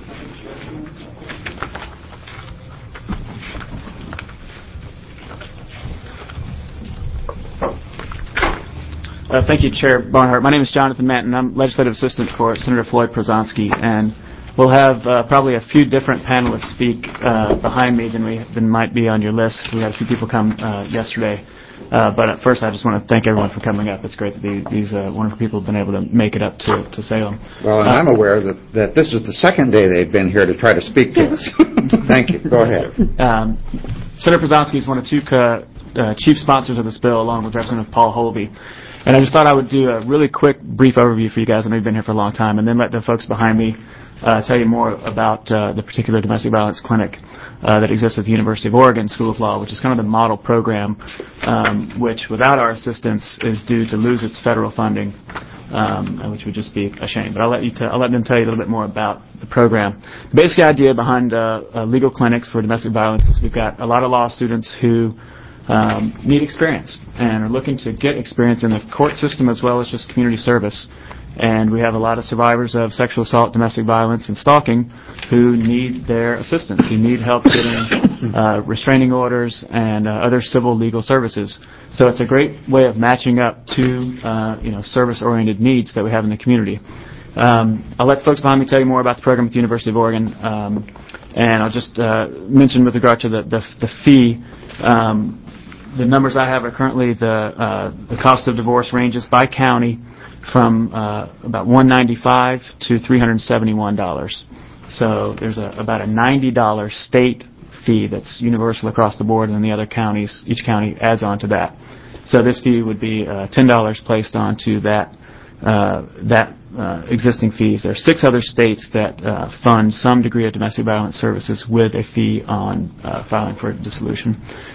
Thank you, Chair Barnhart. My name is Jonathan Manton. I'm legislative assistant for Senator Floyd Prozanski, and we'll have probably a few different panelists speak behind me than might be on your list. We had a few people come yesterday. But at first, I just want to thank everyone for coming up. It's great that these wonderful people have been able to make it up to Salem. Well, and I'm aware that this is the second day they've been here to try to speak to us. Thank you. Go ahead. Senator Prozanski is one of two chief sponsors of this bill, along with Representative Paul Holby. And I just thought I would do a really quick, brief overview for you guys. I know you've been here for a long time, and then let the folks behind me tell you more about the particular domestic violence clinic that exists at the University of Oregon School of Law, which is kind of the model program, which without our assistance is due to lose its federal funding, which would just be a shame. But I'll let them tell you a little bit more about the program. The basic idea behind legal clinics for domestic violence is we've got a lot of law students who need experience and are looking to get experience in the court system as well as just community service. And we have a lot of survivors of sexual assault, domestic violence, and stalking who need their assistance, who need help getting restraining orders and other civil legal services. So it's a great way of matching up to service-oriented needs that we have in the community. I'll let folks behind me tell you more about the program at the University of Oregon, and I'll just mention with regard to the fee. The numbers I have are currently the cost of divorce ranges by county from about $195 to $371. So there's about a $90 state fee that's universal across the board, and then the other counties, each county adds on to that. So this fee would be $10 placed onto that existing fees. There are 6 other states that fund some degree of domestic violence services with a fee on filing for dissolution.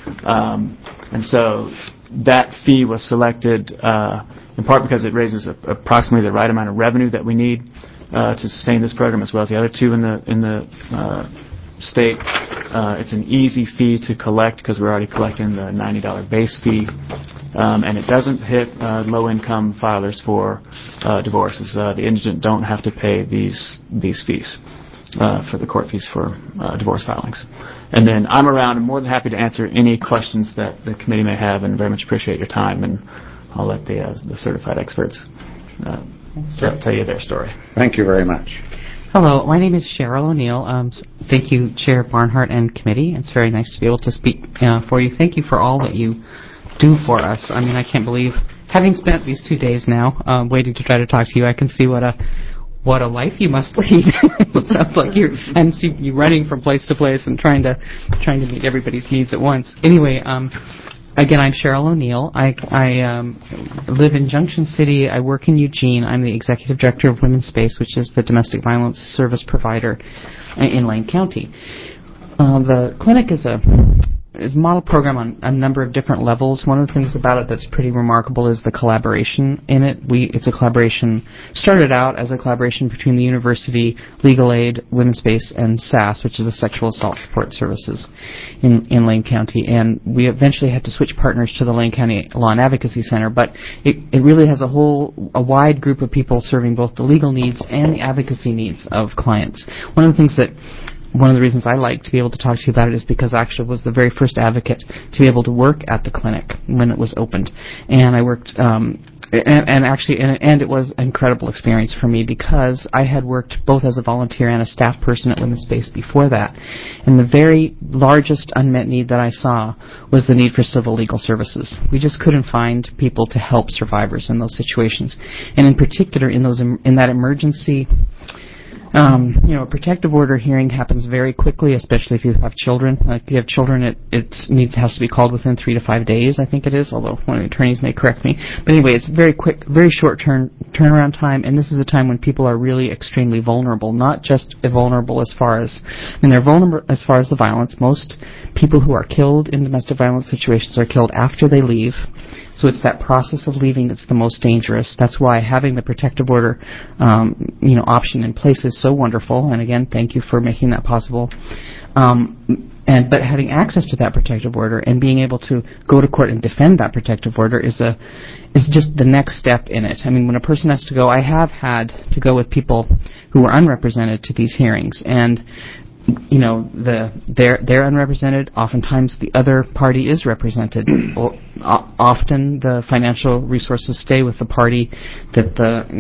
And so that fee was selected in part because it raises approximately the right amount of revenue that we need. to sustain this program as well as the other two in the state. It's an easy fee to collect because we're already collecting the $90 base fee, and it doesn't hit low-income filers for divorces. The indigent don't have to pay these fees for the court fees for divorce filings. And then I'm around and more than happy to answer any questions that the committee may have, and very much appreciate your time. And I'll let the certified experts tell you their story. Thank you very much. Hello, my name is Cheryl O'Neill. Thank you, Chair Barnhart and committee. It's very nice to be able to speak for you. Thank you for all that you do for us. I mean, I can't believe, having spent these 2 days now waiting to try to talk to you, I can see what a life you must lead. It sounds like you're running from place to place and trying to meet everybody's needs at once. Anyway, again, I'm Cheryl O'Neill. I live in Junction City. I work in Eugene. I'm the executive director of Women's Space, which is the domestic violence service provider in Lane County. The clinic is a model program on a number of different levels. One of the things about it that's pretty remarkable is the collaboration in it. It's a collaboration, started out as a collaboration between the university, legal aid, Women's Space, and SAS, which is the Sexual Assault Support Services in Lane County. And we eventually had to switch partners to the Lane County Law and Advocacy Center, but it really has a wide group of people serving both the legal needs and the advocacy needs of clients. One of the reasons I like to be able to talk to you about it is because I actually was the very first advocate to be able to work at the clinic when it was opened. And I worked, and it was an incredible experience for me because I had worked both as a volunteer and a staff person at Women's Space before that. And the very largest unmet need that I saw was the need for civil legal services. We just couldn't find people to help survivors in those situations. And in particular, in that emergency, a protective order hearing happens very quickly, especially if you have children. If you have children, it has to be called within 3 to 5 days, I think it is, although one of the attorneys may correct me. But anyway, it's very quick, very short turnaround time, and this is a time when people are really extremely vulnerable, not just vulnerable as far as, they're vulnerable as far as the violence. Most people who are killed in domestic violence situations are killed after they leave. So it's that process of leaving that's the most dangerous. That's why having the protective order, option in place is so wonderful. And again, thank you for making that possible. But having access to that protective order and being able to go to court and defend that protective order is just the next step in it. I mean, when a person has to go, I have had to go with people who are unrepresented to these hearings, and they're unrepresented. Oftentimes, the other party is represented. Often, the financial resources stay with the party that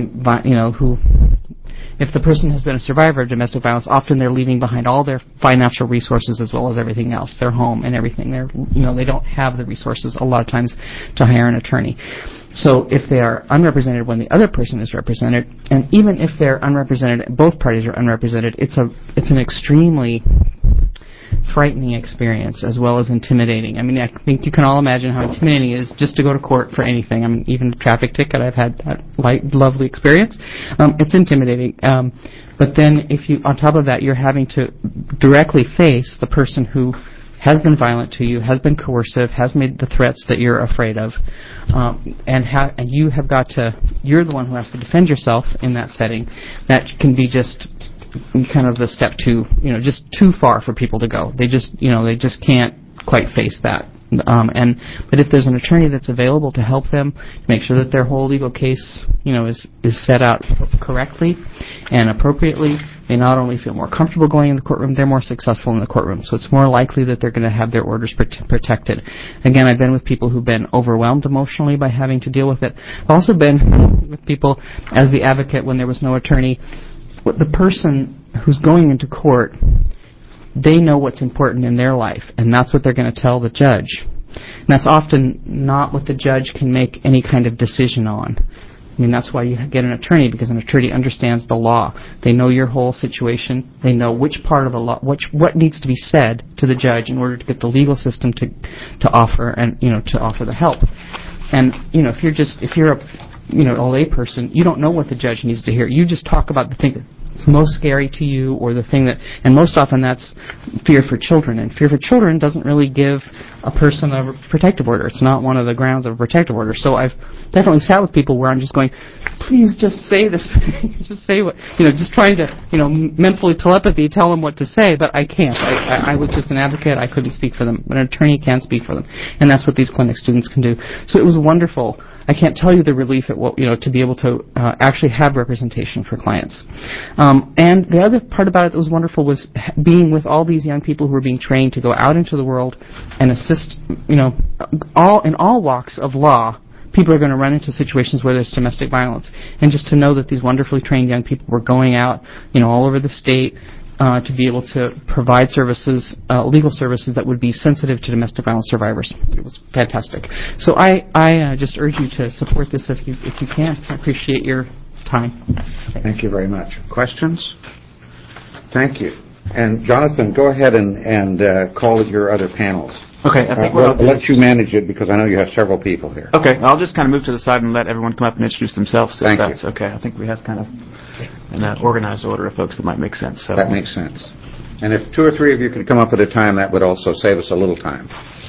if the person has been a survivor of domestic violence, often they're leaving behind all their financial resources as well as everything else, their home and everything. They don't have the resources a lot of times to hire an attorney. So if they are unrepresented when the other person is represented, and even if they're unrepresented, both parties are unrepresented, it's an extremely frightening experience as well as intimidating. I mean, I think you can all imagine how intimidating it is just to go to court for anything. I mean, even a traffic ticket, I've had that lovely experience. It's intimidating. But then on top of that, you're having to directly face the person who has been violent to you, has been coercive, has made the threats that you're afraid of, and you're the one who has to defend yourself in that setting. That can be just kind of the step just too far for people to go. They just can't quite face that. But if there's an attorney that's available to help them, to make sure that their whole legal case, is set out correctly and appropriately, they not only feel more comfortable going in the courtroom, they're more successful in the courtroom. So it's more likely that they're going to have their orders protected. Again, I've been with people who've been overwhelmed emotionally by having to deal with it. I've also been with people as the advocate when there was no attorney. The person who's going into court, they know what's important in their life, and that's what they're going to tell the judge. And that's often not what the judge can make any kind of decision on. I mean, that's why you get an attorney, because an attorney understands the law. They know your whole situation. They know which part of the law, what needs to be said to the judge in order to get the legal system to offer and to offer the help. And if you're a lay person, you don't know what the judge needs to hear. You just talk about the thing that's most scary to you, or the thing that, and most often that's fear for children. And fear for children doesn't really give a person a protective order. It's not one of the grounds of a protective order. So I've definitely sat with people where I'm just going, please just say this, just say what, just trying to, mentally telepathy, tell them what to say, but I can't. I was just an advocate. I couldn't speak for them. But an attorney can't speak for them. And that's what these clinic students can do. So it was wonderful. I can't tell you the relief at what, to be able to actually have representation for clients. And the other part about it that was wonderful was being with all these young people who were being trained to go out into the world and assist, in all walks of law. People are going to run into situations where there's domestic violence. And just to know that these wonderfully trained young people were going out, all over the state, to be able to provide services, legal services that would be sensitive to domestic violence survivors. It was fantastic. So I just urge you to support this if you can. I appreciate your time. Thank you very much. Questions? Thank you. And Jonathan, go ahead and call your other panels. Okay, I think I'll let you manage it because I know you have several people here. Okay, I'll just kind of move to the side and let everyone come up and introduce themselves. Thank you. That's okay. I think we have kind of an organized order of folks that might make sense. So. That makes sense. And if 2 or 3 of you could come up at a time, that would also save us a little time.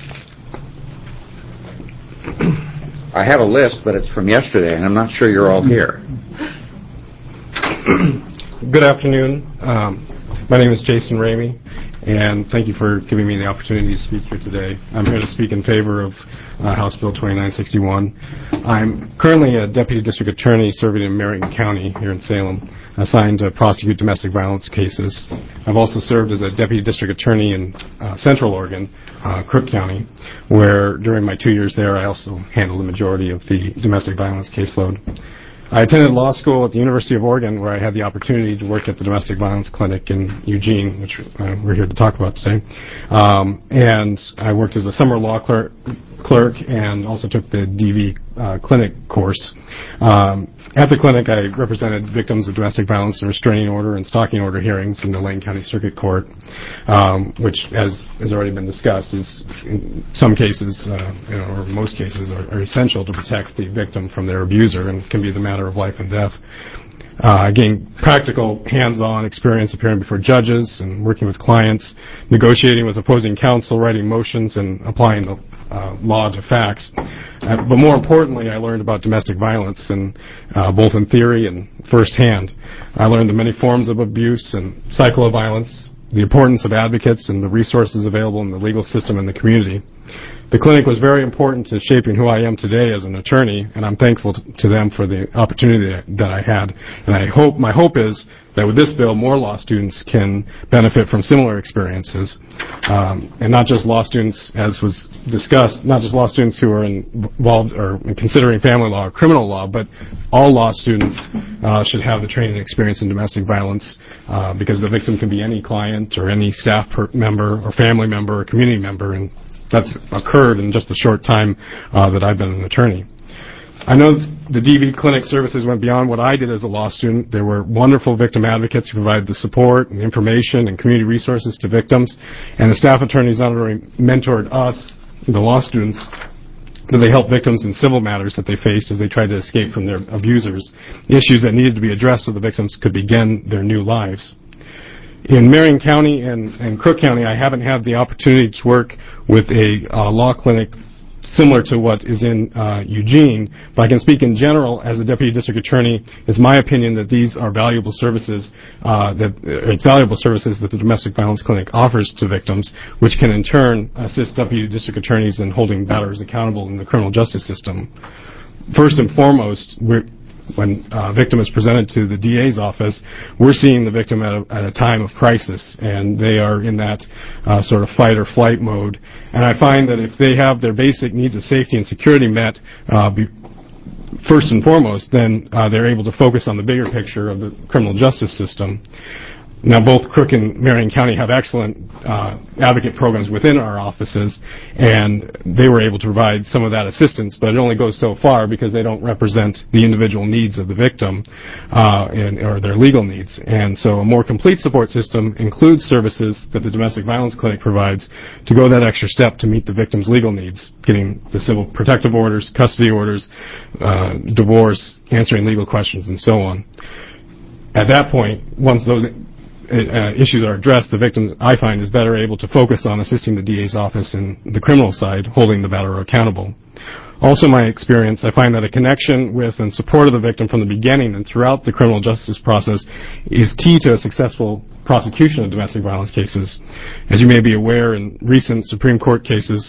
I have a list, but it's from yesterday, and I'm not sure you're all here. Good afternoon. My name is Jason Ramey, and thank you for giving me the opportunity to speak here today. I'm here to speak in favor of House Bill 2961. I'm currently a Deputy District Attorney serving in Marion County here in Salem, assigned to prosecute domestic violence cases. I've also served as a Deputy District Attorney in Central Oregon, Crook County, where during my 2 years there I also handled the majority of the domestic violence caseload. I attended law school at the University of Oregon, where I had the opportunity to work at the domestic violence clinic in Eugene, which we're here to talk about today. And I worked as a summer law clerk and also took the DV clinic course. At the clinic, I represented victims of domestic violence and restraining order and stalking order hearings in the Lane County Circuit Court, which, as has already been discussed, is in some cases, or most cases, are essential to protect the victim from their abuser and can be the matter of life and death. I gained practical, hands-on experience appearing before judges and working with clients, negotiating with opposing counsel, writing motions, and applying the law to facts. But more importantly, I learned about domestic violence, and both in theory and firsthand. I learned the many forms of abuse and cycle of violence, the importance of advocates and the resources available in the legal system and the community. The clinic was very important to shaping who I am today as an attorney, and I'm thankful to them for the opportunity that I had. And my hope is that with this bill, more law students can benefit from similar experiences, and not just law students, as was discussed, not just law students who are involved or considering family law or criminal law, but all law students should have the training and experience in domestic violence, because the victim can be any client or any staff member or family member or community member, and that's occurred in just the short time that I've been an attorney. I know the DV clinic services went beyond what I did as a law student. There were wonderful victim advocates who provided the support and information and community resources to victims, and the staff attorneys not only mentored us, the law students, but they helped victims in civil matters that they faced as they tried to escape from their abusers, issues that needed to be addressed so the victims could begin their new lives. In Marion County and Crook County, I haven't had the opportunity to work with a law clinic similar to what is in Eugene, but I can speak in general as a Deputy District Attorney. It's my opinion that these are valuable services, it's valuable services that the Domestic Violence Clinic offers to victims, which can in turn assist Deputy District Attorneys in holding batters accountable in the criminal justice system. First and foremost, when a victim is presented to the DA's office, we're seeing the victim at a time of crisis, and they are in that sort of fight or flight mode. And I find that if they have their basic needs of safety and security met first and foremost, then they're able to focus on the bigger picture of the criminal justice system. Now, both Crook and Marion County have excellent advocate programs within our offices, and they were able to provide some of that assistance, but it only goes so far because they don't represent the individual needs of the victim or their legal needs. And so a more complete support system includes services that the Domestic Violence Clinic provides to go that extra step to meet the victim's legal needs, getting the civil protective orders, custody orders, divorce, answering legal questions, and so on. At that point, once those issues are addressed, the victim, I find, is better able to focus on assisting the DA's office in the criminal side, holding the batterer accountable. Also, my experience, I find that a connection with and support of the victim from the beginning and throughout the criminal justice process is key to a successful prosecution of domestic violence cases. As you may be aware, in recent Supreme Court cases,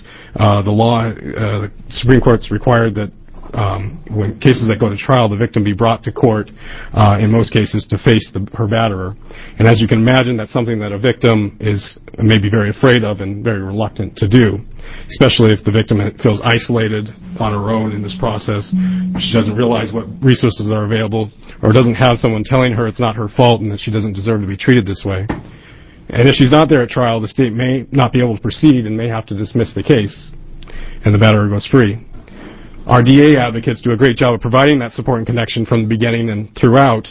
the Supreme Court's required that when cases that go to trial, the victim be brought to court, in most cases, to face her batterer. And as you can imagine, that's something that a victim is maybe very afraid of and very reluctant to do, especially if the victim feels isolated on her own in this process. She doesn't realize what resources are available, or doesn't have someone telling her it's not her fault and that she doesn't deserve to be treated this way. And if she's not there at trial, the state may not be able to proceed and may have to dismiss the case, and the batterer goes free. Our DA advocates do a great job of providing that support and connection from the beginning and throughout,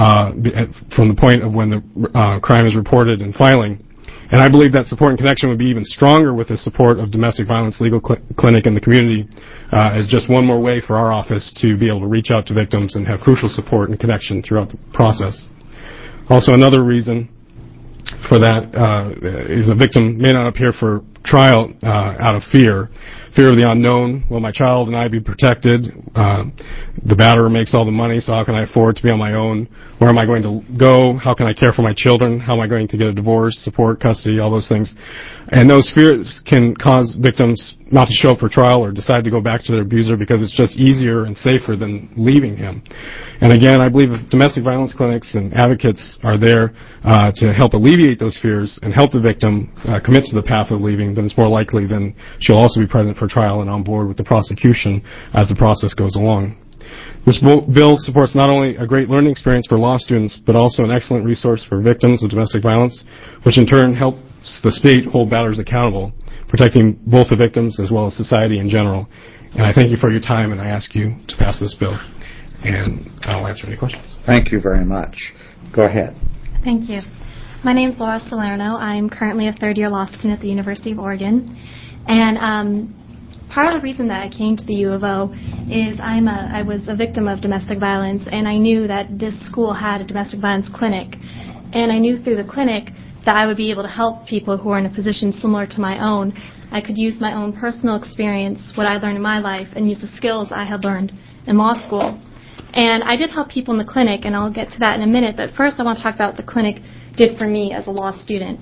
from the point of when the crime is reported and filing. And I believe that support and connection would be even stronger with the support of Domestic Violence Legal Clinic in the community, as just one more way for our office to be able to reach out to victims and have crucial support and connection throughout the process. Also, another reason for that is a victim may not appear for trial out of fear of the unknown. Will my child and I be protected? The batterer makes all the money, so how can I afford to be on my own? Where am I going to go? How can I care for my children? How am I going to get a divorce, support, custody, all those things? And those fears can cause victims not to show up for trial or decide to go back to their abuser because it's just easier and safer than leaving him. And again, I believe if domestic violence clinics and advocates are there to help alleviate those fears and help the victim commit to the path of leaving, then it's more likely then she'll also be present for trial and on board with the prosecution as the process goes along. This bill supports not only a great learning experience for law students, but also an excellent resource for victims of domestic violence, which in turn helps the state hold batterers accountable, protecting both the victims as well as society in general. And I thank you for your time, and I ask you to pass this bill. And I'll answer any questions. Thank you very much. Go ahead. Thank you. My name is Laura Salerno. I'm currently a third-year law student at the University of Oregon. And part of the reason that I came to the U of O is I was a victim of domestic violence, and I knew that this school had a domestic violence clinic. And I knew through the clinic that I would be able to help people who are in a position similar to my own. I could use my own personal experience, what I learned in my life, and use the skills I had learned in law school. And I did help people in the clinic, and I'll get to that in a minute, but first I want to talk about what the clinic did for me as a law student.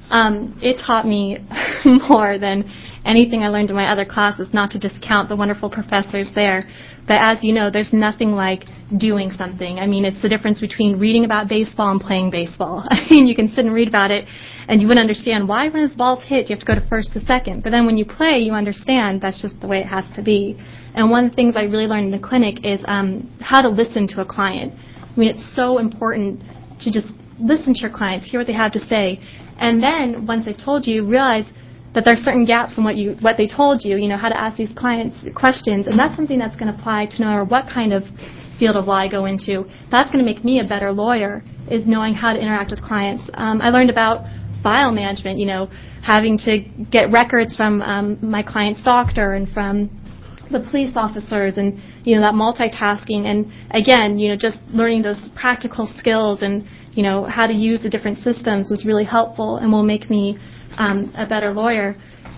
It taught me more than anything I learned in my other classes, not to discount the wonderful professors there. But as you know, there's nothing like doing something. I mean, it's the difference between reading about baseball and playing baseball. I mean, you can sit and read about it, and you wouldn't understand why when his ball's hit, you have to go to first to second. But then when you play, you understand that's just the way it has to be. And one of the things I really learned in the clinic is how to listen to a client. I mean, it's so important to just listen to your clients, hear what they have to say, and then once they've told you, realize that there are certain gaps in what they told you, how to ask these clients questions, and that's something that's going to apply to no matter what kind of field of law I go into. That's going to make me a better lawyer, is knowing how to interact with clients. I learned about file management, having to get records from my client's doctor and from the police officers, and that multitasking, and again, just learning those practical skills and how to use the different systems was really helpful and will make me a better lawyer.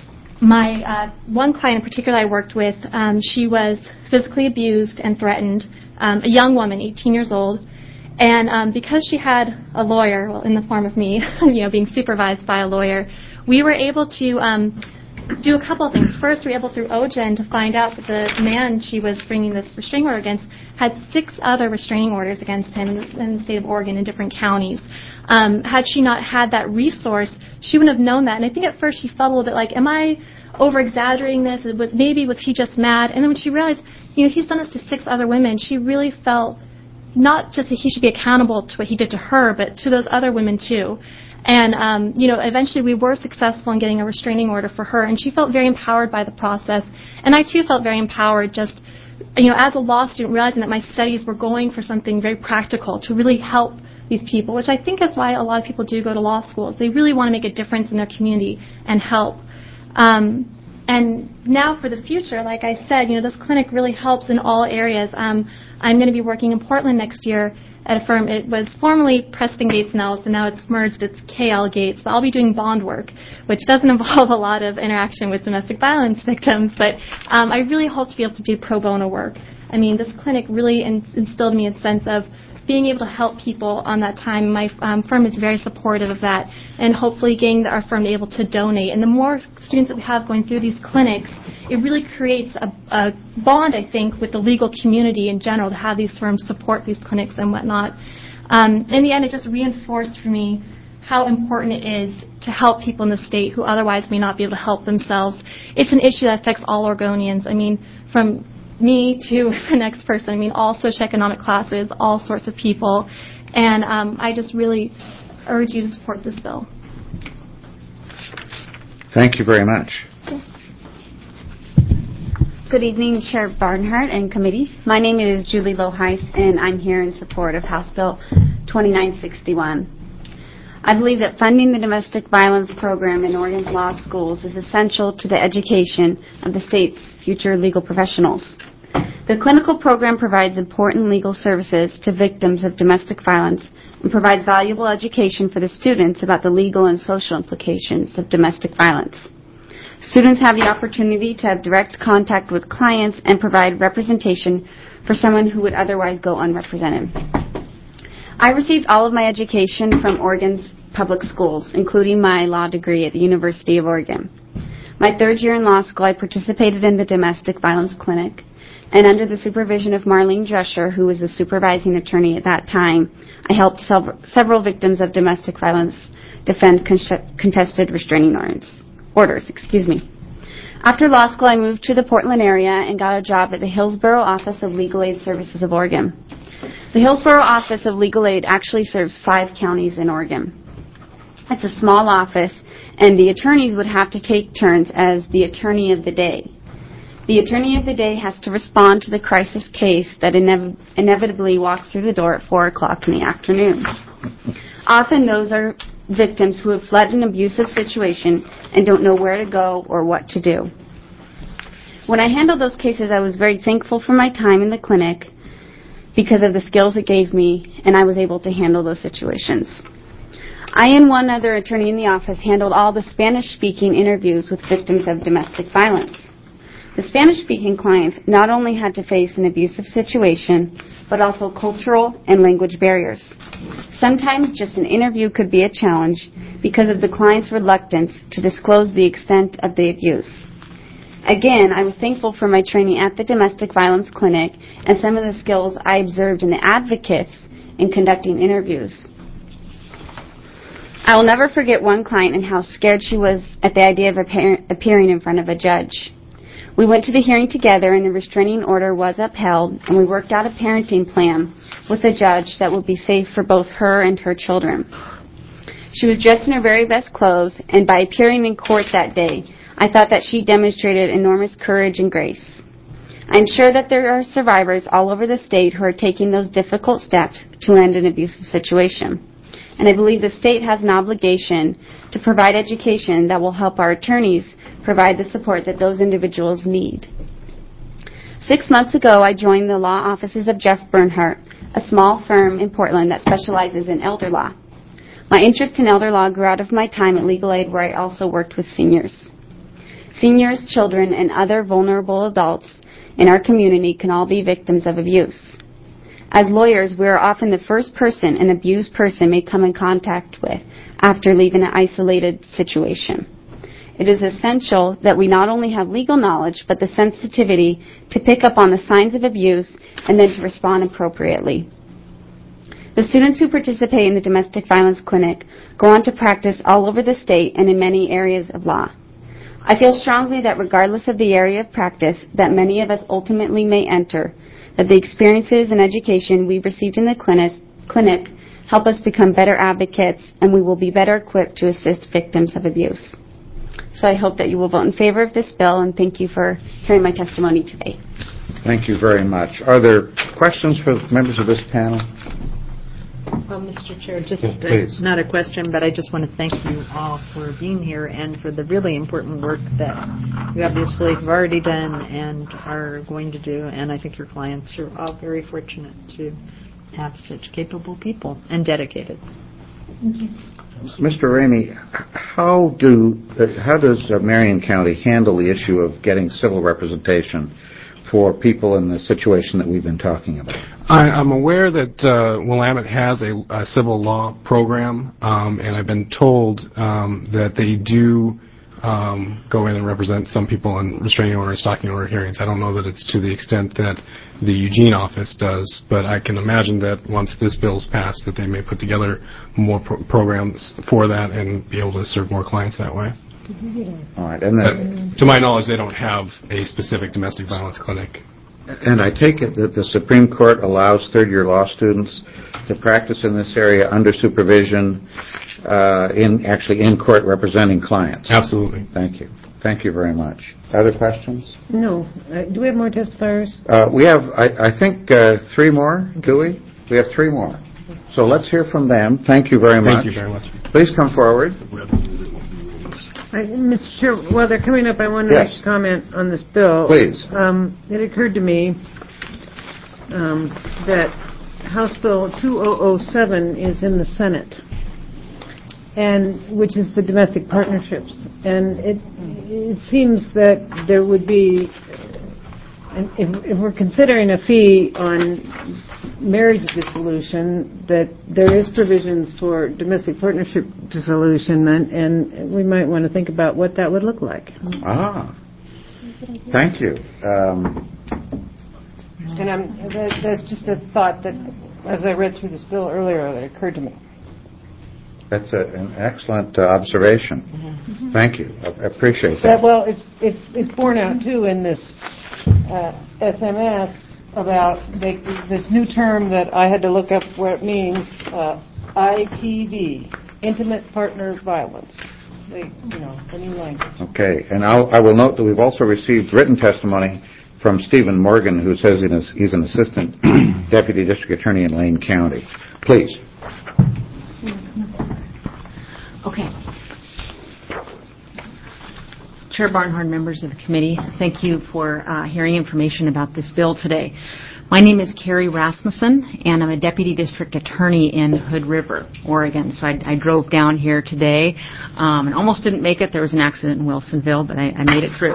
My one client in particular I worked with, she was physically abused and threatened, a young woman, 18 years old, and because she had a lawyer, well, in the form of me, being supervised by a lawyer, we were able to do a couple of things. First, we were able through OGEN to find out that the man she was bringing this restraining order against had 6 other restraining orders against him in the state of Oregon in different counties. Had she not had that resource, she wouldn't have known that. And I think at first she felt a little bit like, am I over-exaggerating this? Maybe was he just mad? And then when she realized, he's done this to 6 other women, she really felt not just that he should be accountable to what he did to her, but to those other women too. And, eventually we were successful in getting a restraining order for her, and she felt very empowered by the process. And I, too, felt very empowered just, as a law student, realizing that my studies were going for something very practical to really help these people, which I think is why a lot of people do go to law schools. They really want to make a difference in their community and help. And And now for the future, like I said, this clinic really helps in all areas. I'm going to be working in Portland next year at a firm. It was formerly Preston Gates Nellis, and now it's merged. It's KL Gates. But I'll be doing bond work, which doesn't involve a lot of interaction with domestic violence victims. But I really hope to be able to do pro bono work. I mean, this clinic really instilled me a sense of being able to help people on that time. My firm is very supportive of that, and hopefully getting our firm able to donate. And the more students that we have going through these clinics, it really creates a bond, I think, with the legal community in general to have these firms support these clinics and whatnot. In the end, it just reinforced for me how important it is to help people in the state who otherwise may not be able to help themselves. It's an issue that affects all Oregonians. I mean, from me to the next person. I mean, all socioeconomic classes, all sorts of people. And I just really urge you to support this bill. Thank you very much. Good evening, Chair Barnhart and committee. My name is Julie Loheis, and I'm here in support of House Bill 2961. I believe that funding the domestic violence program in Oregon's law schools is essential to the education of the state's future legal professionals. The clinical program provides important legal services to victims of domestic violence and provides valuable education for the students about the legal and social implications of domestic violence. Students have the opportunity to have direct contact with clients and provide representation for someone who would otherwise go unrepresented. I received all of my education from Oregon's public schools, including my law degree at the University of Oregon. My third year in law school, I participated in the domestic violence clinic, and under the supervision of Marlene Drescher, who was the supervising attorney at that time, I helped several victims of domestic violence defend contested restraining orders. After law school, I moved to the Portland area and got a job at the Hillsborough Office of Legal Aid Services of Oregon. The Hillsborough Office of Legal Aid actually serves 5 counties in Oregon. It's a small office, and the attorneys would have to take turns as the attorney of the day. The attorney of the day has to respond to the crisis case that inevitably walks through the door at 4 o'clock in the afternoon. Often those are victims who have fled an abusive situation and don't know where to go or what to do. When I handled those cases, I was very thankful for my time in the clinic because of the skills it gave me, and I was able to handle those situations. I and one other attorney in the office handled all the Spanish-speaking interviews with victims of domestic violence. The Spanish-speaking clients not only had to face an abusive situation, but also cultural and language barriers. Sometimes just an interview could be a challenge because of the client's reluctance to disclose the extent of the abuse. Again, I was thankful for my training at the domestic violence clinic and some of the skills I observed in the advocates in conducting interviews. I will never forget one client and how scared she was at the idea of appearing in front of a judge. We went to the hearing together, and the restraining order was upheld, and we worked out a parenting plan with the judge that would be safe for both her and her children. She was dressed in her very best clothes, and by appearing in court that day, I thought that she demonstrated enormous courage and grace. I'm sure that there are survivors all over the state who are taking those difficult steps to end an abusive situation. And I believe the state has an obligation to provide education that will help our attorneys provide the support that those individuals need. 6 months ago, I joined the law offices of Jeff Bernhardt, a small firm in Portland that specializes in elder law. My interest in elder law grew out of my time at Legal Aid, where I also worked with seniors. Seniors, children, and other vulnerable adults in our community can all be victims of abuse. As lawyers, we are often the first person an abused person may come in contact with after leaving an isolated situation. It is essential that we not only have legal knowledge, but the sensitivity to pick up on the signs of abuse and then to respond appropriately. The students who participate in the domestic violence clinic go on to practice all over the state and in many areas of law. I feel strongly that regardless of the area of practice that many of us ultimately may enter, that the experiences and education we've received in the clinic help us become better advocates, and we will be better equipped to assist victims of abuse. So I hope that you will vote in favor of this bill, and thank you for hearing my testimony today. Thank you very much. Are there questions for members of this panel? Mr. Chair, just Please. not a question, but I just want to thank you all for being here and for the really important work that you obviously have already done and are going to do. And I think your clients are all very fortunate to have such capable people and dedicated. Mr. Ramey, how does Marion County handle the issue of getting civil representation for people in the situation that we've been talking about? I'm aware that Willamette has a civil law program, and I've been told that they do go in and represent some people in restraining order and stalking order hearings. I don't know that it's to the extent that the Eugene office does, but I can imagine that once this bill's passed that they may put together more programs for that and be able to serve more clients that way. All right. And to my knowledge, they don't have a specific domestic violence clinic. And I take it that the Supreme Court allows third-year law students to practice in this area under supervision, in court representing clients. Absolutely. Thank you. Thank you very much. Other questions? No. Do we have more testifiers? We have, I think, 3 more. Do we? We have 3 more. So let's hear from them. Thank you very much. Thank you very much. Please come forward. Mr. Chair, while they're coming up, I want to make a comment on this bill. Please. It occurred to me that House Bill 2007 is in the Senate, and which is the domestic partnerships. And it seems that there would be, if we're considering a fee on marriage dissolution, that there is provisions for domestic partnership dissolution, and we might want to think about what that would look like. Thank you. And that's just a thought that, as I read through this bill earlier, that occurred to me. That's an excellent observation. Mm-hmm. Thank you. I appreciate that. Well, it's borne out, too, in this SMS about this new term that I had to look up what it means, IPV, intimate partner violence. The new language. Okay, and I will note that we've also received written testimony from Stephen Morgan, who says he's an assistant deputy district attorney in Lane County. Please. Okay. Chair Barnhart, members of the committee, thank you for hearing information about this bill today. My name is Carrie Rasmussen, and I'm a deputy district attorney in Hood River, Oregon. So I drove down here today and almost didn't make it. There was an accident in Wilsonville, but I made it through.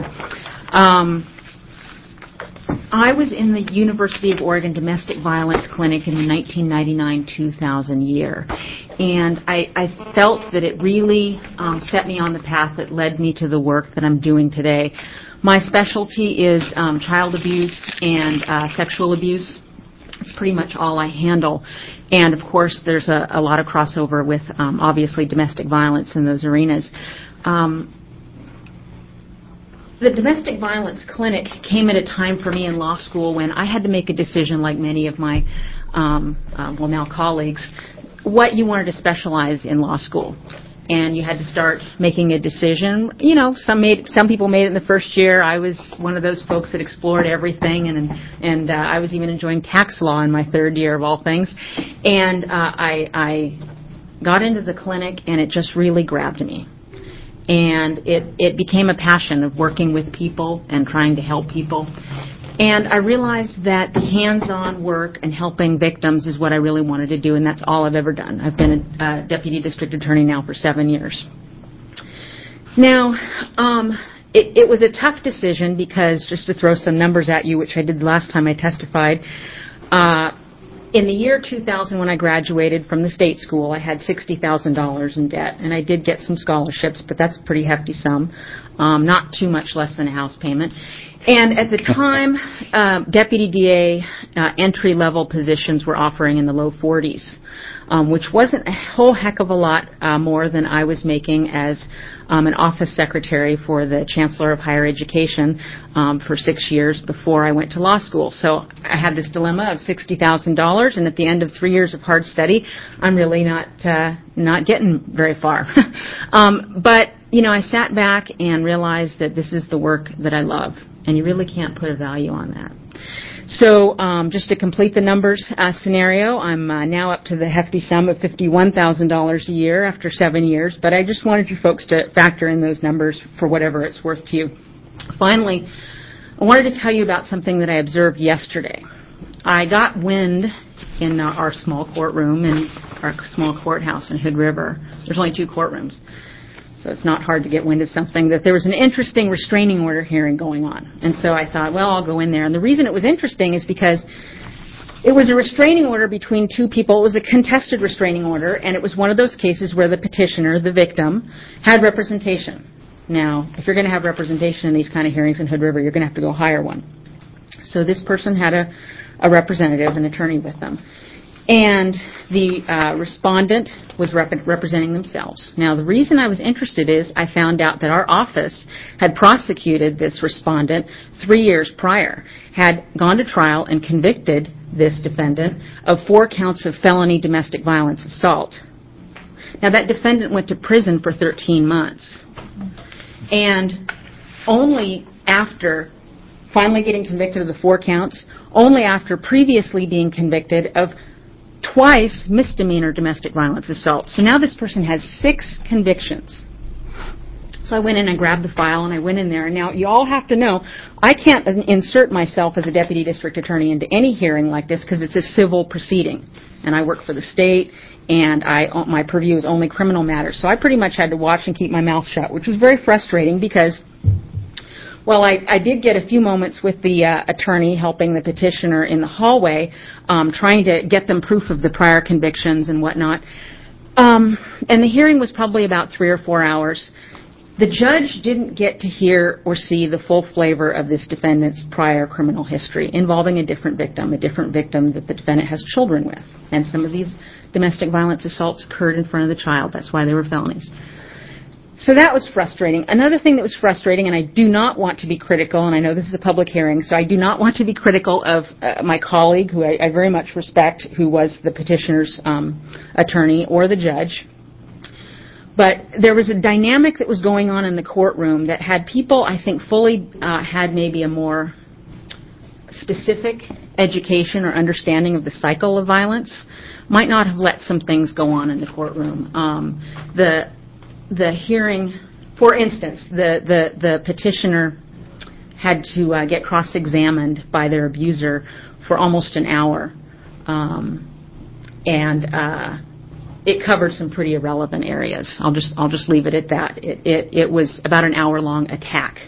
I was in the University of Oregon Domestic Violence Clinic in the 1999-2000 year, and I felt that it really set me on the path that led me to the work that I'm doing today. My specialty is child abuse and sexual abuse. It's pretty much all I handle. And, of course, there's a lot of crossover with, obviously, domestic violence in those arenas. The domestic violence clinic came at a time for me in law school when I had to make a decision, like many of my, now colleagues, what you wanted to specialize in law school. And you had to start making a decision. You know, some people made it in the first year. I was one of those folks that explored everything, and I was even enjoying tax law in my third year of all things. And I got into the clinic, and it just really grabbed me. And it became a passion of working with people and trying to help people. And I realized that the hands-on work and helping victims is what I really wanted to do, and that's all I've ever done. I've been a deputy district attorney now for 7 years. Now, it was a tough decision because, just to throw some numbers at you, which I did the last time I testified, in the year 2000 when I graduated from the state school, I had $60,000 in debt, and I did get some scholarships, but that's a pretty hefty sum, not too much less than a house payment. And at the time, deputy DA entry-level positions were offering in the low 40s, which wasn't a whole heck of a lot more than I was making as an office secretary for the Chancellor of Higher Education for 6 years before I went to law school. So I had this dilemma of $60,000, and at the end of 3 years of hard study, I'm really not getting very far. But you know, I sat back and realized that this is the work that I love, and you really can't put a value on that. So just to complete the numbers scenario, I'm now up to the hefty sum of $51,000 a year after 7 years, but I just wanted you folks to factor in those numbers for whatever it's worth to you. Finally, I wanted to tell you about something that I observed yesterday. I got wind in our small courtroom in our small courthouse in Hood River. There's only 2 courtrooms, so it's not hard to get wind of something, that there was an interesting restraining order hearing going on. And so I thought, well, I'll go in there. And the reason it was interesting is because it was a restraining order between 2 people. It was a contested restraining order, and it was one of those cases where the petitioner, the victim, had representation. Now, if you're going to have representation in these kind of hearings in Hood River, you're going to have to go hire one. So this person had a representative, an attorney with them. And the respondent was representing themselves. Now, the reason I was interested is I found out that our office had prosecuted this respondent 3 years prior, had gone to trial and convicted this defendant of 4 counts of felony domestic violence assault. Now, that defendant went to prison for 13 months. And only after finally getting convicted of the 4 counts, only after previously being convicted of twice misdemeanor domestic violence assault. So now this person has 6 convictions. So I went in and grabbed the file and I went in there. Now, you all have to know, I can't insert myself as a deputy district attorney into any hearing like this because it's a civil proceeding. And I work for the state, and my purview is only criminal matters. So I pretty much had to watch and keep my mouth shut, which was very frustrating because, well, I did get a few moments with the attorney helping the petitioner in the hallway, trying to get them proof of the prior convictions and whatnot. And the hearing was probably about 3 or 4 hours. The judge didn't get to hear or see the full flavor of this defendant's prior criminal history involving a different victim that the defendant has children with. And some of these domestic violence assaults occurred in front of the child. That's why they were felonies. So that was frustrating. Another thing that was frustrating, and I do not want to be critical, and I know this is a public hearing, so I do not want to be critical of my colleague, who I very much respect, who was the petitioner's attorney, or the judge. But there was a dynamic that was going on in the courtroom that had people, I think, fully had maybe a more specific education or understanding of the cycle of violence, might not have let some things go on in the courtroom. The hearing, for instance, the petitioner had to get cross-examined by their abuser for almost an hour, and it covered some pretty irrelevant areas. I'll just leave it at that. It was about an hour-long attack.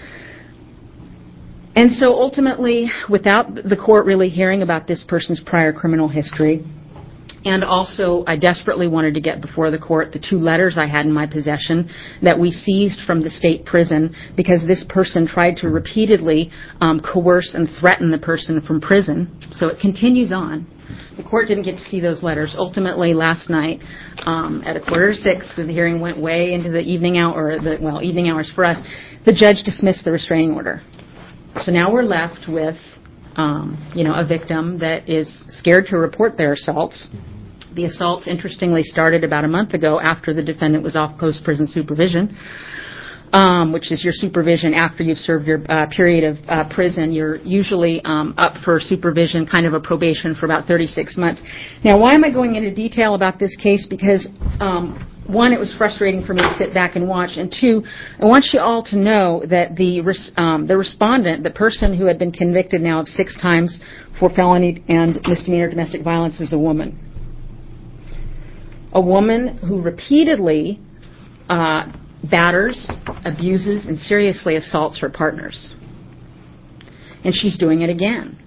And so ultimately, without the court really hearing about this person's prior criminal history, and also I desperately wanted to get before the court the 2 letters I had in my possession that we seized from the state prison because this person tried to repeatedly coerce and threaten the person from prison. So it continues on. The court didn't get to see those letters. Ultimately, last night, at 5:45, the hearing went way into the evening hour, evening hours for us, the judge dismissed the restraining order. So now we're left with, a victim that is scared to report their assaults. The assaults, interestingly, started about a month ago after the defendant was off post-prison supervision, which is your supervision after you've served your period of prison. You're usually up for supervision, kind of a probation, for about 36 months. Now, why am I going into detail about this case? Because, 1, it was frustrating for me to sit back and watch, and 2, I want you all to know that the respondent, the person who had been convicted now of 6 times for felony and misdemeanor domestic violence, is a woman. A woman who repeatedly batters, abuses, and seriously assaults her partners. And she's doing it again.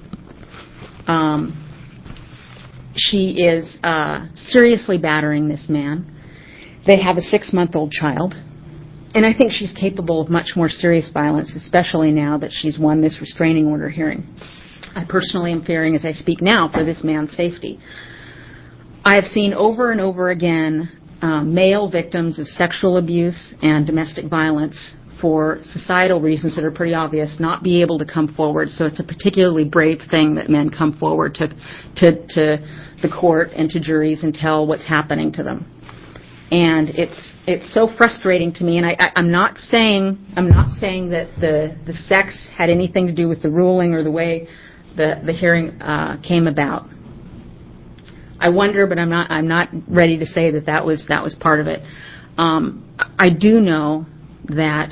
She is seriously battering this man. They have a 6-month-old child. And I think she's capable of much more serious violence, especially now that she's won this restraining order hearing. I personally am fearing, as I speak now, for this man's safety. I have seen over and over again male victims of sexual abuse and domestic violence, for societal reasons that are pretty obvious, not be able to come forward. So it's a particularly brave thing that men come forward to the court and to juries and tell what's happening to them. And it's so frustrating to me. And I'm not saying that the sex had anything to do with the ruling or the way the hearing came about. I wonder, but I'm not ready to say that was part of it. I do know that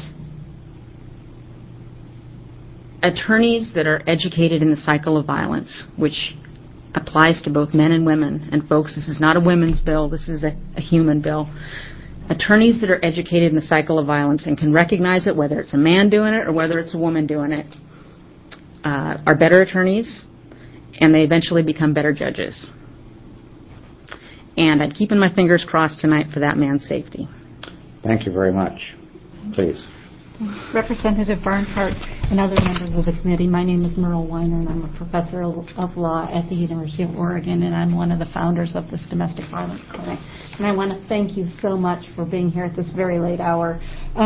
attorneys that are educated in the cycle of violence, which applies to both men and women, and folks, this is not a women's bill, this is a human bill. Attorneys that are educated in the cycle of violence and can recognize it, whether it's a man doing it or whether it's a woman doing it, are better attorneys, and they eventually become better judges. And I'm keeping my fingers crossed tonight for that man's safety. Thank you very much. Please. Representative Barnhart and other members of the committee, my name is Merle Weiner, and I'm a professor of law at the University of Oregon, and I'm one of the founders of this domestic violence clinic. And I want to thank you so much for being here at this very late hour.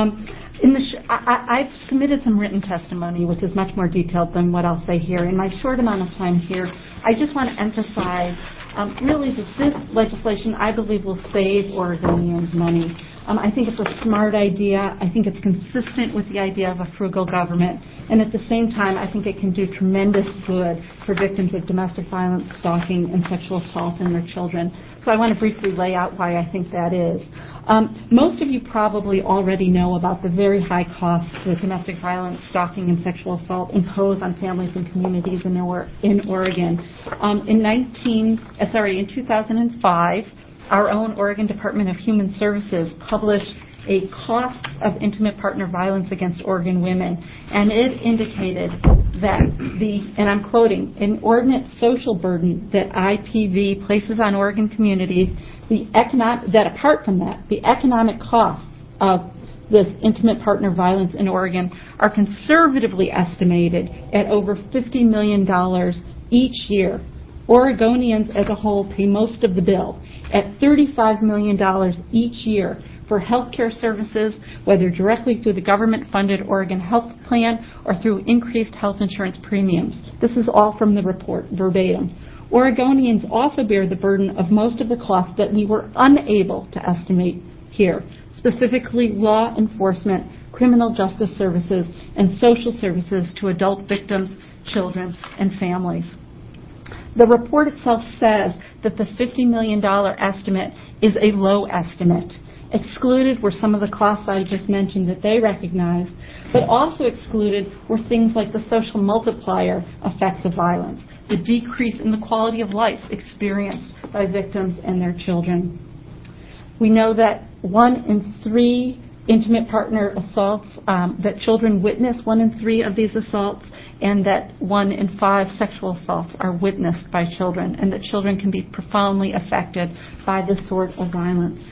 I've submitted some written testimony, which is much more detailed than what I'll say here. In my short amount of time here, I just want to emphasize really that this legislation, I believe, will save Oregonians money. I think it's a smart idea. I think it's consistent with the idea of a frugal government. And at the same time, I think it can do tremendous good for victims of domestic violence, stalking, and sexual assault and their children. So I want to briefly lay out why I think that is. Most of you probably already know about the very high costs that domestic violence, stalking, and sexual assault impose on families and communities in Oregon. In 2005, our own Oregon Department of Human Services published a cost of intimate partner violence against Oregon women, and it indicated that and I'm quoting, inordinate social burden that IPV places on Oregon communities, that apart from that, the economic costs of this intimate partner violence in Oregon are conservatively estimated at over $50 million each year. Oregonians as a whole pay most of the bill at $35 million each year for health care services, whether directly through the government-funded Oregon Health Plan or through increased health insurance premiums. This is all from the report, verbatim. Oregonians also bear the burden of most of the costs that we were unable to estimate here, specifically law enforcement, criminal justice services, and social services to adult victims, children, and families. The report itself says that the $50 million estimate is a low estimate. Excluded were some of the costs I just mentioned that they recognized, but also excluded were things like the social multiplier effects of violence, the decrease in the quality of life experienced by victims and their children. We know that 1 in 3 intimate partner assaults that children witness, 1 in 3 of these assaults, and that 1 in 5 sexual assaults are witnessed by children, and that children can be profoundly affected by this sort of violence.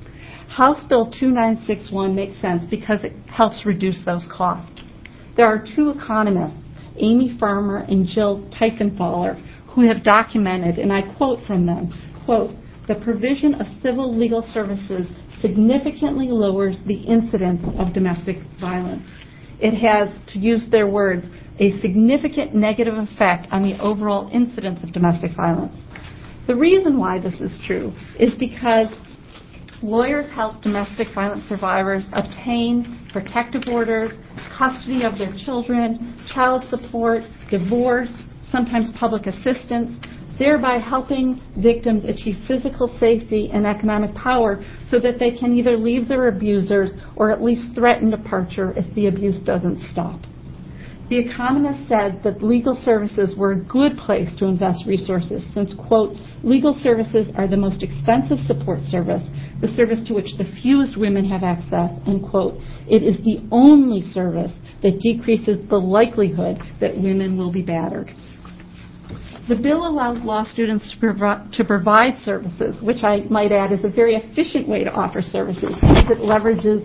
House Bill 2961 makes sense because it helps reduce those costs. There are 2 economists, Amy Farmer and Jill Teichenfaller, who have documented, and I quote from them, quote, "The provision of civil legal services significantly lowers the incidence of domestic violence. It has, to use their words, a significant negative effect on the overall incidence of domestic violence." The reason why this is true is because lawyers help domestic violence survivors obtain protective orders, custody of their children, child support, divorce, sometimes public assistance, thereby helping victims achieve physical safety and economic power so that they can either leave their abusers or at least threaten departure if the abuse doesn't stop. The Economist said that legal services were a good place to invest resources since, quote, "legal services are the most expensive support service, the service to which the fewest women have access," and, quote, "it is the only service that decreases the likelihood that women will be battered." The bill allows law students to provide services, which I might add is a very efficient way to offer services because it leverages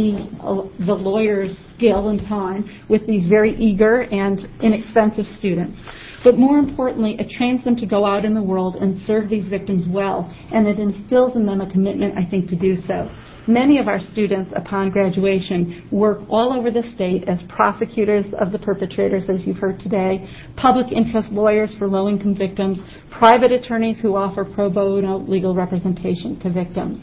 the lawyer's skill and time with these very eager and inexpensive students. But more importantly, it trains them to go out in the world and serve these victims well, and it instills in them a commitment, I think, to do so. Many of our students, upon graduation, work all over the state as prosecutors of the perpetrators, as you've heard today, public interest lawyers for low-income victims, private attorneys who offer pro bono legal representation to victims.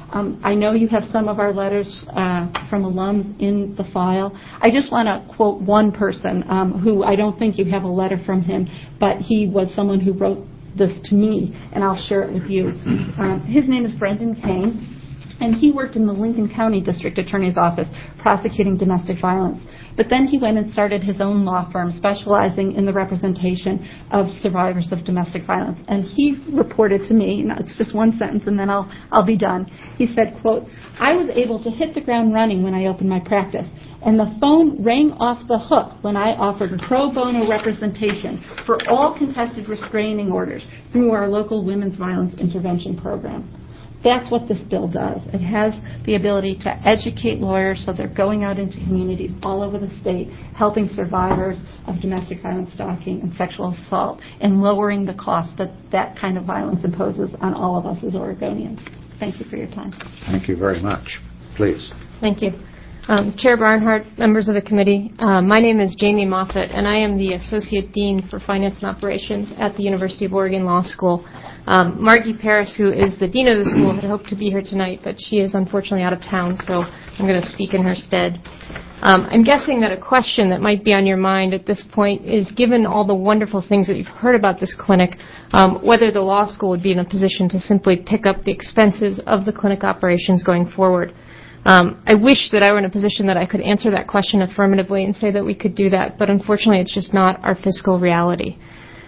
I know you have some of our letters from alums in the file. I just want to quote one person who I don't think you have a letter from him, but he was someone who wrote this to me, and I'll share it with you. His name is Brendan Kane, and he worked in the Lincoln County District Attorney's Office prosecuting domestic violence. But then he went and started his own law firm specializing in the representation of survivors of domestic violence. And he reported to me, and it's just one sentence and then I'll be done. He said, quote, "I was able to hit the ground running when I opened my practice, and the phone rang off the hook when I offered pro bono representation for all contested restraining orders through our local women's violence intervention program." That's what this bill does. It has the ability to educate lawyers so they're going out into communities all over the state, helping survivors of domestic violence, stalking, and sexual assault, and lowering the cost that that kind of violence imposes on all of us as Oregonians. Thank you for your time. Thank you very much. Please. Thank you. Chair Barnhart, members of the committee, my name is Jamie Moffett, and I am the Associate Dean for Finance and Operations at the University of Oregon Law School. Margie Paris, who is the Dean of the school, had hoped to be here tonight, but she is unfortunately out of town, so I'm going to speak in her stead. I'm guessing that a question that might be on your mind at this point is, given all the wonderful things that you've heard about this clinic, whether the law school would be in a position to simply pick up the expenses of the clinic operations going forward. I wish that I were in a position that I could answer that question affirmatively and say that we could do that, but unfortunately it's just not our fiscal reality.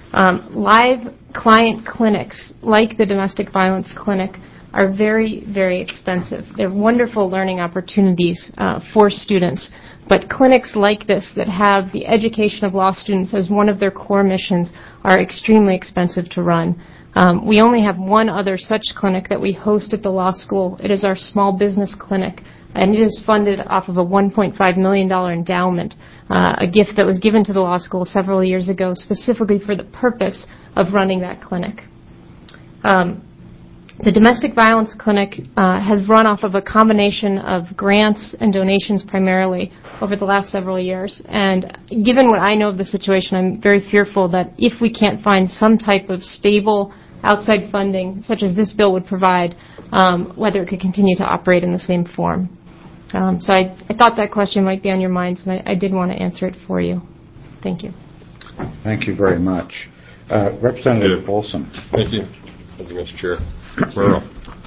Live client clinics, like the domestic violence clinic, are very, very expensive. They're wonderful learning opportunities for students, but clinics like this that have the education of law students as one of their core missions are extremely expensive to run. We only have one other such clinic that we host at the law school. It is our small business clinic, and it is funded off of a $1.5 million endowment, a gift that was given to the law school several years ago specifically for the purpose of running that clinic. The domestic violence clinic has run off of a combination of grants and donations primarily over the last several years. And given what I know of the situation, I'm very fearful that if we can't find some type of stable outside funding, such as this bill would provide, whether it could continue to operate in the same form. So I thought that question might be on your minds, and I did want to answer it for you. Thank you. Thank you very much. Representative Olson. Thank you. Thank you, Mr. Chair. Merle.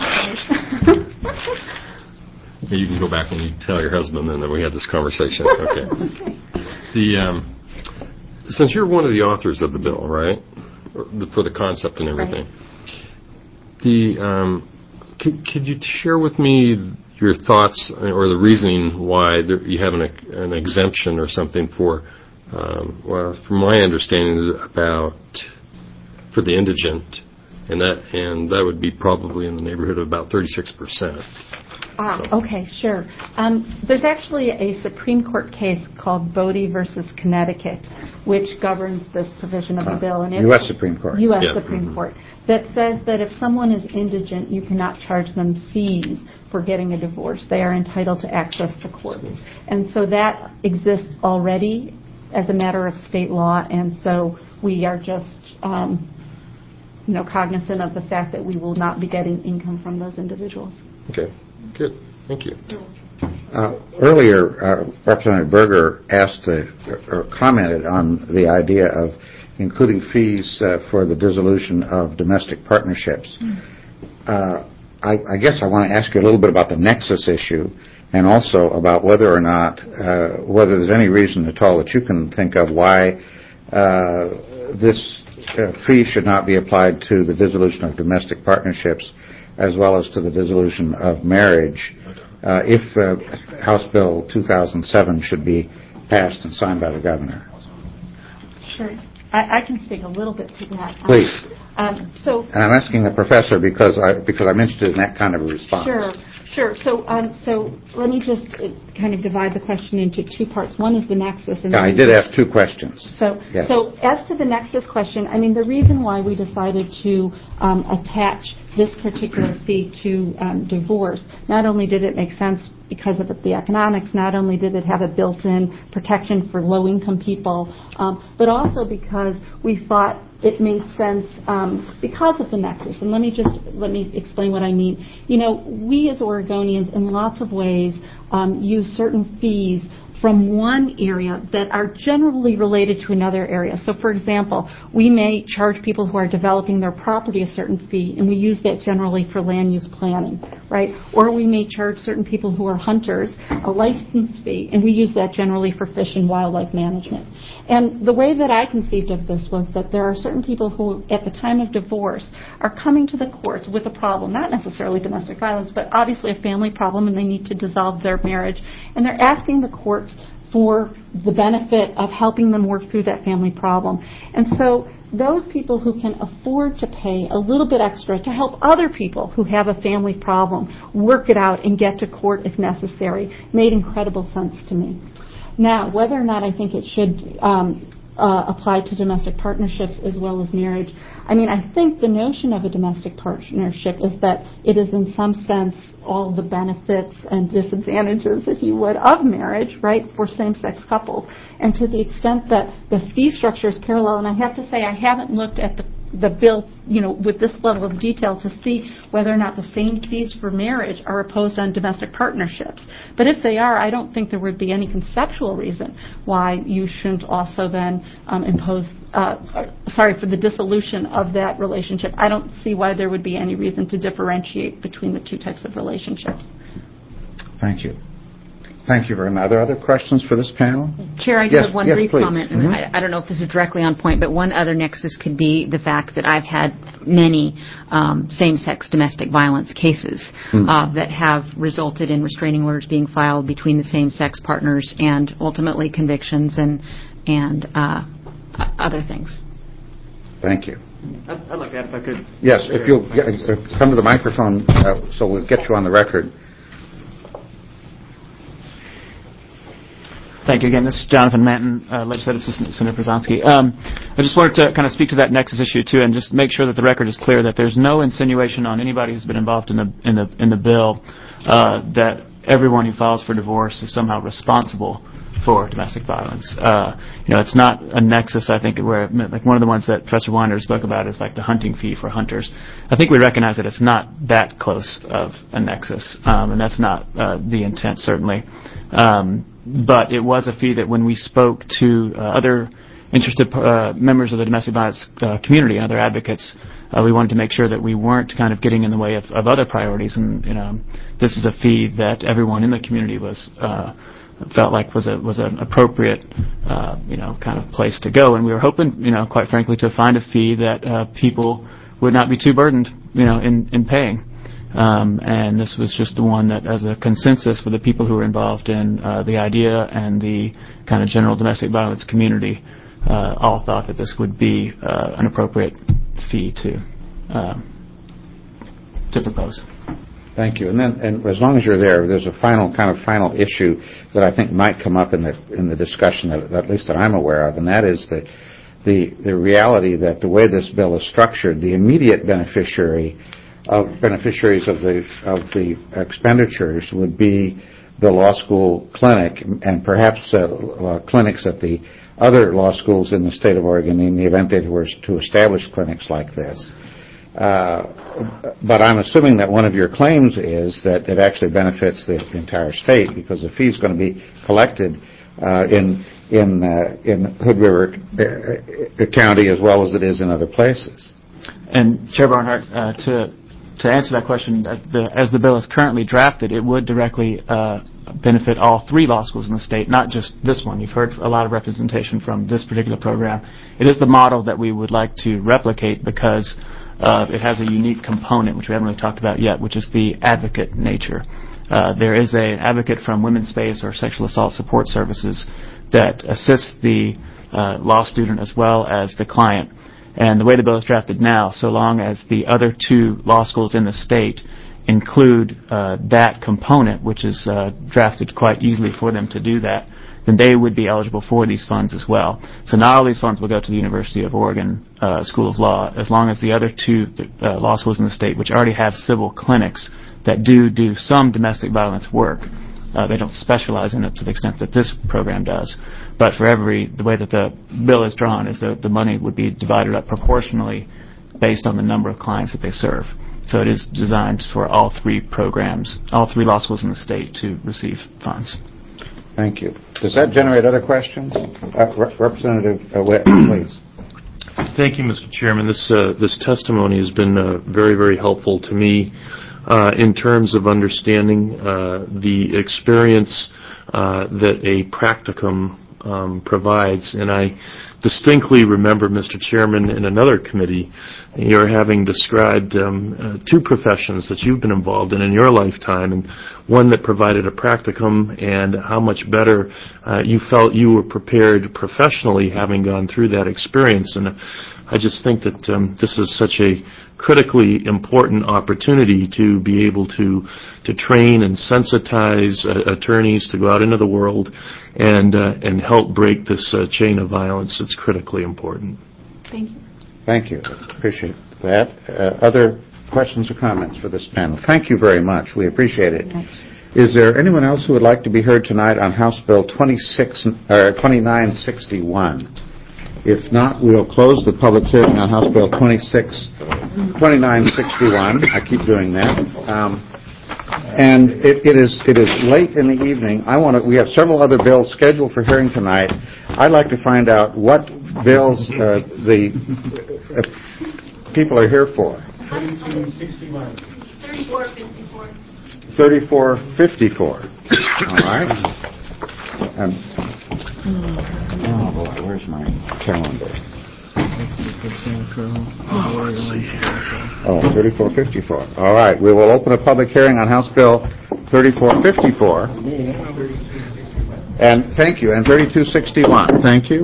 You can go back and you tell your husband, and then we had this conversation. Okay. Since you're one of the authors of the bill, right, for the concept and everything, could you share with me your thoughts or the reasoning why you have an exemption or something for, well, from my understanding, about for the indigent, and that would be probably in the neighborhood of about 36%. Okay, sure. There's actually a Supreme Court case called Bodie versus Connecticut, which governs this provision of the bill. And U.S. Supreme Court. U.S. Supreme Court. That says that if someone is indigent, you cannot charge them fees for getting a divorce. They are entitled to access the courts. And so that exists already as a matter of state law, and so we are just cognizant of the fact that we will not be getting income from those individuals. Okay. Good. Thank you. Earlier, Representative Berger asked or commented on the idea of including fees for the dissolution of domestic partnerships. I guess I want to ask you a little bit about the nexus issue, and also about whether or not, whether there's any reason at all that you can think of why this fee should not be applied to the dissolution of domestic partnerships as well as to the dissolution of marriage if House Bill 2007 should be passed and signed by the governor. Sure. I can speak a little bit to that. Please. And I'm asking the professor because I'm interested in that kind of a response. Sure. So let me just kind of divide the question into two parts. One is the nexus. And I did ask two questions. So as to the nexus question, I mean, the reason why we decided to attach this particular fee to divorce, not only did it make sense because of the economics, not only did it have a built-in protection for low-income people, but also because we thought it made sense because of the nexus. And let me explain what I mean. You know, we as Oregonians in lots of ways use certain fees from one area that are generally related to another area. So, for example, we may charge people who are developing their property a certain fee, and we use that generally for land use planning, right? Or we may charge certain people who are hunters a license fee, and we use that generally for fish and wildlife management. And the way that I conceived of this was that there are certain people who, at the time of divorce, are coming to the courts with a problem, not necessarily domestic violence, but obviously a family problem, and they need to dissolve their marriage. And they're asking the courts for the benefit of helping them work through that family problem. And so those people who can afford to pay a little bit extra to help other people who have a family problem work it out and get to court if necessary made incredible sense to me. Now, whether or not I think it should apply to domestic partnerships as well as marriage, I mean, I think the notion of a domestic partnership is that it is in some sense all the benefits and disadvantages, if you would, of marriage, right, for same-sex couples. And to the extent that the fee structure is parallel, and I have to say I haven't looked at the bill, you know, with this level of detail to see whether or not the same fees for marriage are imposed on domestic partnerships. But if they are, I don't think there would be any conceptual reason why you shouldn't also then impose, for the dissolution of that relationship. I don't see why there would be any reason to differentiate between the two types of relationships. Thank you. Thank you very much. Are there other questions for this panel? Chair, I do have one brief please. comment. And I don't know if this is directly on point, but one other nexus could be the fact that I've had many same-sex domestic violence cases that have resulted in restraining orders being filed between the same-sex partners and ultimately convictions and other things. Thank you. I'd like to add if I could. Yes, if you'll come to the microphone so we'll get you on the record. Thank you again. This is Jonathan Manton, Legislative Assistant to Senator Przanski. I just wanted to kind of speak to that nexus issue too, and just make sure that the record is clear that there's no insinuation on anybody who's been involved in the bill that everyone who files for divorce is somehow responsible for domestic violence. It's not a nexus. I think where like one of the ones that Professor Winder spoke about is like the hunting fee for hunters. I think we recognize that it's not that close of a nexus, and that's not the intent certainly. But it was a fee that when we spoke to other interested members of the domestic violence community and other advocates, we wanted to make sure that we weren't kind of getting in the way of other priorities. And this is a fee that everyone in the community was felt like was an appropriate kind of place to go. And we were hoping, quite frankly, to find a fee that people would not be too burdened, in paying. And this was just the one that, as a consensus for the people who were involved in the idea and the kind of general domestic violence community, all thought that this would be an appropriate fee to propose. Thank you. And as long as you're there's a final issue that I think might come up in the discussion that at least that I'm aware of, and that is the reality that the way this bill is structured, the immediate beneficiaries of the expenditures would be the law school clinic and perhaps clinics at the other law schools in the state of Oregon in the event they were to establish clinics like this. But I'm assuming that one of your claims is that it actually benefits the entire state because the fee is going to be collected in Hood River County as well as it is in other places. And Chair Barnhart, to answer that question, as the bill is currently drafted, it would directly benefit all 3 law schools in the state, not just this one. You've heard a lot of representation from this particular program. It is the model that we would like to replicate because it has a unique component, which we haven't really talked about yet, which is the advocate nature. There is an advocate from Women's Space or Sexual Assault Support Services that assists the law student as well as the client. And the way the bill is drafted now, so long as the other 2 law schools in the state include that component, which is drafted quite easily for them to do that, then they would be eligible for these funds as well. So not all these funds will go to the University of Oregon School of Law, as long as the other 2 law schools in the state, which already have civil clinics that do some domestic violence work, They don't specialize in it to the extent that this program does. But for the way that the bill is drawn is that the money would be divided up proportionally based on the number of clients that they serve. So it is designed for all three programs, all three law schools in the state to receive funds. Thank you. Does that generate other questions? Representative Witt, please. Thank you, Mr. Chairman. This testimony has been very, very helpful to me in terms of understanding the experience that a practicum provides. And I distinctly remember, Mr. Chairman, in another committee, you're having described two professions that you've been involved in your lifetime, and one that provided a practicum, and how much better you felt you were prepared professionally having gone through that experience. And I just think that this is such a critically important opportunity to be able to train and sensitize attorneys to go out into the world and help break this chain of violence. It's critically important. Thank you. Thank you. Appreciate that. Other questions or comments for this panel? Thank you very much. We appreciate it. Is there anyone else who would like to be heard tonight on House Bill 2961? If not, we'll close the public hearing on House Bill 2961. I keep doing that. And it is late in the evening. We have several other bills scheduled for hearing tonight. I'd like to find out what bills the people are here for. 3454. 3454. All right. Oh boy, where's my calendar? Let's see here. 3454. All right, we will open a public hearing on House Bill 3454. And thank you, and 3261. Thank you.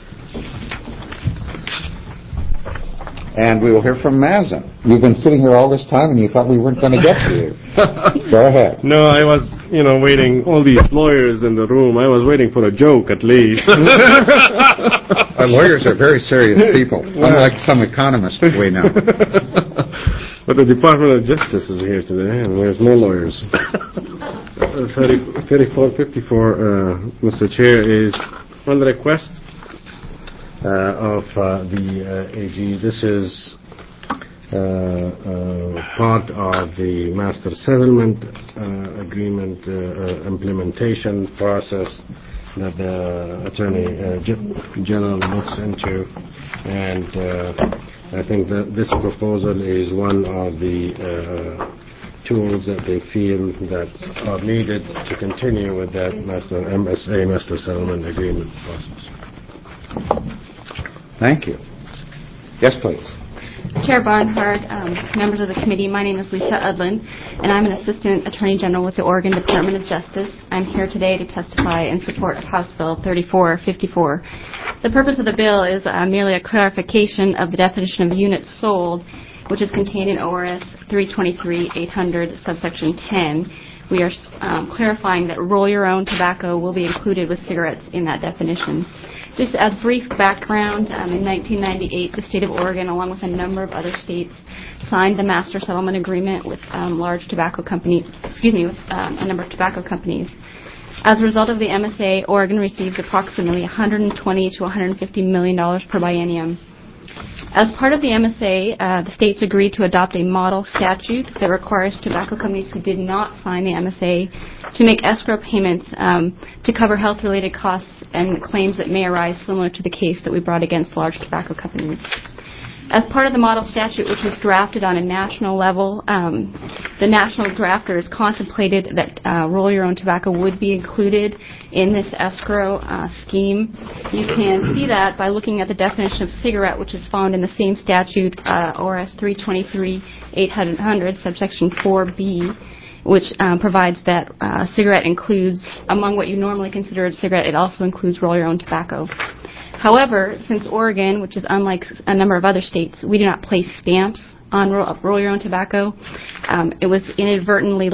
And we will hear from Mazen. You've been sitting here all this time, and you thought we weren't going to get to you. Go ahead. No, I was, waiting, all these lawyers in the room. I was waiting for a joke, at least. Our lawyers are very serious people, unlike some economists we know. But the Department of Justice is here today, and there's no lawyers. 3454, Mr. Chair, is on the request of the AG. This is part of the Master Settlement Agreement implementation process that the Attorney General looks into, and I think that this proposal is one of the tools that they feel that are needed to continue with that MSA, Master Settlement Agreement process. Thank you. Yes, please. Chair Barnhart, members of the committee, my name is Lisa Udland, and I'm an Assistant Attorney General with the Oregon Department of Justice. I'm here today to testify in support of House Bill 3454. The purpose of the bill is merely a clarification of the definition of units sold, which is contained in ORS 323-800, subsection 10. We are clarifying that roll-your-own tobacco will be included with cigarettes in that definition. Just as brief background, in 1998, the state of Oregon, along with a number of other states, signed the Master Settlement Agreement with a number of tobacco companies. As a result of the MSA, Oregon received approximately $120 to $150 million per biennium. As part of the MSA, the states agreed to adopt a model statute that requires tobacco companies who did not sign the MSA to make escrow payments to cover health-related costs and claims that may arise similar to the case that we brought against large tobacco companies. As part of the model statute, which was drafted on a national level, the national drafters contemplated that roll-your-own tobacco would be included in this escrow scheme. You can see that by looking at the definition of cigarette, which is found in the same statute, ORS 323-800, subsection 4B, which provides that cigarette includes, among what you normally consider a cigarette, it also includes roll-your-own tobacco. However, since Oregon, which is unlike a number of other states, we do not place stamps on roll-your-own tobacco, it was inadvertently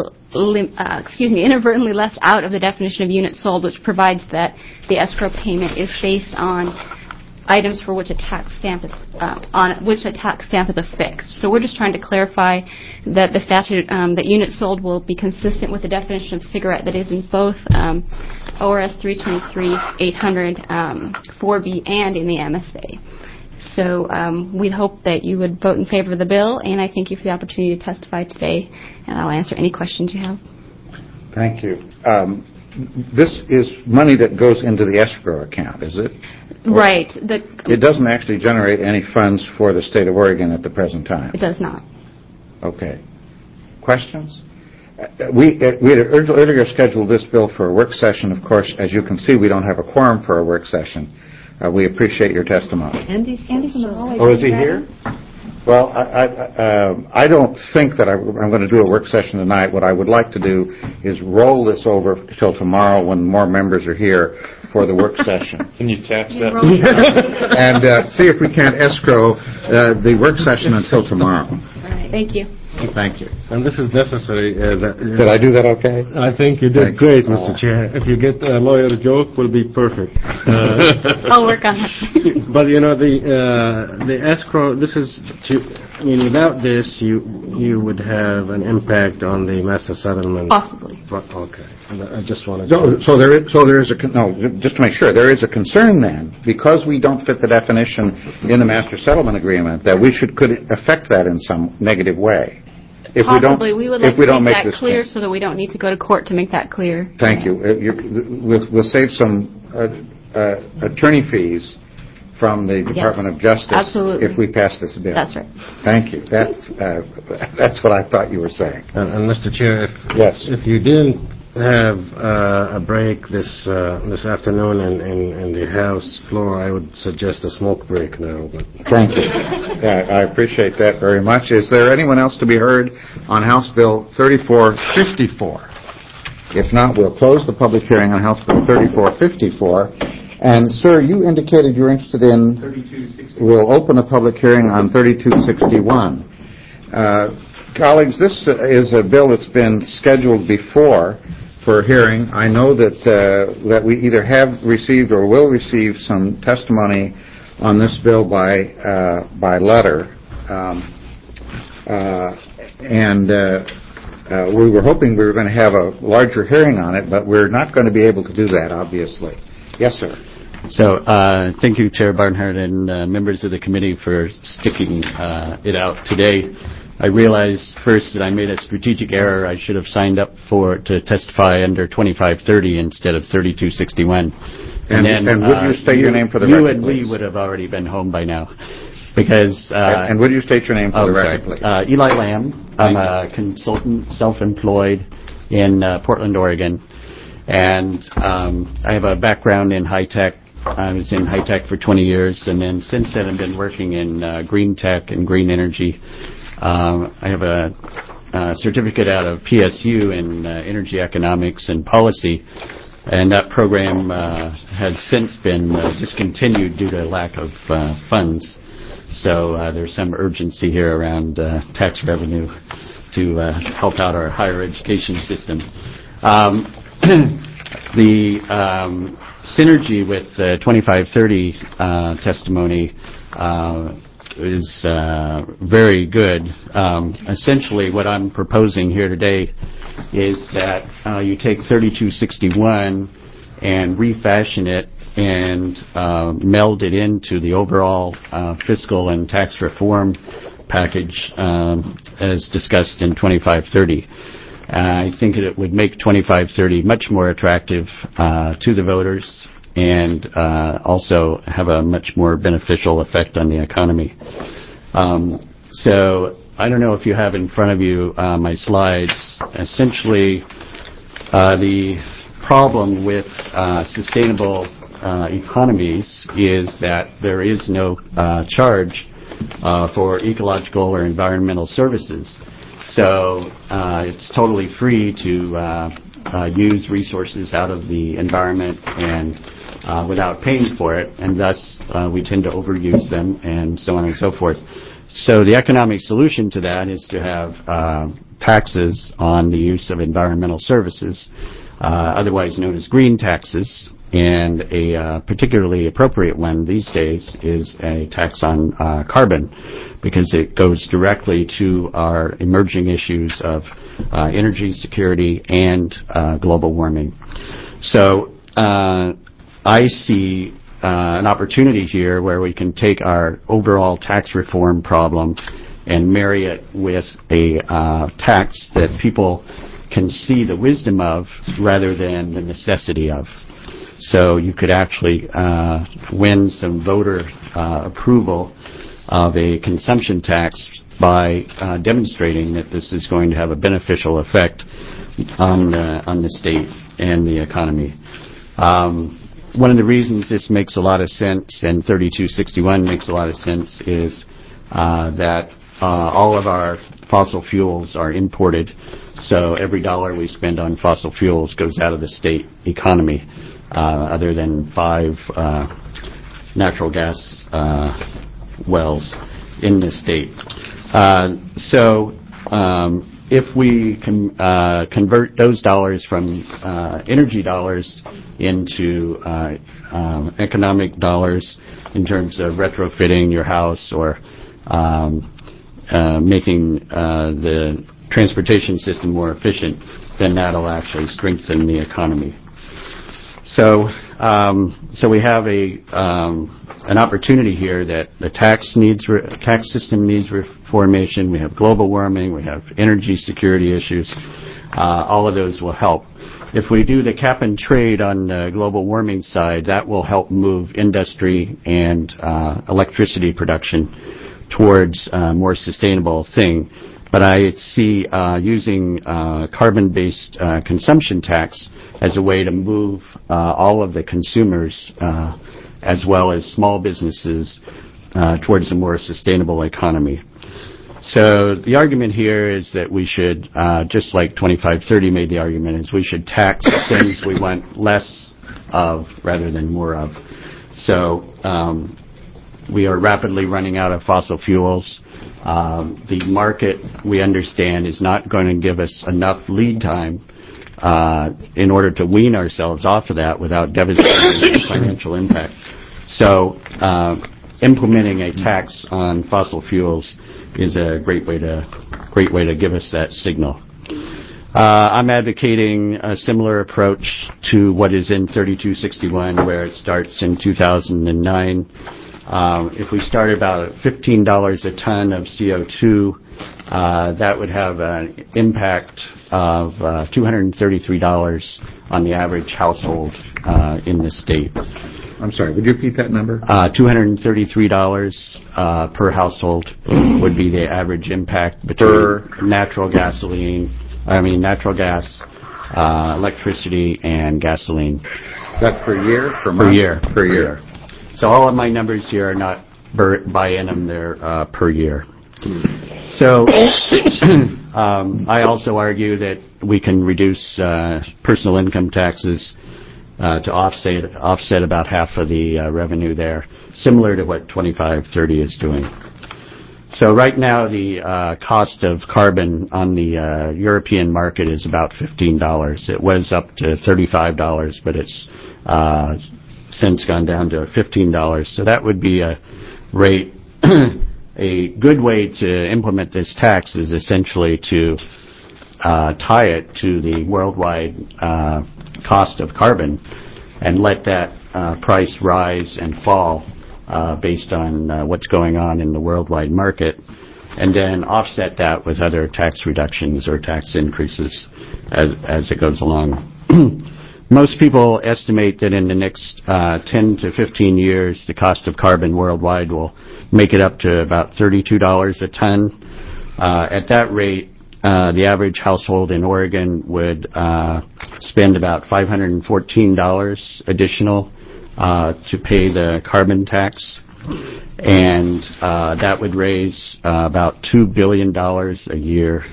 left out of the definition of units sold, which provides that the escrow payment is based on items for which a tax stamp is on which a tax stamp is affixed. So we're just trying to clarify that the statute that units sold will be consistent with the definition of cigarette that is in both ORS 323-800 4B and in the MSA. So we hope that you would vote in favor of the bill, and I thank you for the opportunity to testify today, and I'll answer any questions you have. Thank you. This is money that goes into the escrow account, is it? Right. It doesn't actually generate any funds for the state of Oregon at the present time. It does not. Okay. Questions? We had earlier scheduled this bill for a work session. Of course, as you can see, we don't have a quorum for a work session. We appreciate your testimony. Andy's in the hallway. Oh, is he here? Well, I don't think that I'm going to do a work session tonight. What I would like to do is roll this over till tomorrow when more members are here for the work session. Can you tax that? And see if we can't escrow the work session until tomorrow. All right. Thank you. Thank you. And this is necessary. Did I do that okay? I think you did great, Mr. Chair. If you get a lawyer joke, will be perfect. I'll work on it. But you know the escrow. This is. Without this, you would have an impact on the master settlement. Possibly. Okay. I just wanted. So there is just to make sure there is a concern then, because we don't fit the definition in the master settlement agreement, that could affect that in some negative way. If Possibly. We would like to make that clear change. so that we don't need to go to court to make that clear. Thank you. We'll save some attorney fees from the Department of Justice Absolutely. if we pass this bill. That's right. Thank you. That's what I thought you were saying. And Mr. Chair, if you didn't have a break this afternoon in the House floor, I would suggest a smoke break now. But. Thank you. I appreciate that very much. Is there anyone else to be heard on House Bill 3454? If not, we'll close the public hearing on House Bill 3454. And, sir, you indicated you're interested in... 3261. We'll open a public hearing on 3261. Colleagues, this is a bill that's been scheduled before for hearing. I know that we either have received or will receive some testimony on this bill by letter. We were hoping we were going to have a larger hearing on it, but we're not going to be able to do that, obviously. Yes, sir. So, thank you, Chair Barnhart, and members of the committee for sticking it out today. I realized first that I made a strategic error. I should have signed up to testify under 2530 instead of 3261. And would you state your name for the record, You and please? Lee would have already been home by now. Because... and would you state your name for the record, please? Eli Lamb. I'm a consultant, self-employed in Portland, Oregon. And I have a background in high-tech. I was in high-tech for 20 years, and then since then I've been working in green tech and green energy. I have a certificate out of PSU in energy economics and policy, and that program has since been discontinued due to lack of funds. So there's some urgency here around tax revenue to help out our higher education system. The synergy with the 2530 testimony is very good. Essentially, what I'm proposing here today is that you take 3261 and refashion it and meld it into the overall fiscal and tax reform package as discussed in 2530. I think it would make 2530 much more attractive to the voters and also have a much more beneficial effect on the economy. So I don't know if you have in front of you my slides. Essentially, the problem with sustainable economies is that there is no charge for ecological or environmental services. So it's totally free to use resources out of the environment and without paying for it, and thus we tend to overuse them and so on and so forth. So the economic solution to that is to have taxes on the use of environmental services, otherwise known as green taxes, and a particularly appropriate one these days is a tax on carbon, because it goes directly to our emerging issues of energy security and global warming. So I see an opportunity here where we can take our overall tax reform problem and marry it with a tax that people can see the wisdom of rather than the necessity of. So you could actually win some voter approval of a consumption tax by demonstrating that this is going to have a beneficial effect on the state and the economy. One of the reasons this makes a lot of sense, and 3261 makes a lot of sense, is that all of our fossil fuels are imported, so every dollar we spend on fossil fuels goes out of the state economy, other than 5 natural gas wells in the state. So if we can convert those dollars from energy dollars into economic dollars in terms of retrofitting your house or making the transportation system more efficient, then that'll actually strengthen the economy. So we have an opportunity here that the tax system needs reformation. We have global warming. We have energy security issues. All of those will help. If we do the cap and trade on the global warming side, that will help move industry and electricity production towards a more sustainable thing. But I see using carbon-based consumption tax as a way to move all of the consumers as well as small businesses towards a more sustainable economy. So the argument here is that we should, just like 2530 made the argument, is we should tax things we want less of rather than more of. So we are rapidly running out of fossil fuels. The market, we understand, is not going to give us enough lead time in order to wean ourselves off of that without devastating financial impact. So implementing a tax on fossil fuels is a great way to give us that signal. I'm advocating a similar approach to what is in 3261, where it starts in 2009. If we start about $15 a ton of CO2, that would have an impact of $233 on the average household in the state. I'm sorry, would you repeat that number? $233 per household would be the average impact between natural gas, electricity, and gasoline. That's per year? Per month? Per year. year. So all of my numbers here are not by annum, they're per year. So I also argue that we can reduce personal income taxes to offset about half of the revenue there, similar to what 2530 is doing. So right now the cost of carbon on the European market is about $15. It was up to $35, but it's since gone down to $15. So that would be a rate. A good way to implement this tax is essentially to tie it to the worldwide cost of carbon and let that price rise and fall based on what's going on in the worldwide market, and then offset that with other tax reductions or tax increases as it goes along. Most people estimate that in the next 10 to 15 years, the cost of carbon worldwide will make it up to about $32 a ton. At that rate, the average household in Oregon would spend about $514 additional to pay the carbon tax, and that would raise about $2 billion a year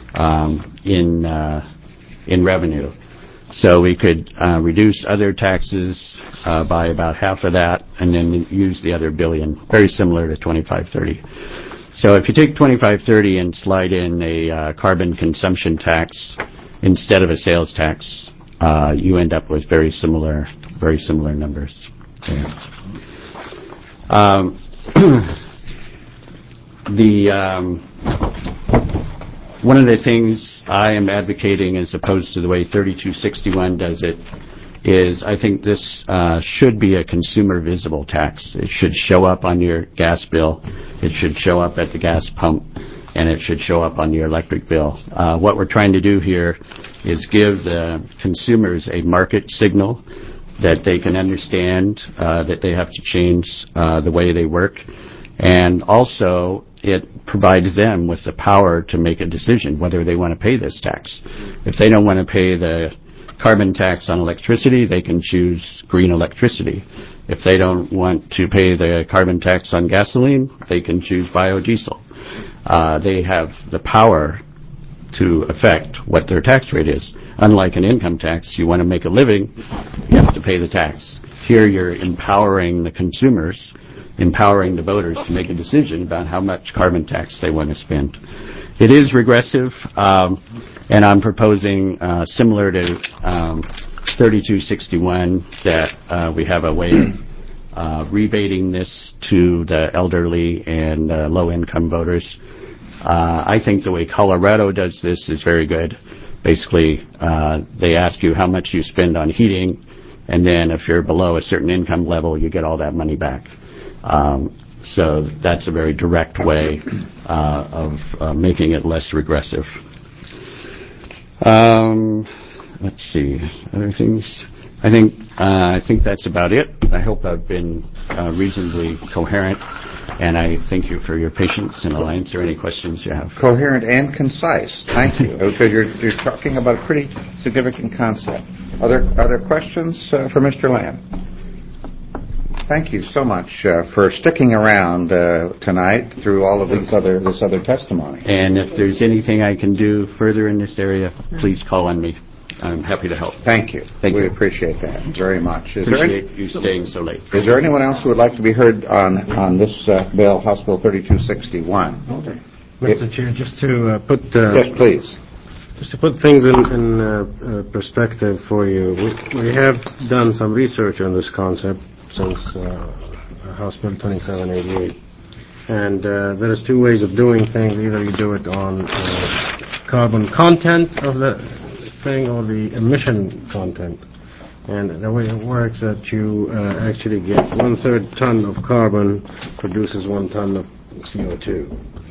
in revenue. So we could reduce other taxes by about half of that and then use the other billion, very similar to 2530. So if you take 2530 and slide in a carbon consumption tax instead of a sales tax, you end up with very similar very similar numbers. One of the things I am advocating, as opposed to the way 3261 does it, is I think this should be a consumer visible tax. It should show up on your gas bill. It should show up at the gas pump, and it should show up on your electric bill. What we're trying to do here is give the consumers a market signal that they can understand that they have to change the way they work. And also, it provides them with the power to make a decision whether they want to pay this tax. If they don't want to pay the carbon tax on electricity, they can choose green electricity. If they don't want to pay the carbon tax on gasoline, they can choose biodiesel. They have the power to affect what their tax rate is. Unlike an income tax, you want to make a living, you have to pay the tax. Here you're empowering the consumers, empowering the voters to make a decision about how much carbon tax they want to spend. It is regressive, and I'm proposing, similar to 3261, that we have a way of rebating this to the elderly and low-income voters. I think the way Colorado does this is very good. Basically, they ask you how much you spend on heating, and then if you're below a certain income level, you get all that money back. So that's a very direct way of making it less regressive. Let's see, other things. I think that's about it. I hope I've been reasonably coherent, and I thank you for your patience, and I'll answer any questions you have. Coherent and concise. Thank you, because you're talking about a pretty significant concept. Other questions for Mr. Lamb? Thank you so much for sticking around tonight through all of this other testimony. And if there's anything I can do further in this area, please call on me. I'm happy to help. Thank you. We appreciate that very much. Appreciate you staying so late. Is there anyone else who would like to be heard on this bill, House Bill 3261? Mr. Chair, just to put... yes, please. Just to put things in perspective for you, we have done some research on this concept since House Bill 2788. And there is two ways of doing things. Either you do it on carbon content of the thing or the emission content. And the way it works that you actually get 1/3 ton of carbon produces 1 ton of CO2.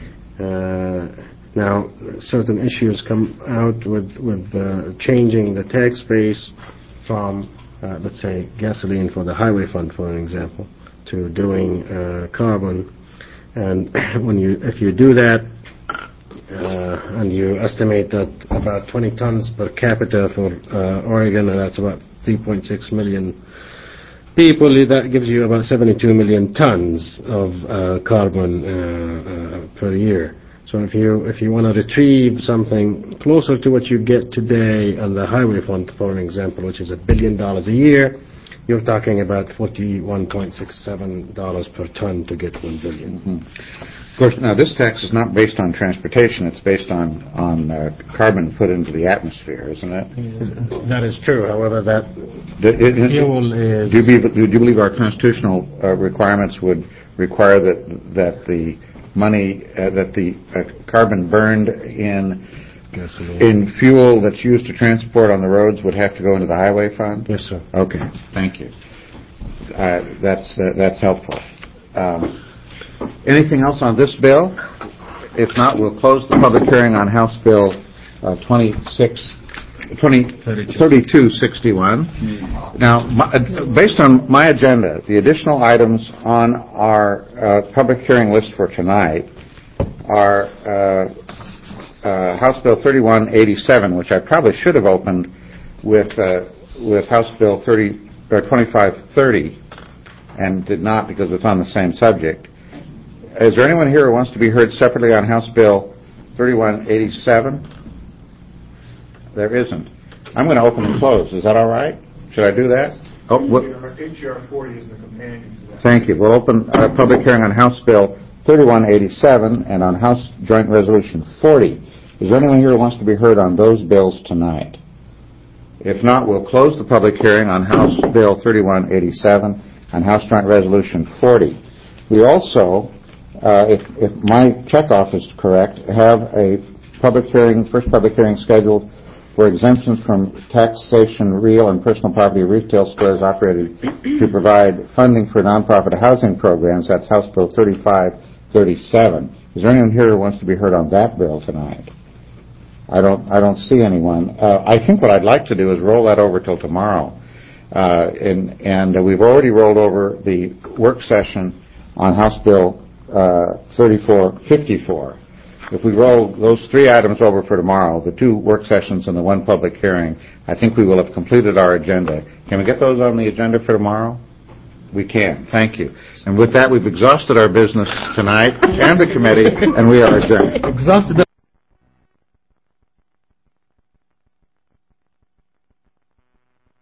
Now, certain issues come out with changing the tax base from let's say gasoline for the highway fund, for an example, to doing carbon. And if you do that, and you estimate that about 20 tons per capita for Oregon, and that's about 3.6 million people, that gives you about 72 million tons of carbon per year. So if you want to retrieve something closer to what you get today on the highway fund, for an example, which is $1 billion a year, you're talking about $41.67 per ton to get $1 billion. Mm-hmm. Of course, now this tax is not based on transportation; it's based on carbon put into the atmosphere, isn't it? That is true. However, that fuel is. Do you believe our constitutional requirements would require that the money that the carbon burned in fuel that's used to transport on the roads would have to go into the highway fund? Yes, sir. Okay, thank you. That's helpful. Anything else on this bill? If not, we'll close the public hearing on House Bill 3261. Now, based on my agenda, the additional items on our public hearing list for tonight are House Bill 3187, which I probably should have opened with House Bill 2530 and did not because it's on the same subject. Is there anyone here who wants to be heard separately on House Bill 3187? There isn't. I'm going to open and close. Is that all right? Should I do that? H.R. 40 is the companion to that. Thank you. We'll open a public hearing on House Bill 3187 and on House Joint Resolution 40. Is there anyone here who wants to be heard on those bills tonight? If not, we'll close the public hearing on House Bill 3187 and House Joint Resolution 40. We also, if my checkoff is correct, have a first public hearing scheduled for exemptions from taxation real and personal property of retail stores operated to provide funding for nonprofit housing programs. That's House Bill 3537. Is there anyone here who wants to be heard on that bill tonight? I don't see anyone. I think what I'd like to do is roll that over till tomorrow. And we've already rolled over the work session on House Bill 3454. If we roll those 3 items over for tomorrow, the 2 work sessions and the 1 public hearing, I think we will have completed our agenda. Can we get those on the agenda for tomorrow? We can. Thank you. And with that, we've exhausted our business tonight and the committee, and we are adjourned. Exhausted.